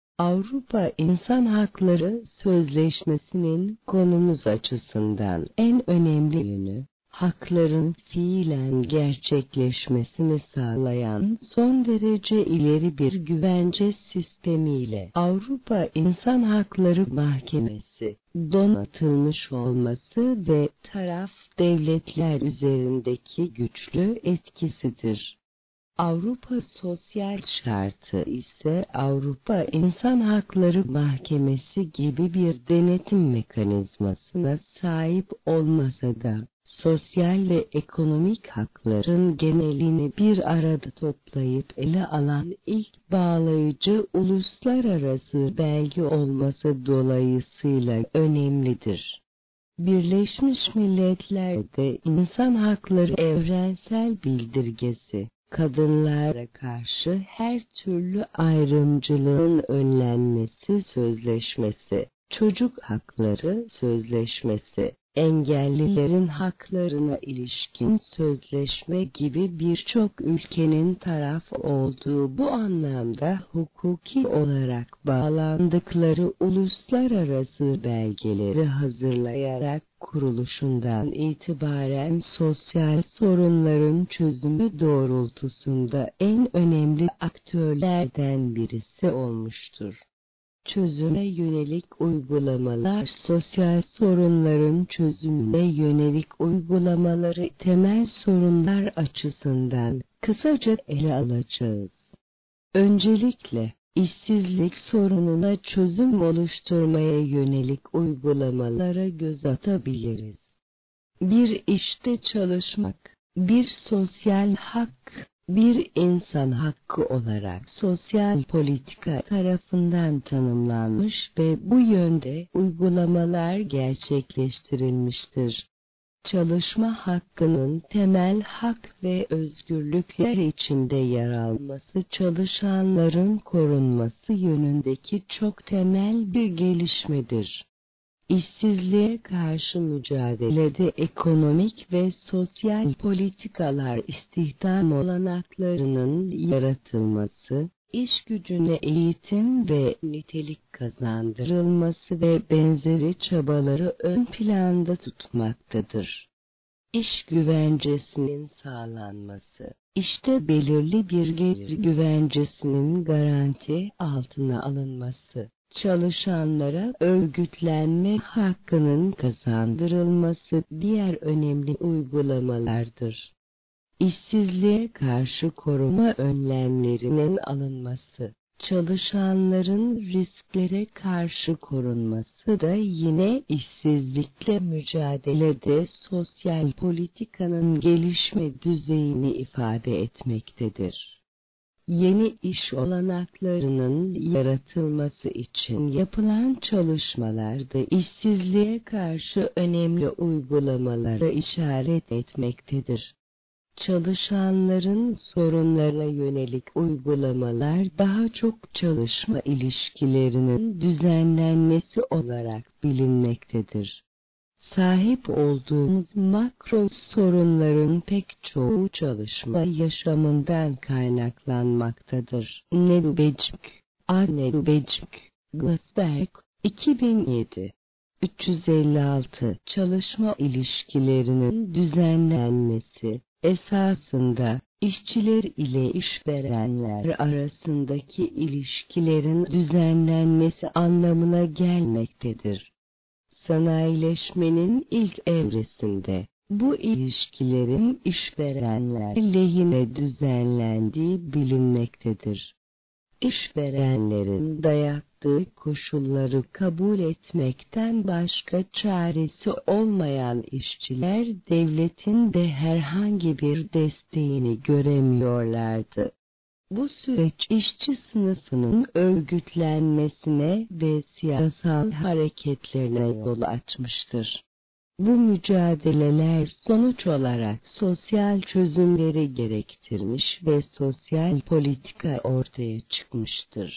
Avrupa İnsan Hakları Sözleşmesi'nin konumuz açısından en önemli yönü, hakların fiilen gerçekleşmesini sağlayan son derece ileri bir güvence sistemiyle Avrupa İnsan Hakları Mahkemesi donatılmış olması ve taraf devletler üzerindeki güçlü etkisidir. Avrupa Sosyal Şartı ise Avrupa İnsan Hakları Mahkemesi gibi bir denetim mekanizmasına sahip olmasa da, sosyal ve ekonomik hakların genelini bir arada toplayıp ele alan ilk bağlayıcı uluslararası belge olması dolayısıyla önemlidir. Birleşmiş Milletler'de İnsan Hakları Evrensel Bildirgesi, kadınlara karşı her türlü ayrımcılığın önlenmesi sözleşmesi, çocuk hakları sözleşmesi, engellilerin haklarına ilişkin sözleşme gibi birçok ülkenin taraf olduğu bu anlamda hukuki olarak bağlandıkları uluslararası belgeleri hazırlayarak kuruluşundan itibaren sosyal sorunların çözümü doğrultusunda en önemli aktörlerden birisi olmuştur. Çözüme yönelik uygulamalar, sosyal sorunların çözümüne yönelik uygulamaları temel sorunlar açısından kısaca ele alacağız. Öncelikle, işsizlik sorununa çözüm oluşturmaya yönelik uygulamalara göz atabiliriz. Bir işte çalışmak, bir sosyal hak, bir insan hakkı olarak sosyal politika tarafından tanımlanmış ve bu yönde uygulamalar gerçekleştirilmiştir. çalışma hakkının temel hak ve özgürlükler içinde yer alması çalışanların korunması yönündeki çok temel bir gelişmedir. İşsizliğe karşı mücadelede ekonomik ve sosyal politikalar istihdam olanaklarının yaratılması, iş gücüne eğitim ve nitelik kazandırılması ve benzeri çabaları ön planda tutmaktadır. İş güvencesinin sağlanması, işte belirli bir gelir güvencesinin garanti altına alınması, çalışanlara örgütlenme hakkının kazandırılması diğer önemli uygulamalardır. İşsizliğe karşı koruma önlemlerinin alınması, çalışanların risklere karşı korunması da yine işsizlikle mücadelede sosyal politikanın gelişme düzeyini ifade etmektedir. Yeni iş olanaklarının yaratılması için yapılan çalışmalarda işsizliğe karşı önemli uygulamalara işaret etmektedir. Çalışanların sorunlarına yönelik uygulamalar daha çok çalışma ilişkilerinin düzenlenmesi olarak bilinmektedir. Sahip olduğumuz makro sorunların pek çoğu çalışma yaşamından kaynaklanmaktadır. Nedubecik, Glasberg, 2007. 356 Çalışma ilişkilerinin düzenlenmesi, esasında işçiler ile işverenler arasındaki ilişkilerin düzenlenmesi anlamına gelmektedir. Sanayileşmenin ilk evresinde bu ilişkilerin işverenler lehine düzenlendiği bilinmektedir. İşverenlerin dayattığı koşulları kabul etmekten başka çaresi olmayan işçiler devletin de herhangi bir desteğini göremiyorlardı. Bu süreç işçi sınıfının örgütlenmesine ve siyasal hareketlerine yol açmıştır. Bu mücadeleler sonuç olarak sosyal çözümleri gerektirmiş ve sosyal politika ortaya çıkmıştır.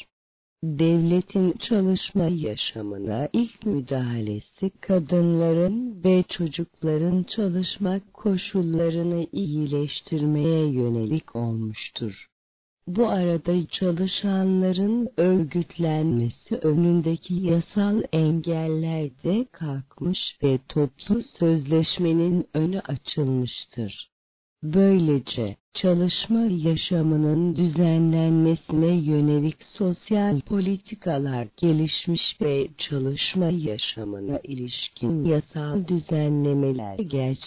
Devletin çalışma yaşamına ilk müdahalesi kadınların ve çocukların çalışma koşullarını iyileştirmeye yönelik olmuştur. Bu arada çalışanların örgütlenmesi önündeki yasal engeller de kalkmış ve toplu sözleşmenin önü açılmıştır. Böylece çalışma yaşamının düzenlenmesine yönelik sosyal politikalar gelişmiş ve çalışma yaşamına ilişkin yasal düzenlemeler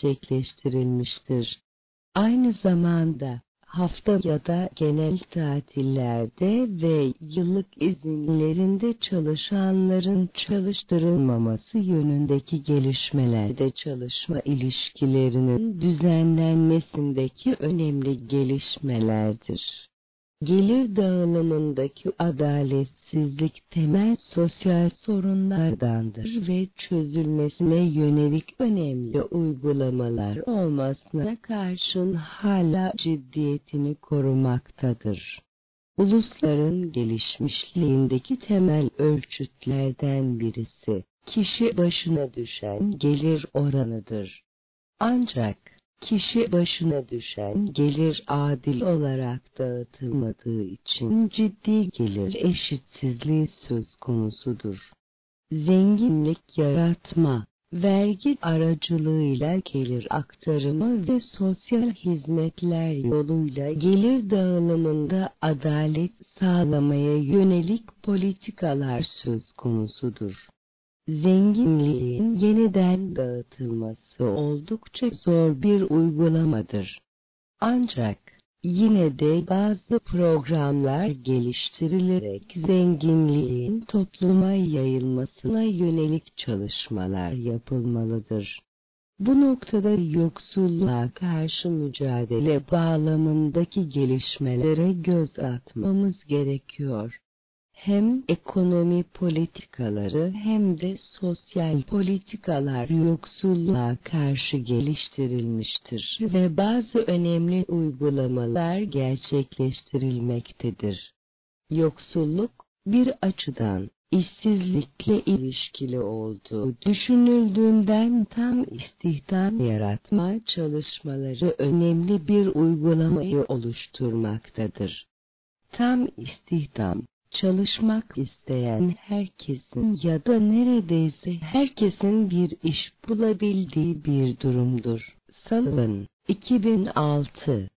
gerçekleştirilmiştir. Aynı zamanda hafta ya da genel tatillerde ve yıllık izinlerinde çalışanların çalıştırılmaması yönündeki gelişmeler de çalışma ilişkilerinin düzenlenmesindeki önemli gelişmelerdir. Gelir dağılımındaki adaletsizlik temel sosyal sorunlardandır ve çözülmesine yönelik önemli uygulamalar olmasına karşın hala ciddiyetini korumaktadır. Ulusların gelişmişliğindeki temel ölçütlerden birisi, kişi başına düşen gelir oranıdır. Ancak kişi başına düşen gelir adil olarak dağıtılmadığı için ciddi gelir eşitsizliği söz konusudur. Zenginlik yaratma, vergi aracılığıyla gelir aktarımı ve sosyal hizmetler yoluyla gelir dağılımında adalet sağlamaya yönelik politikalar söz konusudur. Zenginliğin yeniden dağıtılması oldukça zor bir uygulamadır. Ancak yine de bazı programlar geliştirilerek zenginliğin topluma yayılmasına yönelik çalışmalar yapılmalıdır. Bu noktada yoksulluğa karşı mücadele bağlamındaki gelişmelere göz atmamız gerekiyor. hem ekonomi politikaları hem de sosyal politikalar yoksulluğa karşı geliştirilmiştir ve bazı önemli uygulamalar gerçekleştirilmektedir. Yoksulluk, bir açıdan, işsizlikle ilişkili olduğu düşünüldüğünden tam istihdam yaratma çalışmaları önemli bir uygulamayı oluşturmaktadır. Tam istihdam, çalışmak isteyen herkesin ya da neredeyse herkesin bir iş bulabildiği bir durumdur. Sullivan, 2006,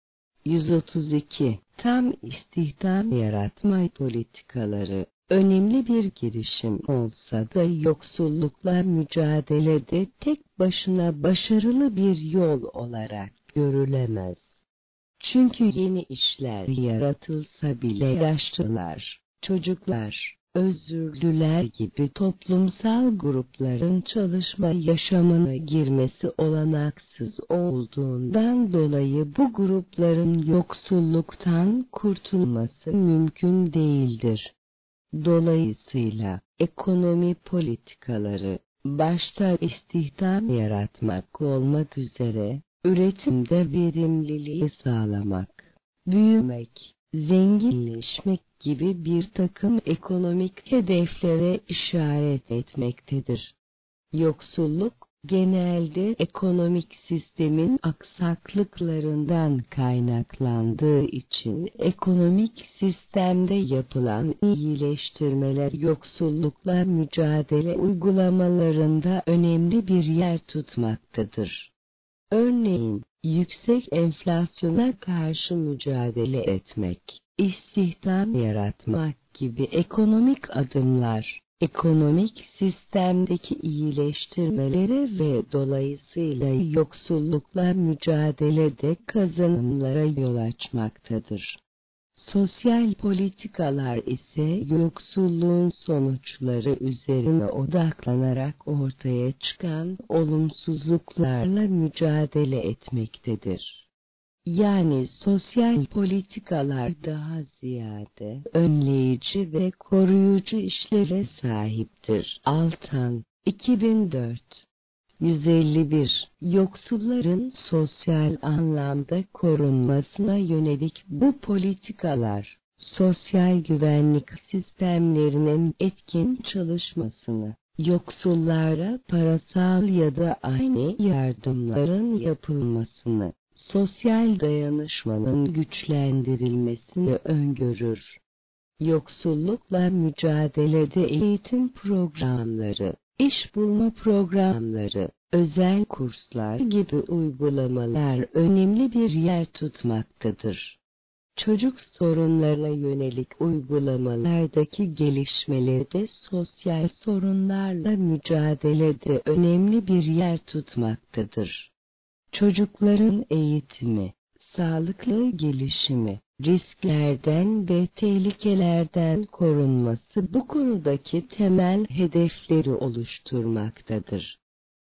132, tam istihdam yaratma politikaları, önemli bir girişim olsa da yoksullukla mücadelede tek başına başarılı bir yol olarak görülemez. Çünkü yeni işler yaratılsa bile yaşlılar, çocuklar, özürlüler gibi toplumsal grupların çalışma yaşamına girmesi olanaksız olduğundan dolayı bu grupların yoksulluktan kurtulması mümkün değildir. Dolayısıyla ekonomi politikaları, başta istihdam yaratmak olmak üzere, üretimde verimliliği sağlamak, büyümek, zenginleşmek gibi bir takım ekonomik hedeflere işaret etmektedir. Yoksulluk, genelde ekonomik sistemin aksaklıklarından kaynaklandığı için ekonomik sistemde yapılan iyileştirmeler yoksullukla mücadele uygulamalarında önemli bir yer tutmaktadır. Örneğin, yüksek enflasyona karşı mücadele etmek, istihdam yaratmak gibi ekonomik adımlar, ekonomik sistemdeki iyileştirmelere ve dolayısıyla yoksullukla mücadelede kazanımlara yol açmaktadır. Sosyal politikalar ise yoksulluğun sonuçları üzerine odaklanarak ortaya çıkan olumsuzluklarla mücadele etmektedir. Yani sosyal politikalar daha ziyade önleyici ve koruyucu işleve sahiptir. Altan, 2004, 151. Yoksulların sosyal anlamda korunmasına yönelik bu politikalar, sosyal güvenlik sistemlerinin etkin çalışmasını, yoksullara parasal ya da aynı yardımların yapılmasını, sosyal dayanışmanın güçlendirilmesini öngörür. Yoksullukla mücadelede eğitim programları, İş bulma programları, özel kurslar gibi uygulamalar önemli bir yer tutmaktadır. Çocuk sorunlarına yönelik uygulamalardaki gelişmeleri sosyal sorunlarla mücadelede önemli bir yer tutmaktadır. Çocukların eğitimi, sağlıklı gelişimi, risklerden ve tehlikelerden korunması bu konudaki temel hedefleri oluşturmaktadır.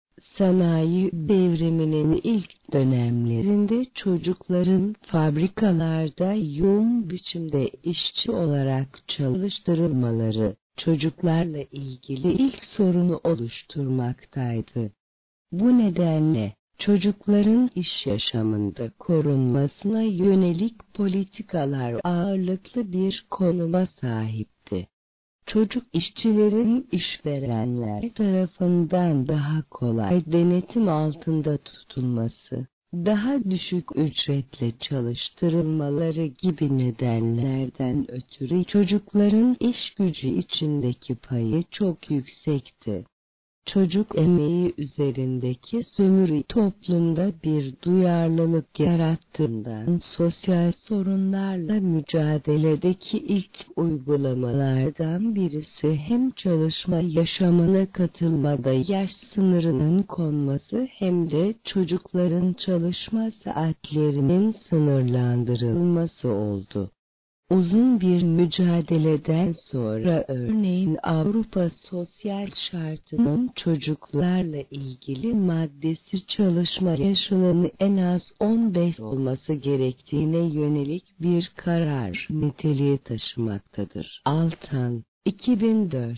Sanayi devriminin ilk dönemlerinde çocukların fabrikalarda yoğun biçimde işçi olarak çalıştırılmaları, çocuklarla ilgili ilk sorunu oluşturmaktaydı. Bu nedenle, çocukların iş yaşamında korunmasına yönelik politikalar ağırlıklı bir konuma sahipti. Çocuk işçilerin işverenler tarafından daha kolay denetim altında tutulması, daha düşük ücretle çalıştırılmaları gibi nedenlerden ötürü çocukların iş gücü içindeki payı çok yüksekti. Çocuk emeği üzerindeki sömürü toplumda bir duyarlılık yarattığından sosyal sorunlarla mücadeledeki ilk uygulamalardan birisi hem çalışma yaşamına katılmada yaş sınırının konması hem de çocukların çalışma saatlerinin sınırlandırılması oldu. Uzun bir mücadeleden sonra örneğin Avrupa Sosyal Şartı'nın çocuklarla ilgili maddesi çalışma yaşının en az 15 olması gerektiğine yönelik bir karar niteliği taşımaktadır. Altan, 2004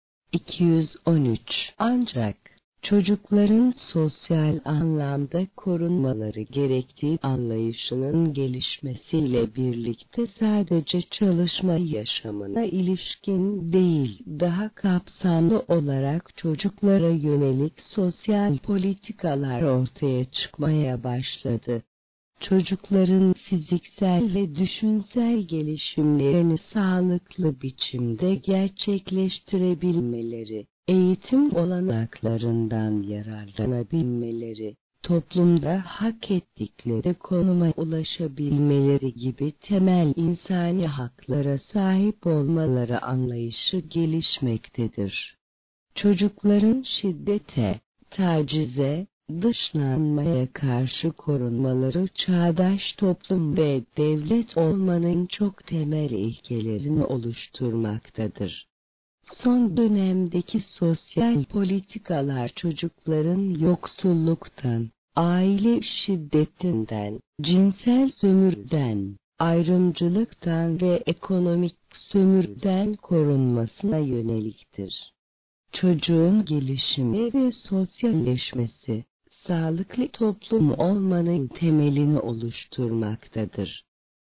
213 Ancak çocukların sosyal anlamda korunmaları gerektiği anlayışının gelişmesiyle birlikte sadece çalışma yaşamına ilişkin değil, daha kapsamlı olarak çocuklara yönelik sosyal politikalar ortaya çıkmaya başladı. Çocukların fiziksel ve düşünsel gelişimlerini sağlıklı biçimde gerçekleştirebilmeleri, eğitim olanaklarından yararlanabilmeleri, toplumda hak ettikleri konuma ulaşabilmeleri gibi temel insani haklara sahip olmaları anlayışı gelişmektedir. Çocukların şiddete, tacize, dışlanmaya karşı korunmaları çağdaş toplum ve devlet olmanın çok temel ilkelerini oluşturmaktadır. Son dönemdeki sosyal politikalar çocukların yoksulluktan, aile şiddetinden, cinsel sömürüden, ayrımcılıktan ve ekonomik sömürüden korunmasına yöneliktir. Çocuğun gelişimi ve sosyalleşmesi, sağlıklı toplum olmanın temelini oluşturmaktadır.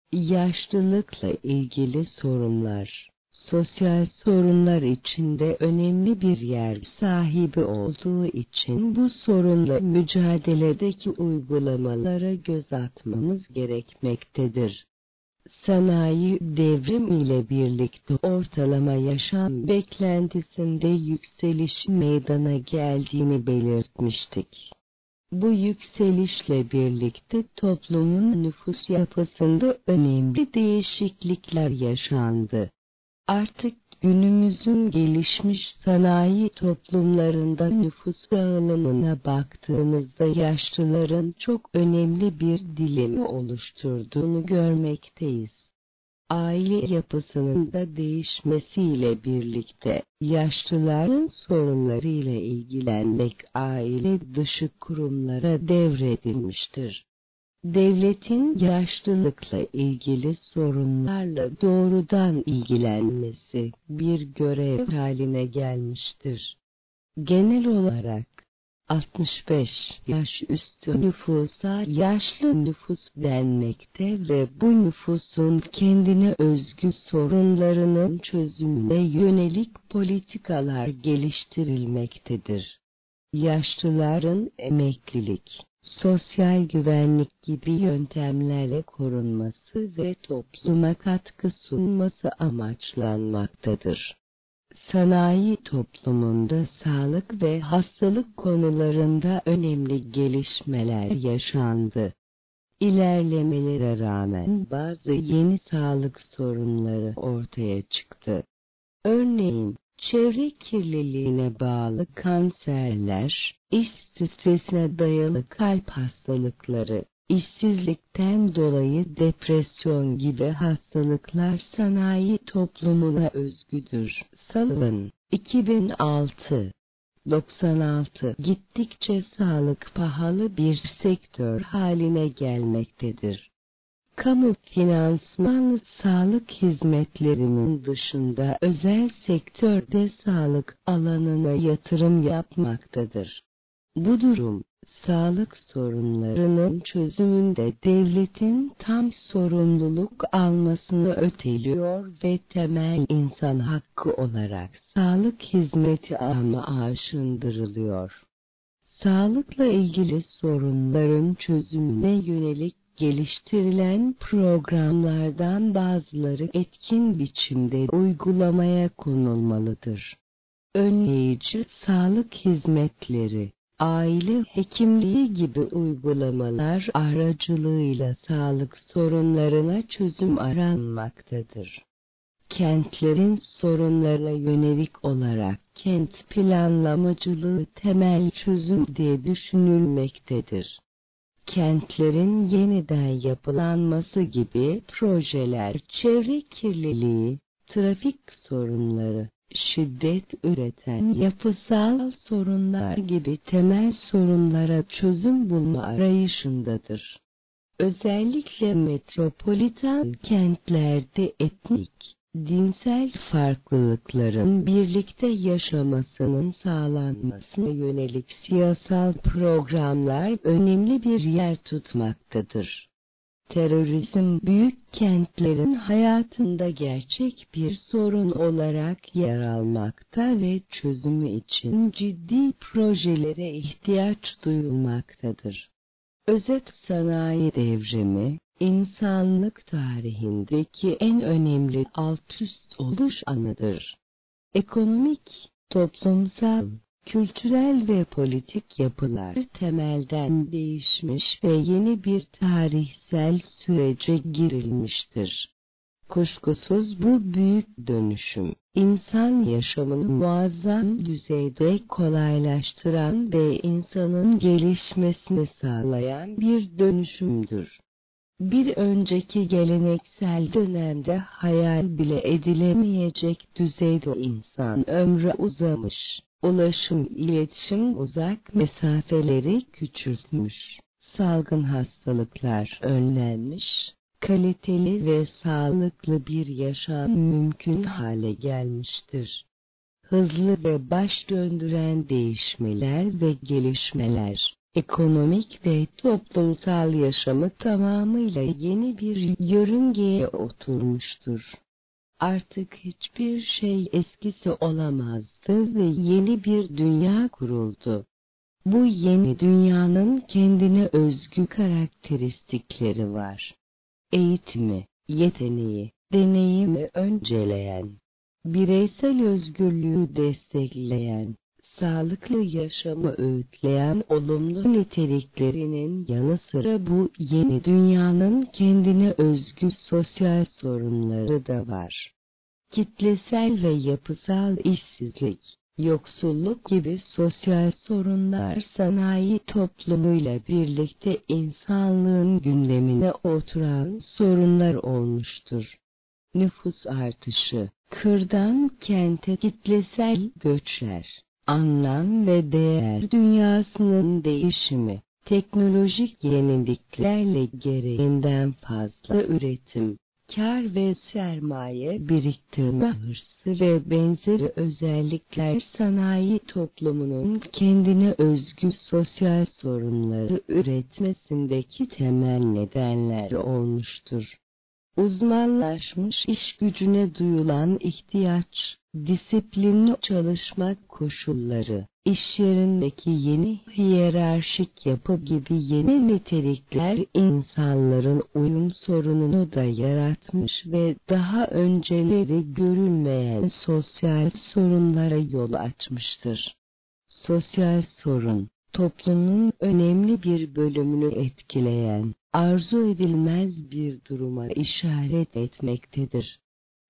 Yaşlılıkla ilgili sorunlar, sosyal sorunlar içinde önemli bir yer sahibi olduğu için bu sorunla mücadeledeki uygulamalara göz atmamız gerekmektedir. Sanayi devrimiyle birlikte ortalama yaşam beklentisinde yükseliş meydana geldiğini belirtmiştik. Bu yükselişle birlikte toplumun nüfus yapısında önemli değişiklikler yaşandı. Artık günümüzün gelişmiş sanayi toplumlarında nüfus dağılımına baktığımızda yaşlıların çok önemli bir dilimi oluşturduğunu görmekteyiz. Aile yapısının da değişmesiyle birlikte yaşlıların sorunlarıyla ilgilenmek aile dışı kurumlara devredilmiştir. Devletin yaşlılıkla ilgili sorunlarla doğrudan ilgilenmesi bir görev haline gelmiştir. Genel olarak 65 yaş üstü nüfusa yaşlı nüfus denmekte ve bu nüfusun kendine özgü sorunlarının çözümüne yönelik politikalar geliştirilmektedir. Yaşlıların emeklilik, sosyal güvenlik gibi yöntemlerle korunması ve topluma katkı sunması amaçlanmaktadır. Sanayi toplumunda sağlık ve hastalık konularında önemli gelişmeler yaşandı. İlerlemelere rağmen bazı yeni sağlık sorunları ortaya çıktı. Örneğin, çevre kirliliğine bağlı kanserler, iş stresine dayalı kalp hastalıkları, işsizlikten dolayı depresyon gibi hastalıklar sanayi toplumuna özgüdür. Sullivan, 2006 96 gittikçe sağlık pahalı bir sektör haline gelmektedir. Kamu finansmanlı sağlık hizmetlerinin dışında özel sektörde sağlık alanına yatırım yapmaktadır. Bu durum, sağlık sorunlarının çözümünde devletin tam sorumluluk almasını öteliyor ve temel insan hakkı olarak sağlık hizmeti alma aşındırılıyor. Sağlıkla ilgili sorunların çözümüne yönelik geliştirilen programlardan bazıları etkin biçimde uygulamaya konulmalıdır. Önleyici sağlık hizmetleri, aile hekimliği gibi uygulamalar aracılığıyla sağlık sorunlarına çözüm aranmaktadır. Kentlerin sorunlarına yönelik olarak kent planlamacılığı temel çözüm diye düşünülmektedir. Kentlerin yeniden yapılanması gibi projeler çevre kirliliği, trafik sorunları, şiddet üreten yapısal sorunlar gibi temel sorunlara çözüm bulma arayışındadır. Özellikle metropolitan kentlerde etnik, Dinsel farklılıkların birlikte yaşamasının sağlanmasına yönelik siyasal programlar önemli bir yer tutmaktadır. Terörizm büyük kentlerin hayatında gerçek bir sorun olarak yer almakta ve çözümü için ciddi projelere ihtiyaç duyulmaktadır. Özet sanayi devrimi, insanlık tarihindeki en önemli altüst oluş anıdır. Ekonomik, toplumsal, kültürel ve politik yapılar temelden değişmiş ve yeni bir tarihsel sürece girilmiştir. Kuşkusuz bu büyük dönüşüm, insan yaşamını muazzam düzeyde kolaylaştıran ve insanın gelişmesini sağlayan bir dönüşümdür. Bir önceki geleneksel dönemde hayal bile edilemeyecek düzeyde insan ömrü uzamış, ulaşım, iletişim uzak mesafeleri küçültmüş, salgın hastalıklar önlenmiş, kaliteli ve sağlıklı bir yaşam mümkün hale gelmiştir. Hızlı ve baş döndüren değişmeler ve gelişmeler, ekonomik ve toplumsal yaşamı tamamıyla yeni bir yörüngeye oturmuştur. Artık hiçbir şey eskisi olamazdı ve yeni bir dünya kuruldu. Bu yeni dünyanın kendine özgü karakteristikleri var. Eğitimi, yeteneği, deneyimi önceleyen, bireysel özgürlüğü destekleyen, sağlıklı yaşamı öğütleyen olumlu niteliklerinin yanı sıra bu yeni dünyanın kendine özgü sosyal sorunları da var. Kitlesel ve yapısal işsizlik, yoksulluk gibi sosyal sorunlar sanayi toplumuyla birlikte insanlığın gündemine oturan sorunlar olmuştur. Nüfus artışı, kırdan kente kitlesel göçler, anlam ve değer dünyasının değişimi, teknolojik yeniliklerle gereğinden fazla üretim, kar ve sermaye biriktirme hırsı ve benzeri özellikler sanayi toplumunun kendine özgü sosyal sorunları üretmesindeki temel nedenler olmuştur. Uzmanlaşmış iş gücüne duyulan ihtiyaç, disiplinli çalışma koşulları, iş yerindeki yeni hiyerarşik yapı gibi yeni nitelikler insanların uyum sorununu da yaratmış ve daha önceleri görülmeyen sosyal sorunlara yol açmıştır. Sosyal sorun, toplumun önemli bir bölümünü etkileyen, arzu edilmez bir duruma işaret etmektedir.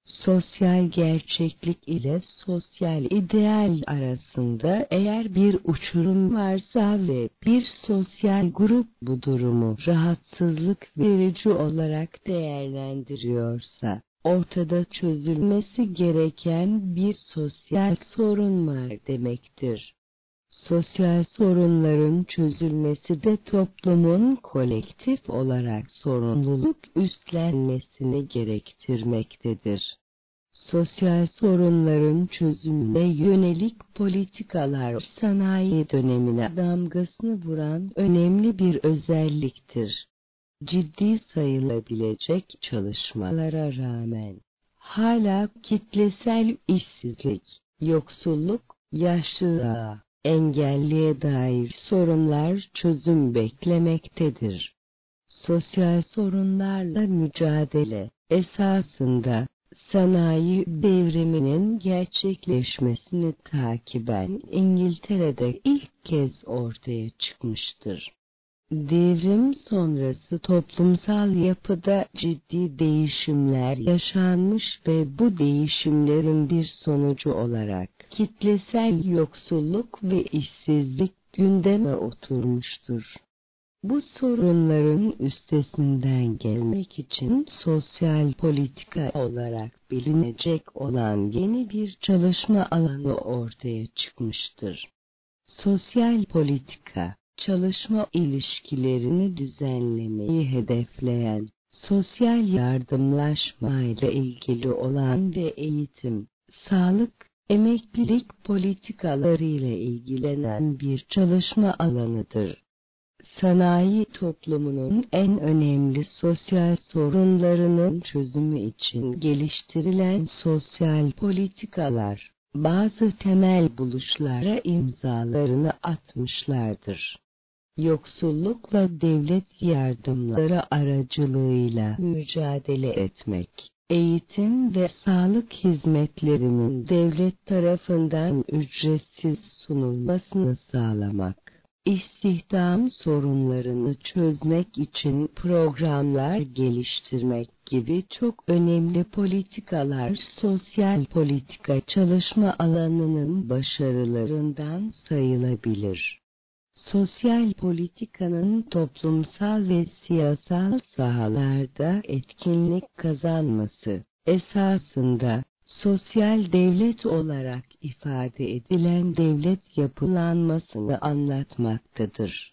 Sosyal gerçeklik ile sosyal ideal arasında eğer bir uçurum varsa ve bir sosyal grup bu durumu rahatsızlık verici olarak değerlendiriyorsa, ortada çözülmesi gereken bir sosyal sorun var demektir. Sosyal sorunların çözülmesi de toplumun kolektif olarak sorumluluk üstlenmesini gerektirmektedir. Sosyal sorunların çözümüne yönelik politikalar sanayi dönemine damgasını vuran önemli bir özelliktir. Ciddi sayılabilecek çalışmalara rağmen hala kitlesel işsizlik, yoksulluk, yaşlılığa, engelliye dair sorunlar çözüm beklemektedir. Sosyal sorunlarla mücadele esasında sanayi devriminin gerçekleşmesini takiben İngiltere'de ilk kez ortaya çıkmıştır. Devrim sonrası toplumsal yapıda ciddi değişimler yaşanmış ve bu değişimlerin bir sonucu olarak kitlesel yoksulluk ve işsizlik gündeme oturmuştur. Bu sorunların üstesinden gelmek için sosyal politika olarak bilinecek olan yeni bir çalışma alanı ortaya çıkmıştır. Sosyal politika, çalışma ilişkilerini düzenlemeyi hedefleyen, sosyal yardımlaşma ile ilgili olan ve eğitim, sağlık, emeklilik politikaları ile ilgilenen bir çalışma alanıdır. Sanayi toplumunun en önemli sosyal sorunlarının çözümü için geliştirilen sosyal politikalar, bazı temel buluşlara imzalarını atmışlardır. Yoksullukla devlet yardımları aracılığıyla mücadele etmek, eğitim ve sağlık hizmetlerinin devlet tarafından ücretsiz sunulmasını sağlamak, istihdam sorunlarını çözmek için programlar geliştirmek gibi çok önemli politikalar sosyal politika çalışma alanının başarılarından sayılabilir. Sosyal politikanın toplumsal ve siyasal sahalarda etkinlik kazanması, esasında sosyal devlet olarak ifade edilen devlet yapılanmasını anlatmaktadır.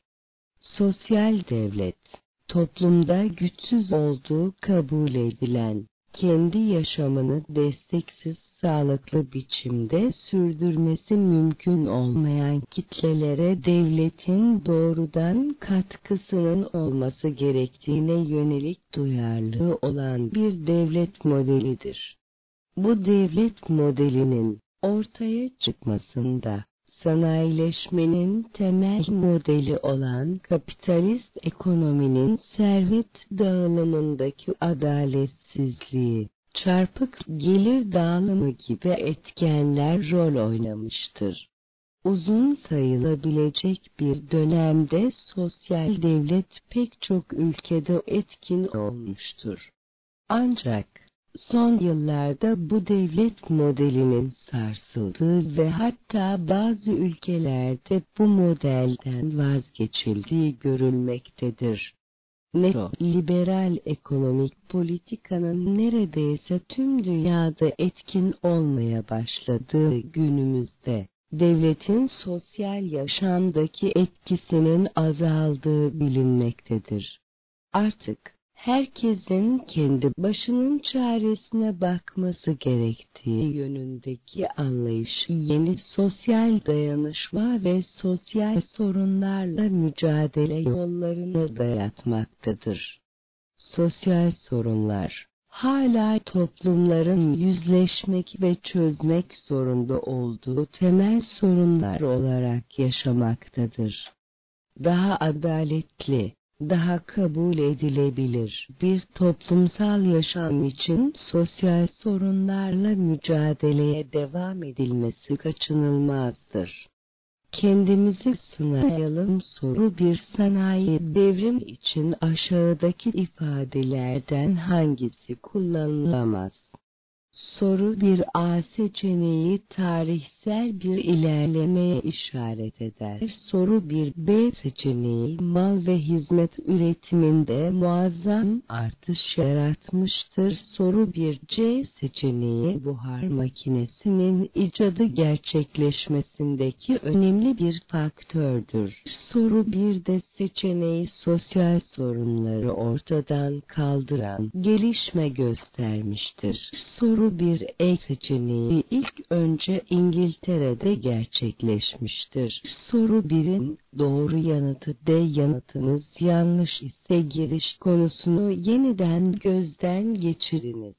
Sosyal devlet, toplumda güçsüz olduğu kabul edilen, kendi yaşamını desteksiz sağlıklı biçimde sürdürmesi mümkün olmayan kitlelere devletin doğrudan katkısının olması gerektiğine yönelik duyarlılığı olan bir devlet modelidir. Bu devlet modelinin ortaya çıkmasında, sanayileşmenin temel modeli olan kapitalist ekonominin servet dağılımındaki adaletsizliği, çarpık gelir dağılımı gibi etkenler rol oynamıştır. Uzun sayılabilecek bir dönemde sosyal devlet pek çok ülkede etkin olmuştur. Ancak son yıllarda bu devlet modelinin sarsıldığı ve hatta bazı ülkelerde bu modelden vazgeçildiği görülmektedir. Neoliberal ekonomik politikanın neredeyse tüm dünyada etkin olmaya başladığı günümüzde, devletin sosyal yaşamdaki etkisinin azaldığı bilinmektedir. Artık herkesin kendi başının çaresine bakması gerektiği yönündeki anlayış yeni sosyal dayanışma ve sosyal sorunlarla mücadele yollarını dayatmaktadır. Sosyal sorunlar hala toplumların yüzleşmek ve çözmek zorunda olduğu temel sorunlar olarak yaşamaktadır. Daha adaletli, daha kabul edilebilir bir toplumsal yaşam için sosyal sorunlarla mücadeleye devam edilmesi kaçınılmazdır. Kendimizi sınayalım soru bir sanayi devrim için aşağıdaki ifadelerden hangisi kullanılamaz? Soru bir A seçeneği tarihsel bir ilerlemeye işaret eder. Soru bir B seçeneği mal ve hizmet üretiminde muazzam artış yaratmıştır. Soru bir C seçeneği buhar makinesinin icadı gerçekleşmesindeki önemli bir faktördür. Soru bir D seçeneği sosyal sorunları ortadan kaldıran gelişme göstermiştir. Soru bir E seçeneği ilk önce İngiltere'de gerçekleşmiştir. Soru 1'in doğru yanıtı D yanıtınız yanlış ise giriş konusunu yeniden gözden geçiriniz.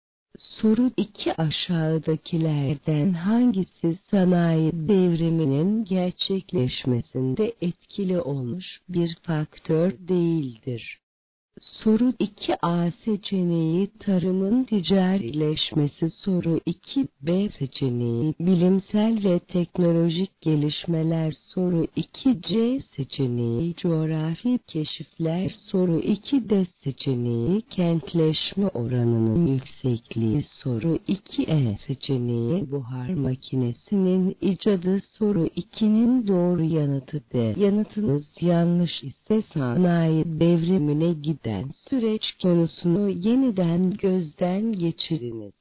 Soru 2 aşağıdakilerden hangisi sanayi devriminin gerçekleşmesinde etkili olmuş bir faktör değildir? Soru 2A seçeneği tarımın ticarileşmesi. Soru 2B seçeneği bilimsel ve teknolojik gelişmeler. Soru 2C seçeneği coğrafi keşifler. Soru 2D seçeneği kentleşme oranının yüksekliği. Soru 2E seçeneği buhar makinesinin icadı. Soru 2'nin doğru yanıtı D. Yanıtınız yanlış ise sanayi devrimine giden süreç konusunu yeniden gözden geçiriniz.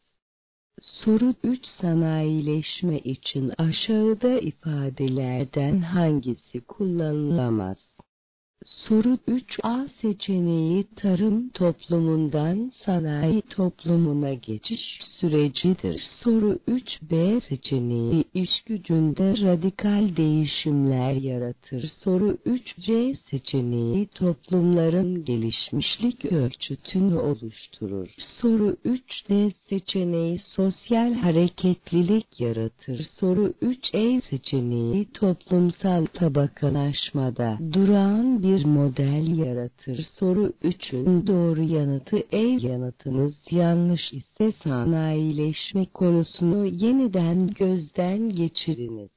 Soru 3 sanayileşme için aşağıda ifadelerden hangisi kullanılamaz? Soru 3A seçeneği tarım toplumundan sanayi toplumuna geçiş sürecidir. Soru 3B seçeneği iş gücünde radikal değişimler yaratır. Soru 3C seçeneği toplumların gelişmişlik ölçütünü oluşturur. Soru 3D seçeneği sosyal hareketlilik yaratır. Soru 3E seçeneği toplumsal tabakalaşmada durağan bir model yaratır. Soru 3'ün doğru yanıtı E. Yanıtınız yanlış ise sanayileşme konusunu yeniden gözden geçiriniz.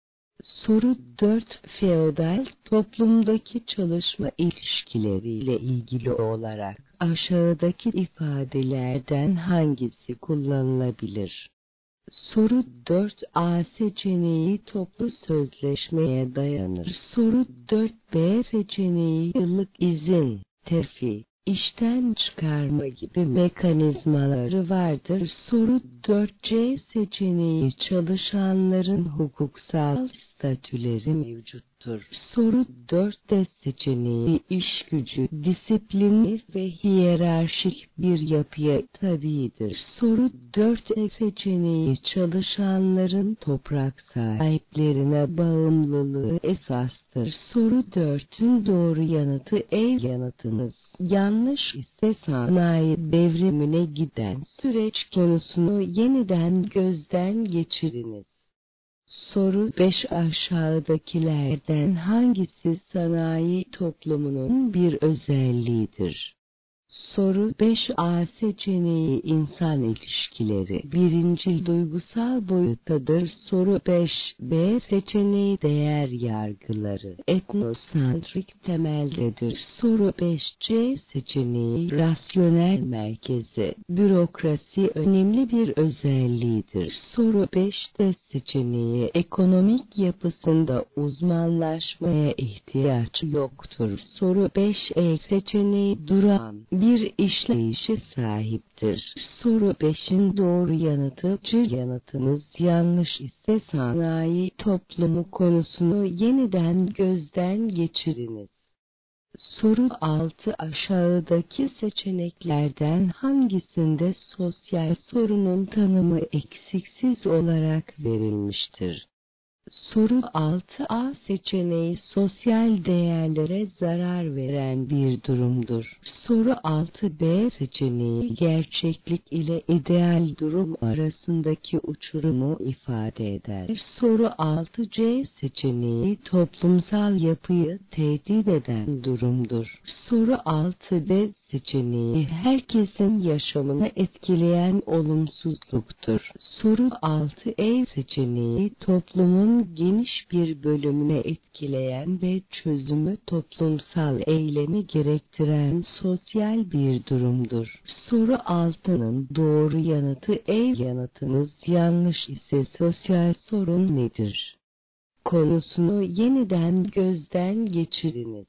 Soru 4. Feodal toplumdaki çalışma ilişkileriyle ilgili olarak aşağıdaki ifadelerden hangisi kullanılabilir? Soru 4A seçeneği toplu sözleşmeye dayanır. Soru 4B seçeneği yıllık izin, terfi, işten çıkarma gibi mekanizmaları vardır. Soru 4C seçeneği çalışanların hukuksal statüleri mevcuttur. Soru 4D seçeneği iş gücü, disiplini ve hiyerarşik bir yapıya tabidir. Soru 4E seçeneği çalışanların toprak sahiplerine bağımlılığı esastır. Soru 4'ün doğru yanıtı E. Yanıtınız yanlış ise sanayi devrimine giden süreç konusunu yeniden gözden geçiriniz. Soru 5 aşağıdakilerden hangisi sanayi toplumunun bir özelliğidir? Soru 5A seçeneği insan ilişkileri birincil duygusal boyuttadır. Soru 5B seçeneği değer yargıları etnosantrik temeldedir. Soru 5C seçeneği rasyonel merkezi bürokrasi önemli bir özelliğidir. Soru 5D seçeneği ekonomik yapısında uzmanlaşmaya ihtiyaç yoktur. Soru 5E seçeneği durağan bir işleyişe sahiptir. Soru 5'in doğru yanıtı C. Yanıtınız yanlış ise sanayi toplumu konusunu yeniden gözden geçiriniz. Soru 6 aşağıdaki seçeneklerden hangisinde sosyal sorunun tanımı eksiksiz olarak verilmiştir? Soru 6A seçeneği sosyal değerlere zarar veren bir durumdur. Soru 6B seçeneği gerçeklik ile ideal durum arasındaki uçurumu ifade eder. Soru 6C seçeneği toplumsal yapıyı tehdit eden durumdur. Soru 6D seçeneği herkesin yaşamını etkileyen olumsuzluktur. Soru 6E seçeneği toplumun geniş bir bölümüne etkileyen ve çözümü toplumsal eylemi gerektiren sosyal bir durumdur. Soru 6'nın doğru yanıtı E. Yanıtınız yanlış ise sosyal sorun nedir? Konusunu yeniden gözden geçiriniz.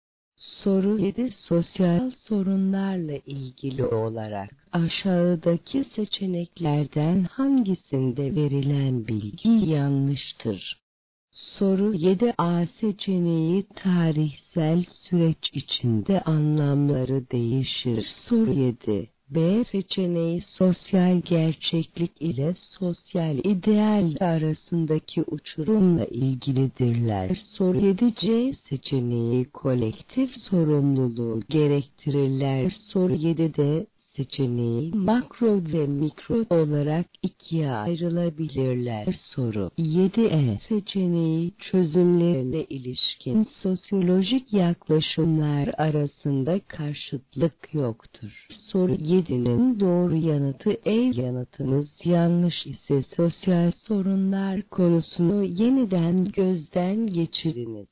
Soru 7 sosyal sorunlarla ilgili olarak aşağıdaki seçeneklerden hangisinde verilen bilgi yanlıştır? Soru 7A seçeneği tarihsel süreç içinde anlamları değişir. Soru 7B seçeneği sosyal gerçeklik ile sosyal ideal arasındaki uçurumla ilgilidirler. Soru 7C seçeneği kolektif sorumluluğu gerektirirler. Soru 7D seçeneği makro ve mikro olarak ikiye ayrılabilirler. Soru 7E seçeneği çözümlerine ilişkin sosyolojik yaklaşımlar arasında karşıtlık yoktur. Soru 7'nin doğru yanıtı E. Yanıtınız yanlış ise sosyal sorunlar konusunu yeniden gözden geçiriniz.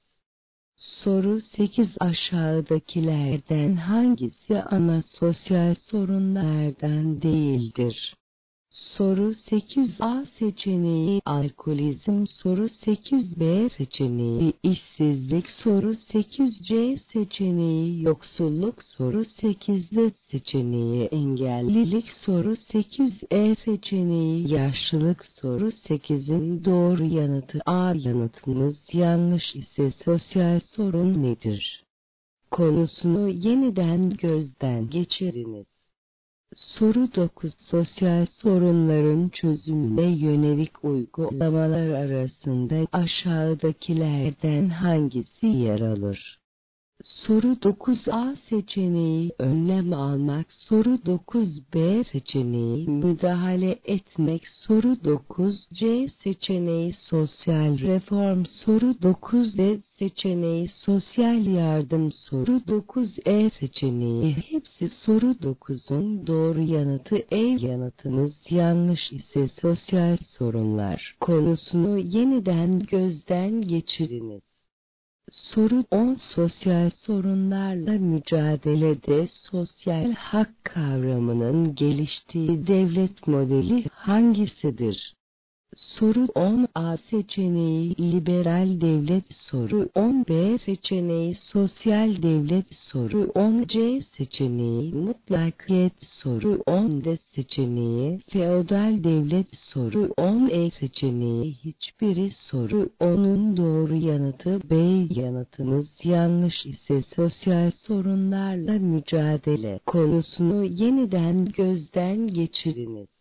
Soru 8 aşağıdakilerden hangisi ana sosyal sorunlardan değildir? Soru 8A seçeneği alkolizm, soru 8B seçeneği işsizlik, soru 8C seçeneği yoksulluk, soru 8D seçeneği engellilik, soru 8E seçeneği yaşlılık, soru 8'in doğru yanıtı A. Yanıtınız yanlış ise sosyal sorun nedir? Konusunu yeniden gözden geçiriniz. Soru 9. Sosyal sorunların çözümüne yönelik uygulamalar arasında aşağıdakilerden hangisi yer alır? Soru 9A seçeneği önlem almak, soru 9B seçeneği müdahale etmek, soru 9C seçeneği sosyal reform, soru 9D seçeneği sosyal yardım, soru 9E seçeneği hepsi. Soru 9'un doğru yanıtı E. Yanıtınız yanlış ise sosyal sorunlar konusunu yeniden gözden geçiriniz. Soru 10. Sosyal sorunlarla mücadelede sosyal hak kavramının geliştiği devlet modeli hangisidir? Soru 10A seçeneği liberal devlet, soru 10B seçeneği sosyal devlet, soru 10C seçeneği mutlakiyet, soru 10D seçeneği feodal devlet, soru 10E seçeneği hiçbiri. Soru 10'un doğru yanıtı B. Yanıtınız yanlış ise sosyal sorunlarla mücadele konusunu yeniden gözden geçiriniz.